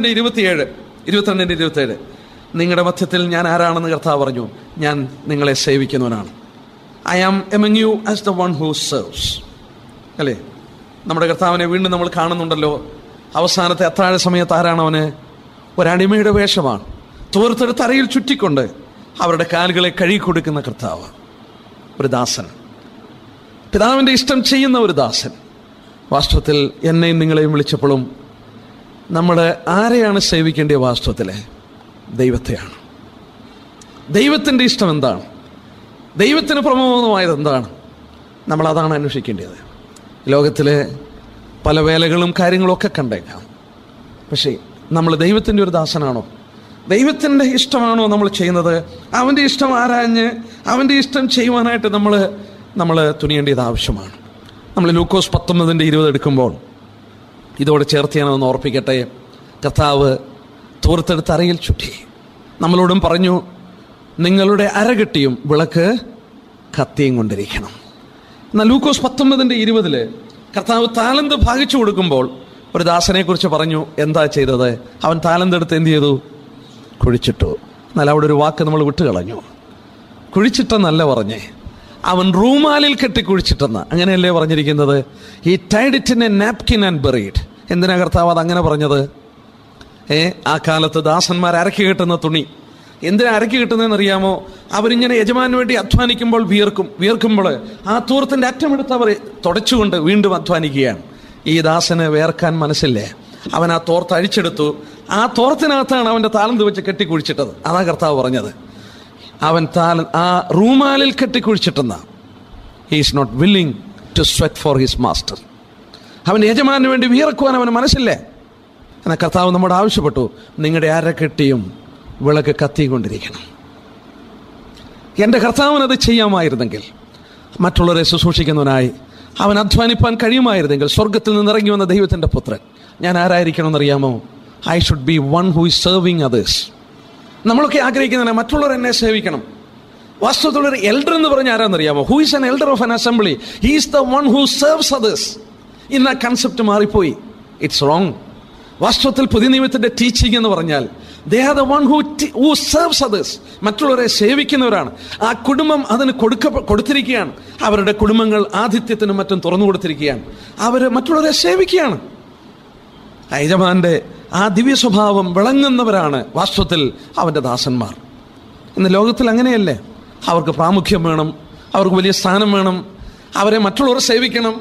22:27 നിങ്ങളുടെ മധ്യത്തിൽ ഞാൻ ആരാണെന്ന് കർത്താവ് പറഞ്ഞു, ഞാൻ നിങ്ങളെ സേവിക്കുന്നവനാണ്. I am among you as the one who serves. അല്ലേ? നമ്മുടെ കർത്താവിനെ വീണ്ടും നമ്മൾ കാണുന്നുണ്ടല്ലോ. അവസാനത്തെ അത്താഴ സമയത്ത് ആരാണ് അവന്? ഒരടിമയുടെ വേഷമാണ്. തോർത്തെടുത്ത് അരയിൽ ചുറ്റിക്കൊണ്ട് അവരുടെ കാലുകളെ കഴുകി കൊടുക്കുന്ന കർത്താവ്. ഒരു ദാസൻ, പിതാവിൻ്റെ ഇഷ്ടം ചെയ്യുന്ന ഒരു ദാസൻ. വാസ്തവത്തിൽ എന്നെയും നിങ്ങളെയും വിളിച്ചപ്പോഴും നമ്മൾ ആരെയാണ് സേവിക്കേണ്ടത്? വാസ്തവത്തിലെ ദൈവത്തെയാണ്. ദൈവത്തിൻ്റെ ഇഷ്ടം എന്താണ്? ദൈവത്തിന് പ്രമോദമായത് എന്താണ്? നമ്മളതാണ് അന്വേഷിക്കേണ്ടത്. ലോകത്തിലെ പല വേലകളും കാര്യങ്ങളും ഒക്കെ കണ്ടേക്കാം. പക്ഷേ നമ്മൾ ദൈവത്തിൻ്റെ ഒരു ദാസനാണോ? ദൈവത്തിൻ്റെ ഇഷ്ടമാണോ നമ്മൾ ചെയ്യുന്നത്? അവൻ്റെ ഇഷ്ടം ആരാഞ്ഞ് അവൻ്റെ ഇഷ്ടം ചെയ്യുവാനായിട്ട് നമ്മൾ തുനിയേണ്ടത് ആവശ്യമാണ്. നമ്മൾ ലൂക്കോസ് 19:20 എടുക്കുമ്പോൾ ഇതോടെ ചേർത്ത് ഞാനൊന്ന് ഓർപ്പിക്കട്ടെ. കർത്താവ് തോർത്തെടുത്ത് അരയിൽ ചുറ്റി നമ്മളോടും പറഞ്ഞു, നിങ്ങളുടെ അരകെട്ടിയും വിളക്ക് കത്തിയും കൊണ്ടിരിക്കണം. എന്നാൽ ലൂക്കോസ് 19:20 കർത്താവ് താലന്ത് ഭാഗിച്ചു കൊടുക്കുമ്പോൾ ഒരു ദാസനെ കുറിച്ച് പറഞ്ഞു. എന്താ ചെയ്തത്? അവൻ താലന്ത് എടുത്ത് എന്ത് ചെയ്തു? കുഴിച്ചിട്ടു. എന്നാൽ അവിടെ ഒരു വാക്ക് നമ്മൾ വിട്ടുകളഞ്ഞു. കുഴിച്ചിട്ടെന്നല്ല പറഞ്ഞേ, അവൻ റൂമാലിൽ കെട്ടി കുഴിച്ചിട്ടെന്ന്. അങ്ങനെയല്ലേ പറഞ്ഞിരിക്കുന്നത്? He tied it in a napkin and buried. എന്തിനാ കർത്താവ് അത് അങ്ങനെ പറഞ്ഞത്? ആ കാലത്ത് ദാസന്മാർ അരക്കി കെട്ടുന്ന തുണി എന്തിനാ അരക്കി കിട്ടുന്നതെന്ന് അറിയാമോ? അവരിങ്ങനെ യജമാനു വേണ്ടി അധ്വാനിക്കുമ്പോൾ വിയർക്കുമ്പോൾ ആ തൂർത്തിന്റെ അറ്റമെടുത്ത് അവർ തുടച്ചുകൊണ്ട് വീണ്ടും അധ്വാനിക്കുകയാണ്. ഈ ദാസന് വേർക്കാൻ മനസ്സില്ലേ? അവൻ ആ തോർത്ത് അഴിച്ചെടുത്തു. ആ തോർത്തിനകത്താണ് അവന്റെ താലന്ത് വെച്ച് കെട്ടിക്കുഴിച്ചിട്ടത്. അതാ കർത്താവ് പറഞ്ഞത്. അവൻ ആ റൂമാലിൽ കെട്ടിക്കുഴിച്ചിട്ടെന്ന. He is not willing to sweat for his master. അവൻ യജമാനു വേണ്ടി വിയർക്കുവാൻ അവന് മനസ്സില്ലേ? എന്നാൽ കർത്താവ് നമ്മോട് ആവശ്യപ്പെട്ടു, നിങ്ങളുടെ അരക്കെട്ടിയും വിളക്ക് കത്തിക്കൊണ്ടിരിക്കണം. എൻ്റെ കർത്താവിനത് ചെയ്യാമായിരുന്നെങ്കിൽ, മറ്റുള്ളവരെ ശുശ്രൂഷിക്കുന്നവനായി അവൻ അധ്വാനിപ്പാൻ കഴിയുമായിരുന്നെങ്കിൽ, സ്വർഗത്തിൽ നിന്ന് ഇറങ്ങി വന്ന ദൈവത്തിൻ്റെ പുത്രൻ ഞാൻ ആരായിരിക്കണമെന്നറിയാമോ? I should be one who is serving others. നമ്മളൊക്കെ ആഗ്രഹിക്കുന്നതിനെ മറ്റുള്ളവർ എന്നെ സേവിക്കണം. വാസ്തവത്തിൽ ഒരു എൽഡർ എന്ന് പറഞ്ഞ ആരാന്നറിയാമോ? Who is an elder of an assembly? He is the one who serves others. ഇന്ന് ആ കൺസെപ്റ്റ് മാറിപ്പോയി. It's wrong. വാസ്തവത്തിൽ പുതിയ നിയമത്തിന്റെ ടീച്ചിങ് എന്ന് പറഞ്ഞാൽ they are the one who serves others. മറ്റുള്ളവരെ സേവിക്കുന്നവരാണ്. ആ കുടുംബം അതിന് കൊടുത്തിരിക്കുകയാണ്. അവരുടെ കുടുംബങ്ങൾ ആതിഥ്യത്തിനും മറ്റും തുറന്നു കൊടുത്തിരിക്കുകയാണ്. അവർ മറ്റുള്ളവരെ സേവിക്കുകയാണ്. യജമാന്റെ ആ ദിവ്യ സ്വഭാവം വിളങ്ങുന്നവരാണ് വാസ്തവത്തിൽ അവന്റെ ദാസന്മാർ. ഇന്ന് ലോകത്തിൽ അങ്ങനെയല്ലേ? അവർക്ക് പ്രാമുഖ്യം വേണം, അവർക്ക് വലിയ സ്ഥാനം വേണം, അവരെ മറ്റുള്ളവർ സേവിക്കണം,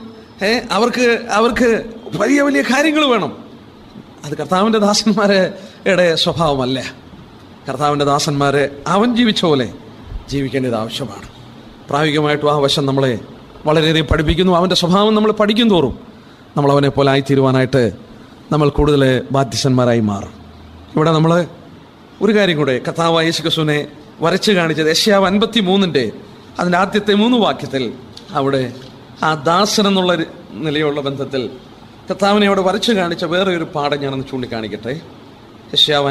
അവർക്ക് വലിയ വലിയ കാര്യങ്ങൾ വേണം. അത് കർത്താവിൻ്റെ ദാസന്മാരുടെ സ്വഭാവമല്ല. കർത്താവിൻ്റെ ദാസന്മാരെ അവൻ ജീവിച്ച പോലെ ജീവിക്കേണ്ടത് ആവശ്യമാണ്. പ്രായോഗികമായിട്ടും ആ വശം നമ്മളെ വളരെയധികം പഠിപ്പിക്കുന്നു. അവൻ്റെ സ്വഭാവം നമ്മൾ പഠിക്കും തോറും നമ്മൾ അവനെ പോലെ ആയിത്തീരുവാനായിട്ട് നമ്മൾ കൂടുതൽ ബാധ്യസ്ഥന്മാരായി മാറും. ഇവിടെ നമ്മൾ ഒരു കാര്യം കൂടെ കർത്താവായ യേശുക്രിസ്തുവിനെ വരച്ച് കാണിച്ചത് യെശയ്യാവ് 53 അതിൻ്റെ ആദ്യത്തെ 3 വാക്യത്തിൽ അവിടെ ആ ദാസൻ എന്നുള്ള നിലയുള്ള ബന്ധത്തിൽ കർത്താവിനെ അവിടെ വരച്ചു കാണിച്ച വേറെ ഒരു പാഠം ഞാനൊന്ന് ചൂണ്ടിക്കാണിക്കട്ടെ. യെശയ്യാവ്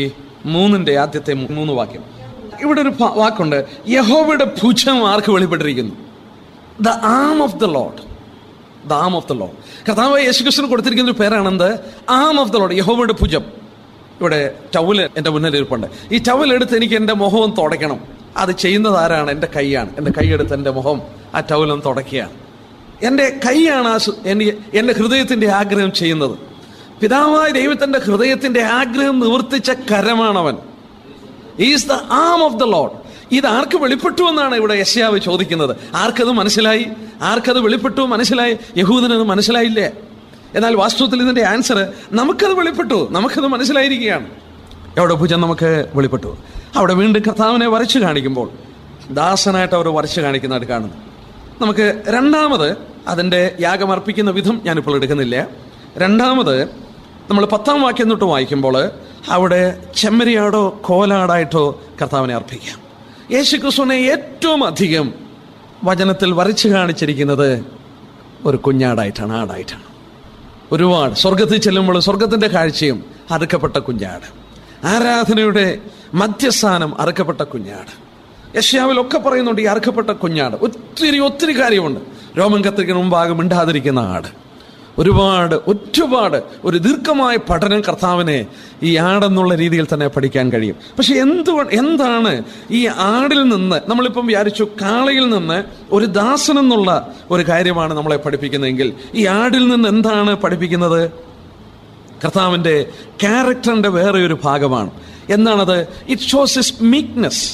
53 ആദ്യത്തെ 3 വാക്യം. ഇവിടെ ഒരു വാക്കുണ്ട്, യഹോവയുടെ ഭുജം ആർക്ക് വെളിപ്പെട്ടിരിക്കുന്നു? The arm of the Lord. The arm of the Lord. കർത്താവ് യേശുക്രിസ്തുവിന് കൊടുത്തിരിക്കുന്ന ഒരു പേരാണെന്ത്? ആം ഓഫ് ദ ലോർഡ്, യഹോവയുടെ ഭുജം. ഇവിടെ ടവല് എൻ്റെ മുന്നിൽ ഇരിപ്പുണ്ട്. ഈ ടവലെടുത്ത് എനിക്ക് എൻ്റെ മുഖവും തുടയ്ക്കണം. അത് ചെയ്യുന്നത് ആരാണ്? എൻ്റെ കൈയാണ്. എൻ്റെ കൈയെടുത്ത് എൻ്റെ മുഖം ആ ടവലൊന്ന് തുടയ്ക്കുകയാണ്. എൻ്റെ കൈയാണ് എൻ്റെ ഹൃദയത്തിൻ്റെ ആഗ്രഹം ചെയ്യുന്നത്. പിതാവായ ദൈവത്തിൻ്റെ ഹൃദയത്തിൻ്റെ ആഗ്രഹം നിവർത്തിച്ച കരമാണവൻ. Is the arm of the Lord. ഇത് ആർക്ക് വെളിപ്പെട്ടു എന്നാണ് ഇവിടെ യെശയ്യാവ് ചോദിക്കുന്നത്. ആർക്കത് മനസ്സിലായി? ആർക്കത് വെളിപ്പെട്ടു മനസ്സിലായി? യഹൂദനത് മനസ്സിലായില്ലേ? എന്നാൽ വാസ്തവത്തിൽ ഇതിൻ്റെ ആൻസർ നമുക്കത് വെളിപ്പെട്ടു, നമുക്കത് മനസ്സിലായിരിക്കുകയാണ്. എവിടെ ഭുജം നമുക്ക് വെളിപ്പെട്ടു? അവിടെ വീണ്ടും കർത്താവിനെ വരച്ചു കാണിക്കുമ്പോൾ ദാസനായിട്ട് അവർ വരച്ചു കാണിക്കുന്നതായിട്ട് കാണുന്നു. നമുക്ക് രണ്ടാമത് അതിൻ്റെ യാഗം അർപ്പിക്കുന്ന വിധം ഞാനിപ്പോൾ എടുക്കുന്നില്ല. രണ്ടാമത് നമ്മൾ 10-ാം വാക്യം തൊട്ട് വായിക്കുമ്പോൾ അവിടെ ചെമ്മരിയാടോ കോലാടായിട്ടോ കർത്താവിനെ അർപ്പിക്കാം. യേശുക്രിസ്തുവിനെ ഏറ്റവും അധികം വചനത്തിൽ വരച്ചു കാണിച്ചിരിക്കുന്നത് ഒരു കുഞ്ഞാടായിട്ടാണ്, ആടായിട്ടാണ്. ഒരുപാട് സ്വർഗത്തിൽ ചെല്ലുമ്പോൾ സ്വർഗത്തിന്റെ കാഴ്ചയും അറുക്കപ്പെട്ട കുഞ്ഞാട്, ആരാധനയുടെ മധ്യസ്ഥാനം അറുക്കപ്പെട്ട കുഞ്ഞാട്. യെശയ്യാവിലൊക്കെ പറയുന്നുണ്ട് ഈ അറുക്കപ്പെട്ട കുഞ്ഞാട്. ഒത്തിരി കാര്യമുണ്ട്. രോമം കത്തിരിക്കുന്ന മുമ്പാകെ മിണ്ടാതിരിക്കുന്ന ആട്, ഒരുപാട് ഒരു ദീർഘമായ പഠനം കർത്താവിനെ ഈ ആടെന്നുള്ള രീതിയിൽ തന്നെ പഠിക്കാൻ കഴിയും. പക്ഷെ എന്താണ് ഈ ആടിൽ നിന്ന്, നമ്മളിപ്പം വിചാരിച്ചു കാളയിൽ നിന്ന് ഒരു ദാസനെന്നുള്ള ഒരു കാര്യമാണ് നമ്മളെ പഠിപ്പിക്കുന്നതെങ്കിൽ, ഈ ആടിൽ നിന്ന് എന്താണ് പഠിപ്പിക്കുന്നത്? കർത്താവിന്റെ ക്യാരക്ടറിന്റെ വേറെ ഒരു ഭാഗമാണ്. എന്താണത്? It shows his meekness.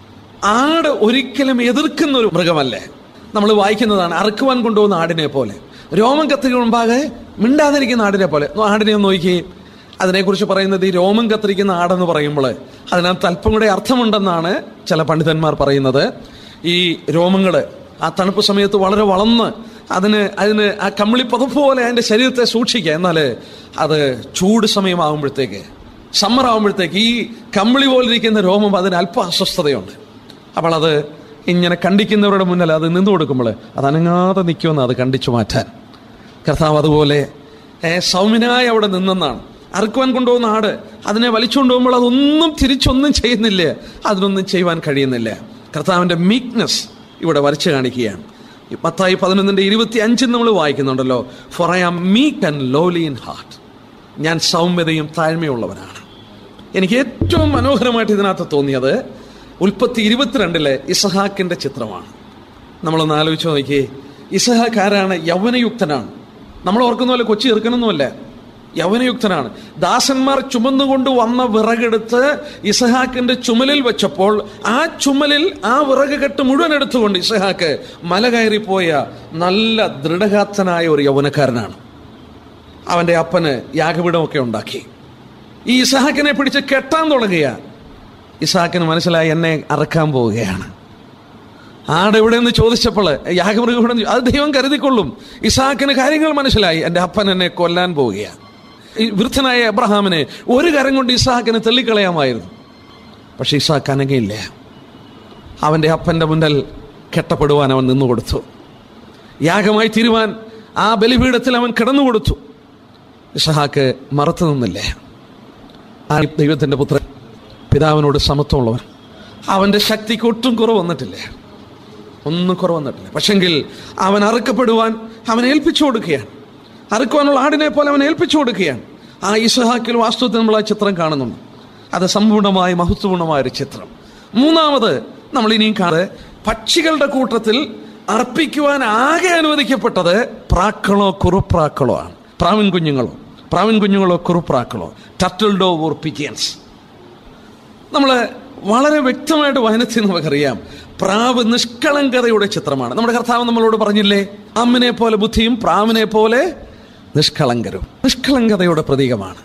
ആട് ഒരിക്കലും എതിർക്കുന്ന ഒരു മൃഗമല്ലേ. നമ്മൾ വായിക്കുന്നതാണ് അറുക്കുവാൻ കൊണ്ടുപോകുന്ന ആടിനെ പോലെ, രോമം കത്തിരിക്കുന്ന മുമ്പാകെ മിണ്ടാതിരിക്കുന്ന ആടിനെ പോലെ. ആടിനെ ഒന്ന് നോക്കി. അതിനെക്കുറിച്ച് പറയുന്നത് ഈ രോമം കത്തിരിക്കുന്ന ആടെന്ന് പറയുമ്പോൾ അതിനകത്ത് അല്പം കൂടെ അർത്ഥമുണ്ടെന്നാണ് ചില പണ്ഡിതന്മാർ പറയുന്നത്. ഈ രോമങ്ങൾ ആ തണുപ്പ് സമയത്ത് വളരെ വളർന്ന് അതിന് ആ കമ്പിളി പതപ്പ് പോലെ അതിൻ്റെ ശരീരത്തെ സൂക്ഷിക്കുക. എന്നാൽ അത് ചൂട് സമയമാകുമ്പോഴത്തേക്ക്, സമ്മർ ആകുമ്പോഴത്തേക്ക് ഈ കമ്പിളി പോലിരിക്കുന്ന രോമം അതിന് അല്പം അസ്വസ്ഥതയുണ്ട്. അപ്പോൾ അത് ഇങ്ങനെ കണ്ടിക്കുന്നവരുടെ മുന്നിൽ അത് നിന്നു കൊടുക്കുമ്പോൾ അത് അനങ്ങാതെ നിൽക്കുമെന്ന് അത് കണ്ടിച്ചു മാറ്റാൻ കർത്താവ് അതുപോലെ സൗമ്യനായി അവിടെ നിന്നെന്നാണ്. അറുക്കുവാൻ കൊണ്ടുപോകുന്ന ആട് അതിനെ വലിച്ചുകൊണ്ട് പോകുമ്പോൾ അതൊന്നും തിരിച്ചൊന്നും ചെയ്യുന്നില്ല, അതിനൊന്നും ചെയ്യുവാൻ കഴിയുന്നില്ല. കർത്താവിൻ്റെ മീക്നെസ് ഇവിടെ വരച്ചു കാണിക്കുകയാണ്. മത്തായി 11:25 നമ്മൾ വായിക്കുന്നുണ്ടല്ലോ, for I am meek and lowly in heart. ഞാൻ സൗമ്യതയും താഴ്മയുള്ളവനാണ്. എനിക്ക് ഏറ്റവും മനോഹരമായിട്ട് ഇതിനകത്ത് തോന്നിയത് ഉൽപ്പത്തി 22 ഇസഹാക്കിന്റെ ചിത്രമാണ്. നമ്മളൊന്ന് ആലോചിച്ച് നോക്കിയേ. ഇസഹാക്ക് ആരാണ്? യൗവനയുക്തനാണ്. നമ്മൾ ഓർക്കുന്ന പോലെ കൊച്ചി ചെറുക്കനൊന്നുമല്ല, യൗവനയുക്തനാണ്. ദാസന്മാർ ചുമന്നുകൊണ്ട് വന്ന വിറകെടുത്ത് ഇസഹാക്കിന്റെ ചുമലിൽ വെച്ചപ്പോൾ ആ ചുമലിൽ ആ വിറക് കെട്ട് മുഴുവൻ എടുത്തുകൊണ്ട് ഇസഹാക്ക് മല കയറിപ്പോയ നല്ല ദൃഢഗാത്രനായ ഒരു യൗവനക്കാരനാണ്. അവന്റെ അപ്പന് യാഗപീഠമൊക്കെ ഉണ്ടാക്കി. ഈ ഇസഹാക്കിനെ പിടിച്ച് കെട്ടാൻ തുടങ്ങിയ ഇസഹാക്കിന് മനസ്സിലായി എന്നെ അറക്കാൻ പോവുകയാണ്. ആട് എവിടെയെന്ന് ചോദിച്ചപ്പോൾ യാഗമൃഗം ഇവിടെ, അത് ദൈവം കരുതിക്കൊള്ളും. ഇസഹാക്കിന് കാര്യങ്ങൾ മനസ്സിലായി, എൻ്റെ അപ്പൻ എന്നെ കൊല്ലാൻ പോവുകയാണ്. ഈ വൃദ്ധനായ അബ്രഹാമിനെ ഒരു കരം കൊണ്ട് ഇസഹാക്കിനെ തള്ളിക്കളയാമായിരുന്നു. പക്ഷെ ഇസഹാക്ക് അനങ്ങയില്ല. അവൻ്റെ അപ്പൻ്റെ മുന്നിൽ കെട്ടപ്പെടുവാൻ അവൻ നിന്നു കൊടുത്തു. യാഗമായി തീരുവാൻ ആ ബലിപീഠത്തിൽ അവൻ കിടന്നു കൊടുത്തു. ഇസഹാക്ക് മറത്തു നിന്നില്ല. ആ ദൈവത്തിൻ്റെ പുത്രൻ, പിതാവിനോട് സമത്വമുള്ളവൻ. അവൻ്റെ ശക്തിക്ക് ഒട്ടും കുറവ് വന്നിട്ടില്ല, ഒന്നും കുറവ് വന്നിട്ടില്ല. പക്ഷെങ്കിൽ അവൻ അറുക്കപ്പെടുവാൻ അവൻ ഏൽപ്പിച്ചു കൊടുക്കുകയാണ്. അറുക്കുവാനുള്ള ആടിനെ പോലെ അവൻ ഏൽപ്പിച്ചു കൊടുക്കുകയാണ്. ആ ഇസഹാക്കിൽ വാസ്തവത്തിൽ നമ്മൾ ആ ചിത്രം കാണുന്നുണ്ട്. അത് സമ്പൂർണ്ണമായി മഹത്വപൂർണമായ ഒരു ചിത്രം. മൂന്നാമത് നമ്മൾ ഇനിയും കാണുന്നത്, പക്ഷികളുടെ കൂട്ടത്തിൽ അർപ്പിക്കുവാൻ ആകെ അനുവദിക്കപ്പെട്ടത് പ്രാക്കളോ കുറുപ്രാക്കളോ ആണ്. പ്രാവിൻ കുഞ്ഞുങ്ങളോ കുറുപ്രാക്കളോ, ടർട്ടിൽ ഡോവ് ഓർ പിജിയൻസ്. നമ്മൾ വളരെ വ്യക്തമായിട്ട് വായനത്തിൽ നമുക്കറിയാം, പ്രാവ് നിഷ്കളങ്കതയുടെ ചിത്രമാണ്. നമ്മുടെ കർത്താവ് നമ്മളോട് പറഞ്ഞില്ലേ, അമ്മിനെ പോലെ ബുദ്ധിയും പ്രാവിനെ പോലെ നിഷ്കളങ്കരും. നിഷ്കളങ്കതയുടെ പ്രതീകമാണ്.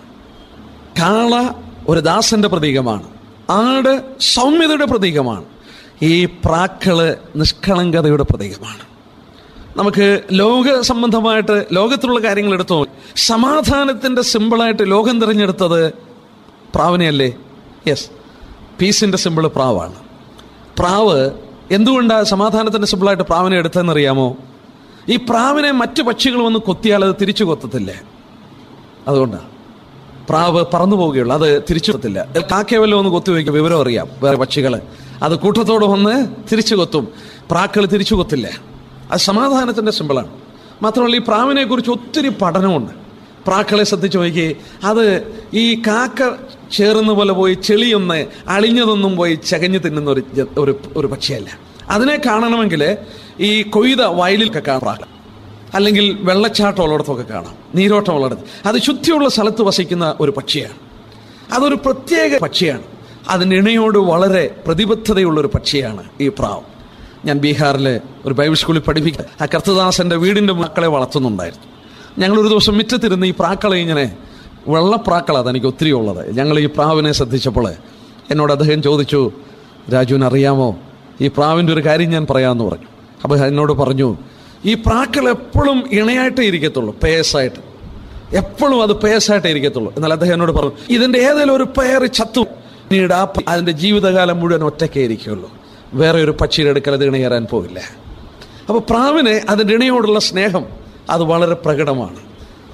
കാള ഒരു ദാസന്റെ പ്രതീകമാണ്. ആട് സൗമ്യതയുടെ പ്രതീകമാണ്. ഈ പ്രാക്കള് നിഷ്കളങ്കതയുടെ പ്രതീകമാണ്. നമുക്ക് ലോക സംബന്ധമായിട്ട് ലോകത്തിലുള്ള കാര്യങ്ങൾ എടുത്തോ, സമാധാനത്തിന്റെ സിമ്പിളായിട്ട് ലോകം തിരഞ്ഞെടുത്തത് പ്രാവിനെയല്ലേ? യെസ്, പീസിന്റെ സിമ്പിൾ പ്രാവാണ്. പ്രാവ് എന്തുകൊണ്ടാണ് സമാധാനത്തിന്റെ സിമ്പിളായിട്ട് പ്രാവിനെ എടുത്തതെന്നറിയാമോ? ഈ പ്രാവിനെ മറ്റു പക്ഷികൾ വന്ന് കൊത്തിയാൽ അത് തിരിച്ചു കൊത്തത്തില്ല. അതുകൊണ്ടാണ് പ്രാവ് പറന്നു പോവുകയുള്ളൂ, അത് തിരിച്ചു കൊത്തില്ല. കാക്കയെ വല്ലതും ഒന്ന് കൊത്തി വയ്ക്കും, വിവരം അറിയാം. വേറെ പക്ഷികൾ അത് കൂട്ടത്തോടെ വന്ന് തിരിച്ചു കൊത്തും, പ്രാക്കൾ തിരിച്ചു കൊത്തില്ല. അത് സമാധാനത്തിന്റെ സിമ്പിളാണ്. മാത്രമല്ല, ഈ പ്രാവിനെ കുറിച്ച് ഒത്തിരി പഠനമുണ്ട്. പ്രാക്കളെ ശ്രദ്ധിച്ചു നോക്കി, അത് ഈ കാക്ക ചേർന്ന പോലെ പോയി ചെളിയൊന്ന് അളിഞ്ഞതൊന്നും പോയി ചകഞ്ഞു തിന്നുന്ന ഒരു പക്ഷിയല്ല. അതിനെ കാണണമെങ്കിൽ ഈ കൊയ്ത വയലിലൊക്കെ കാണാം, അല്ലെങ്കിൽ വെള്ളച്ചാട്ടം ഉള്ളിടത്തൊക്കെ കാണാം, നീരോട്ടം ഉള്ളിടത്ത്. അത് ശുദ്ധിയുള്ള സ്ഥലത്ത് വസിക്കുന്ന ഒരു പക്ഷിയാണ്. അതൊരു പ്രത്യേക പക്ഷിയാണ്. അതിൻ്റെ ഇണയോട് വളരെ പ്രതിബദ്ധതയുള്ളൊരു പക്ഷിയാണ് ഈ പ്രാവ്. ഞാൻ ബീഹാറിൽ ഒരു ബൈബിൾ സ്കൂളിൽ പഠിപ്പിക്കുക, ആ കർത്തദാസന്റെ വീടിൻ്റെ മക്കളെ വളർത്തുന്നുണ്ടായിരുന്നു. ഞങ്ങളൊരു ദിവസം മുറ്റത്തിരുന്ന് ഈ പ്രാക്കളെ ഇങ്ങനെ, വെള്ളപ്രാക്കളാണ് എനിക്ക് ഒത്തിരി ഉള്ളത്, ഞങ്ങൾ ഈ പ്രാവിനെ ശ്രദ്ധിച്ചപ്പോൾ എന്നോട് അദ്ദേഹം ചോദിച്ചു, രാജുവിന് അറിയാമോ ഈ പ്രാവിൻ്റെ ഒരു കാര്യം ഞാൻ പറയാമെന്ന് പറഞ്ഞു. അപ്പോൾ എന്നോട് പറഞ്ഞു, ഈ പ്രാക്കൾ എപ്പോഴും ഇണയായിട്ടേ ഇരിക്കത്തുള്ളൂ, പേസായിട്ട്, എപ്പോഴും അത് പേസായിട്ടേ ഇരിക്കത്തുള്ളൂ. എന്നാൽ അദ്ദേഹം എന്നോട് പറഞ്ഞു, ഇതിൻ്റെ ഏതെങ്കിലും ഒരു പേർ ചത്തു പിന്നീട് അതിൻ്റെ ജീവിതകാലം മുഴുവൻ ഒറ്റയ്ക്കേ ഇരിക്കുള്ളൂ, വേറെ ഒരു പക്ഷിയുടെ അടുക്കൽ അത് ഇണയേറാൻ പോകില്ല. അപ്പോൾ പ്രാവിന് അതിൻ്റെ ഇണയോടുള്ള സ്നേഹം അത് വളരെ പ്രകടമാണ്.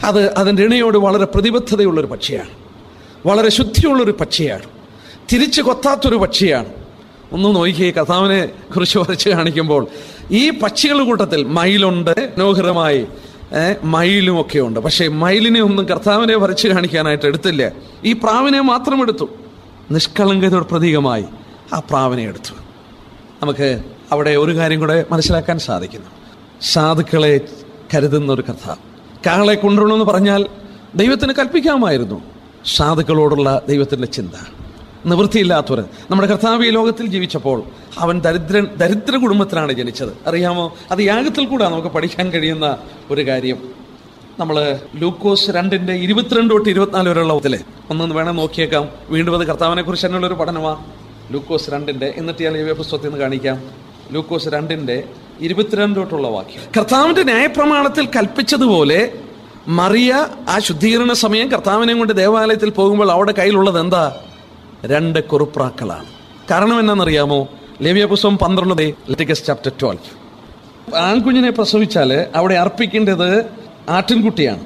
അതിൻ്റെ ഇണയോട് വളരെ പ്രതിബദ്ധതയുള്ളൊരു പക്ഷിയാണ്, വളരെ ശുദ്ധിയുള്ളൊരു പക്ഷിയാണ്, തിരിച്ചു കൊത്താത്തൊരു പക്ഷിയാണ്. ഒന്ന് നോക്കിയേ, കർത്താവിനെ കുറിച്ച് വരച്ച് കാണിക്കുമ്പോൾ ഈ പക്ഷികളുടെ കൂട്ടത്തിൽ മയിലുണ്ട്, മനോഹരമായി മയിലും ഒക്കെ ഉണ്ട്. പക്ഷേ മയിലിനെ ഒന്നും കർത്താവിനെ വരച്ച് കാണിക്കാനായിട്ട് എടുത്തില്ല. ഈ പ്രാവിനെ മാത്രം എടുത്തു. നിഷ്കളങ്കതയുടെ പ്രതീകമായി ആ പ്രാവിനെ എടുത്തു. നമുക്ക് അവിടെ ഒരു കാര്യം കൂടെ മനസ്സിലാക്കാൻ സാധിക്കുന്നു. സാധുക്കളെ കരുതുന്ന ഒരു കർത്താവ്. കാളെ കൊണ്ടുവരണമെന്ന് പറഞ്ഞാൽ ദൈവത്തിന് കൽപ്പിക്കാമായിരുന്നു. സാധുക്കളോടുള്ള ദൈവത്തിൻ്റെ ചിന്ത. നിവൃത്തിയില്ലാത്തവർ. നമ്മുടെ കർത്താവ് ഈ ലോകത്തിൽ ജീവിച്ചപ്പോൾ അവൻ ദരിദ്ര കുടുംബത്തിലാണ് ജനിച്ചത്. അറിയാമോ? അത് യാഗത്തിൽ കൂടെ നമുക്ക് പഠിക്കാൻ കഴിയുന്ന ഒരു കാര്യം. നമ്മൾ ലൂക്കോസ് 2:22-24 വരെയുള്ള ഒന്നൊന്ന് വേണം നോക്കിയേക്കാം. വീണ്ടും അത് കർത്താവിനെ കുറിച്ച് തന്നെയുള്ളൊരു പഠനമാണ്. ലൂക്കോസ് 2 എന്നിട്ട് ഞാൻ ഈ പുസ്തകത്തിൽ നിന്ന് കാണിക്കാം. ലൂക്കോസ് 2:22 വാക്യം. കർത്താവിന്റെ ന്യായപ്രമാണത്തിൽ കൽപ്പിച്ചതുപോലെ മറിയ ആ ശുദ്ധീകരണ സമയം കർത്താവിനെ കൊണ്ട് ദേവാലയത്തിൽ പോകുമ്പോൾ അവിടെ കയ്യിലുള്ളത് എന്താ? 2 കുറുപ്രാക്കളാണ്. കാരണം എന്നാണെന്നറിയാമോ? ലേവ്യ പുസ്തകം 12, ലെവിറ്റിക്കസ് ചാപ്റ്റർ 12. ആൺകുഞ്ഞിനെ പ്രസവിച്ചാൽ അവിടെ അർപ്പിക്കേണ്ടത് ആട്ടിൻകുട്ടിയാണ്.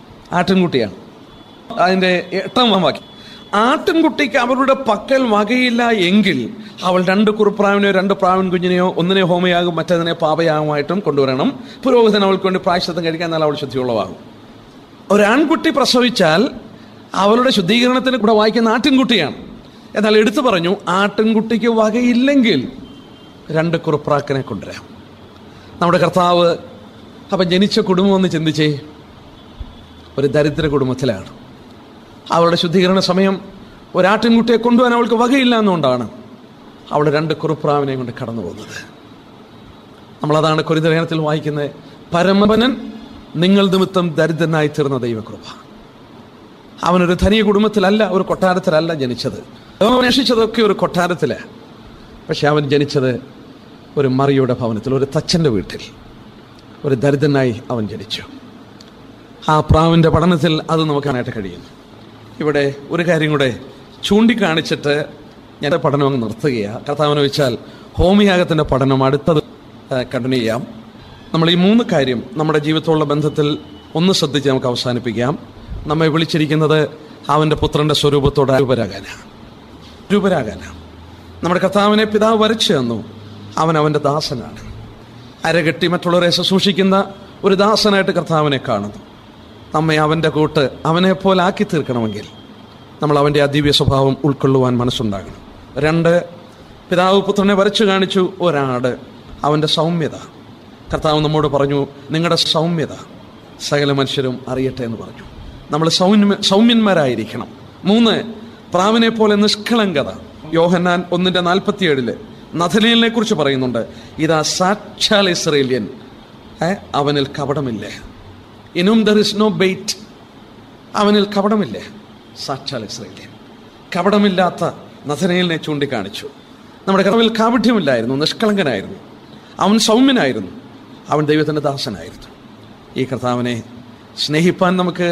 അതിൻ്റെ 8-ാം വാക്യം. ആട്ടിൻകുട്ടിക്ക് അവരുടെ പക്കൽ വകയില്ല എങ്കിൽ അവൾ 2 കുറുപ്രാവിനെയോ 2 പ്രാവിൻ കുഞ്ഞിനെയോ ഒന്നിനെ ഹോമയാകും മറ്റതിനെ പാപയാഗമായിട്ടും കൊണ്ടുവരണം. പുരോഹിതൻ അവൾക്ക് വേണ്ടി പ്രായശ്ചിത്തം കഴിക്കാൻ, എന്നാൽ അവൾ ശുദ്ധിയുള്ളവാകും. ഒരാൺകുട്ടി പ്രസവിച്ചാൽ അവളുടെ ശുദ്ധീകരണത്തിന് കൂടെ വായിക്കുന്ന ആട്ടിൻകുട്ടിയാണ്. എന്നാൽ എടുത്തു പറഞ്ഞു, ആട്ടിൻകുട്ടിക്ക് വകയില്ലെങ്കിൽ 2 കുറുപ്രാക്കനെ കൊണ്ടുവരാം. നമ്മുടെ കർത്താവ് അപ്പം ജനിച്ച കുടുംബം ഒന്ന് ചിന്തിച്ചേ. ഒരു ദരിദ്ര കുടുംബത്തിലാണ്. അവളുടെ ശുദ്ധീകരണ സമയം ഒരാട്ടിൻകുട്ടിയെ കൊണ്ടുപോകാൻ അവൾക്ക് വകയില്ല എന്നുകൊണ്ടാണ് അവൾ 2 കുറുപ്രാവിനെ കൊണ്ട് കടന്നു പോകുന്നത്. നമ്മളതാണ് കൊരിന്ത്യലേഖനത്തിൽ വായിക്കുന്നത്. പരമപനൻ നിങ്ങൾ നിമിത്തം ദരിദ്രനായി തീർന്ന ദൈവകൃപ. അവനൊരു ധനിക കുടുംബത്തിലല്ല, ഒരു കൊട്ടാരത്തിലല്ല ജനിച്ചത്. അവൻ അന്വേഷിച്ചതൊക്കെ ഒരു കൊട്ടാരത്തിലാണ്. പക്ഷെ അവൻ ജനിച്ചത് ഒരു മറിയുടെ ഭവനത്തിൽ, ഒരു തച്ചൻ്റെ വീട്ടിൽ. ഒരു ദരിദ്രനായി അവൻ ജനിച്ചു. ആ പ്രാവിൻ്റെ പഠനത്തിൽ അത് നോക്കാനായിട്ട് കഴിയുന്നു. ഇവിടെ ഒരു കാര്യം കൂടെ ചൂണ്ടിക്കാണിച്ചിട്ട് ഞാൻ പഠനം അങ്ങ് നിർത്തുകയാണ്. കർത്താവിനെ വെച്ചാൽ ഹോമയാഗത്തിൻ്റെ പഠനം അടുത്തത് കണ്ടിന്യൂ ചെയ്യാം. നമ്മൾ ഈ 3 കാര്യം നമ്മുടെ ജീവിതത്തോടുള്ള ബന്ധത്തിൽ ഒന്ന് ശ്രദ്ധിച്ച് നമുക്ക് അവസാനിപ്പിക്കാം. നമ്മെ വിളിച്ചിരിക്കുന്നത് അവൻ്റെ പുത്രൻ്റെ സ്വരൂപത്തോട് രൂപരാകാനാണ്. നമ്മുടെ കർത്താവിനെ പിതാവ് വരച്ചു തന്നു. അവൻ അവൻ്റെ ദാസനാണ്. അരകെട്ടി മറ്റുള്ളവരെ ശുശ്രൂഷിക്കുന്ന ഒരു ദാസനായിട്ട് കർത്താവിനെ കാണുന്നു. നമ്മെ അവൻ്റെ കൂട്ട് അവനെപ്പോലെ ആക്കി തീർക്കണമെങ്കിൽ നമ്മൾ അവൻ്റെ അദിവ്യ സ്വഭാവം ഉൾക്കൊള്ളുവാൻ മനസ്സുണ്ടാകണം. 2, പിതാവ് പുത്രനെ വരച്ചു കാണിച്ചു. ഒരാട്, അവൻ്റെ സൗമ്യത. കർത്താവ് നമ്മോട് പറഞ്ഞു, നിങ്ങളുടെ സൗമ്യത സകല മനുഷ്യരും അറിയട്ടെ എന്ന് പറഞ്ഞു. നമ്മൾ സൗമ്യന്മാരായിരിക്കണം. 3, പ്രാവിനെ പോലെ നിഷ്കളങ്കത. യോഹന്നാൻ 1:47 നഥനയേലിനെ കുറിച്ച് പറയുന്നുണ്ട്. ഇതാ സാക്ഷാൽ ഇസ്രായേല്യൻ, അവനിൽ കപടമില്ല. In whom there is no bait. അവനിൽ കപടമില്ല. സാക്ഷാൽ ഇസ്രായേല്യൻ, കപടമില്ലാത്ത നഥനയേലിനെ ചൂണ്ടിക്കാണിച്ചു. നമ്മുടെ കർത്താവിൽ കാപഠ്യമില്ലായിരുന്നു, നിഷ്കളങ്കനായിരുന്നു. അവൻ സൗമ്യനായിരുന്നു. അവൻ ദൈവത്തിൻ്റെ ദാസനായിരുന്നു. ഈ കർത്താവിനെ സ്നേഹിപ്പാൻ നമുക്ക്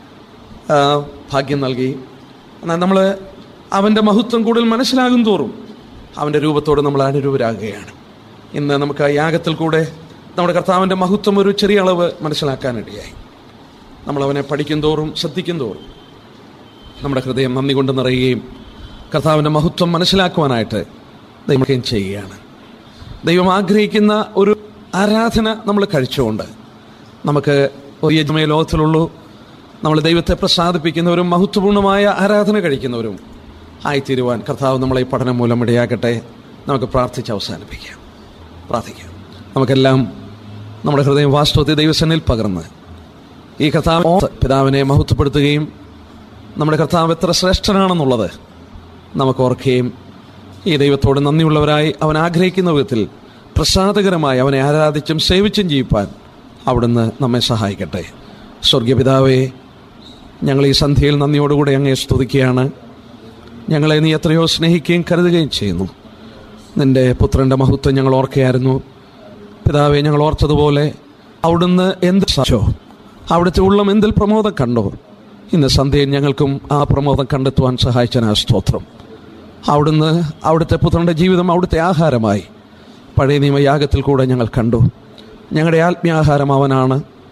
ഭാഗ്യം നൽകി. എന്നാൽ നമ്മൾ അവൻ്റെ മഹത്വം കൂടുതൽ മനസ്സിലാകും തോറും അവൻ്റെ രൂപത്തോട് നമ്മൾ അനുരൂപരാകുകയാണ്. ഇന്ന് നമുക്ക് ആ യാഗത്തിൽ കൂടെ നമ്മുടെ കർത്താവിൻ്റെ മഹത്വം ഒരു ചെറിയ അളവ് മനസ്സിലാക്കാനിടയായി. നമ്മളവനെ പഠിക്കും തോറും ശ്രദ്ധിക്കും തോറും നമ്മുടെ ഹൃദയം നന്ദി കൊണ്ട് നിറയുകയും കർത്താവിൻ്റെ മഹത്വം മനസ്സിലാക്കുവാനായിട്ട് ദൈവം ചെയ്യുകയാണ്. ദൈവം ആഗ്രഹിക്കുന്ന ഒരു ആരാധന നമ്മൾ കഴിച്ചുകൊണ്ട് നമുക്ക് യജമായ ലോകത്തിലുള്ളൂ. നമ്മൾ ദൈവത്തെ പ്രസാദിപ്പിക്കുന്നവരും മഹത്വപൂർണ്ണമായ ആരാധന കഴിക്കുന്നവരും ആയിത്തീരുവാൻ കർത്താവ് നമ്മളെ ഈ പഠനം മൂലം ഇടയാക്കട്ടെ. നമുക്ക് പ്രാർത്ഥിച്ച് അവസാനിപ്പിക്കാം. പ്രാർത്ഥിക്കാം. നമുക്കെല്ലാം നമ്മുടെ ഹൃദയം വാസ്തവത്തെ ദൈവസന്നിധിയിൽ പകർന്ന് ഈ കർത്താവ് പിതാവിനെ മഹത്വപ്പെടുത്തുകയും നമ്മുടെ കർത്താവ് എത്ര ശ്രേഷ്ഠനാണെന്നുള്ളത് നമുക്ക് ഓർക്കുകയും ഈ ദൈവത്തോട് നന്ദിയുള്ളവരായി അവൻ ആഗ്രഹിക്കുന്ന വിധത്തിൽ പ്രസാദകരമായി അവനെ ആരാധിച്ചും സേവിച്ചും ജീവിപ്പാൻ അവിടുന്ന് നമ്മെ സഹായിക്കട്ടെ. സ്വർഗീയ പിതാവേ, ഞങ്ങൾ ഈ സന്ധ്യയിൽ നന്ദിയോടുകൂടെ അങ്ങയെ സ്തുതിക്കുകയാണ്. ഞങ്ങളെ നീ എത്രയോ സ്നേഹിക്കുകയും കരുതുകയും ചെയ്യുന്നു. നിൻ്റെ പുത്രൻ്റെ മഹത്വം ഞങ്ങൾ ഓർക്കുകയായിരുന്നു. പിതാവെ, ഞങ്ങൾ ഓർത്തതുപോലെ അവിടുന്ന് എന്ത് സാധിച്ചോ, അവിടുത്തെ ഉള്ളം എന്തിൽ പ്രമോദം കണ്ടോ, ഇന്ന് സന്ധ്യയിൽ ഞങ്ങൾക്കും ആ പ്രമോദം കണ്ടെത്തുവാൻ സഹായിച്ചതിനാ സ്തോത്രം. അവിടുന്ന് അവിടുത്തെ പുത്രൻ്റെ ജീവിതം അവിടുത്തെ ആഹാരമായി പഴയ നിയമയാഗത്തിൽ കൂടെ ഞങ്ങൾ കണ്ടു. ഞങ്ങളുടെ ആത്മീയാഹാരം അവനാണ്.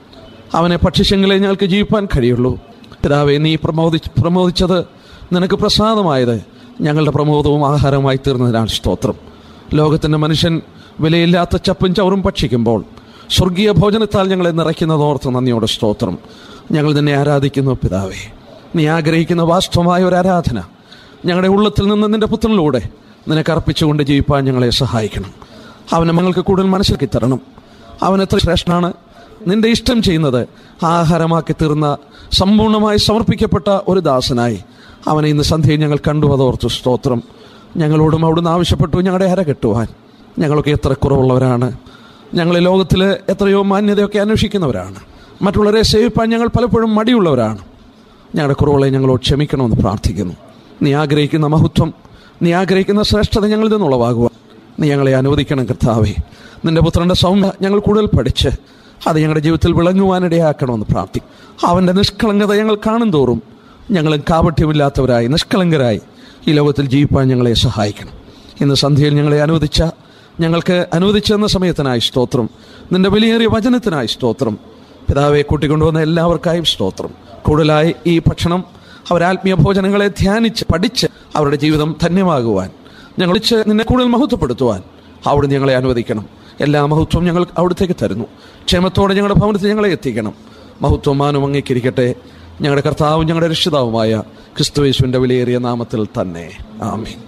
അവനെ ഭക്ഷിച്ചെങ്കിലേ ഞങ്ങൾക്ക് ജീവിപ്പാൻ കഴിയുള്ളൂ. പിതാവേ, നീ പ്രമോദിച്ചത്, നിനക്ക് പ്രസാദമായത് ഞങ്ങളുടെ പ്രമോദവും ആഹാരമായി തീർന്നതിനാൽ സ്തോത്രം. ലോകത്തിൻ്റെ മനുഷ്യൻ വിലയില്ലാത്ത ചപ്പും ചവറും ഭക്ഷിക്കുമ്പോൾ സ്വർഗീയ ഭോജനത്താൽ ഞങ്ങളെ നിറയ്ക്കുന്നതോർത്ത് നന്ദിയോടെ സ്തോത്രം. ഞങ്ങൾ നിന്നെ ആരാധിക്കുന്നു പിതാവേ. നീ ആഗ്രഹിക്കുന്ന വാസ്തവമായ ഒരു ആരാധന ഞങ്ങളുടെ ഉള്ളത്തിൽ നിന്ന് നിന്റെ പുത്രനിലൂടെ നിനക്ക് അർപ്പിച്ചുകൊണ്ട് ജീവിപ്പാൻ ഞങ്ങളെ സഹായിക്കണം. അവനെ ഞങ്ങൾക്ക് കൂടുതൽ മനസ്സിലാക്കി തരണം. അവൻ എത്ര ശ്രേഷ്ഠനാണ്. നിന്റെ ഇഷ്ടം ചെയ്യുന്നത് ആഹാരമാക്കി തീർന്ന സമ്പൂർണ്ണമായി സമർപ്പിക്കപ്പെട്ട ഒരു ദാസനായി അവനെ ഇന്ന് സന്ധ്യയിൽ ഞങ്ങൾ കണ്ടു. അതോർത്ത് സ്തോത്രം. ഞങ്ങളോടും അവിടുന്ന് ആവശ്യപ്പെട്ടു ഞങ്ങളുടെ അര കെട്ടുവാൻ. ഞങ്ങളൊക്കെ എത്ര കുറവുള്ളവരാണ്. ഞങ്ങൾ ലോകത്തിൽ എത്രയോ മാന്യതയൊക്കെ അന്വേഷിക്കുന്നവരാണ്. മറ്റുള്ളവരെ സേവിപ്പാൻ ഞങ്ങൾ പലപ്പോഴും മടിയുള്ളവരാണ്. ഞങ്ങളുടെ കുറവുകളെ ഞങ്ങളോട് ക്ഷമിക്കണമെന്ന് പ്രാർത്ഥിക്കുന്നു. നീ ആഗ്രഹിക്കുന്ന മഹത്വം, നീ ആഗ്രഹിക്കുന്ന ശ്രേഷ്ഠത ഞങ്ങളിൽ നിന്നുളവാകുവാൻ നീ ഞങ്ങളെ അനുവദിക്കണം കർത്താവേ. നിന്റെ പുത്രൻ്റെ സൗമ്യ ഞങ്ങൾ കൂടുതൽ പഠിച്ച് അത് ഞങ്ങളുടെ ജീവിതത്തിൽ വിളങ്ങുവാനിടയാക്കണമെന്ന് പ്രാർത്ഥിക്കും. അവൻ്റെ നിഷ്കളങ്കത ഞങ്ങൾ കാണും തോറും ഞങ്ങളും കാപട്യമില്ലാത്തവരായി നിഷ്കളങ്കരായി ഈ ലോകത്തിൽ ജീവിപ്പാൻ ഞങ്ങളെ സഹായിക്കണം. ഇന്ന് സന്ധ്യയിൽ ഞങ്ങൾക്ക് അനുവദിച്ചെന്ന സമയത്തിനായി സ്തോത്രം. നിന്റെ വിലയേറിയ വചനത്തിനായി സ്തോത്രം. പിതാവെ, കൂട്ടിക്കൊണ്ടുവന്ന എല്ലാവർക്കായും സ്തോത്രം. കൂടുതലായി ഈ ഭക്ഷണം അവരാത്മീയ ഭോജനങ്ങളെ ധ്യാനിച്ച് പഠിച്ച് അവരുടെ ജീവിതം ധന്യമാകുവാൻ ഞങ്ങൾ നിന്നെ കൂടുതൽ മഹത്വപ്പെടുത്തുവാൻ അവിടുന്ന് ഞങ്ങളെ അനുവദിക്കണം. എല്ലാ മഹത്വവും ഞങ്ങൾ അവിടത്തേക്ക് തരുന്നു. ക്ഷേമത്തോടെ ഞങ്ങളുടെ ഭവനത്തിൽ ഞങ്ങളെ എത്തിക്കണം. മഹത്വം മാനം അംഗീകരിക്കട്ടെ. ഞങ്ങളുടെ കർത്താവും ഞങ്ങളുടെ രക്ഷിതാവുമായ ക്രിസ്തുയേശുവിൻ്റെ വിലയേറിയ നാമത്തിൽ തന്നെ. ആമേൻ.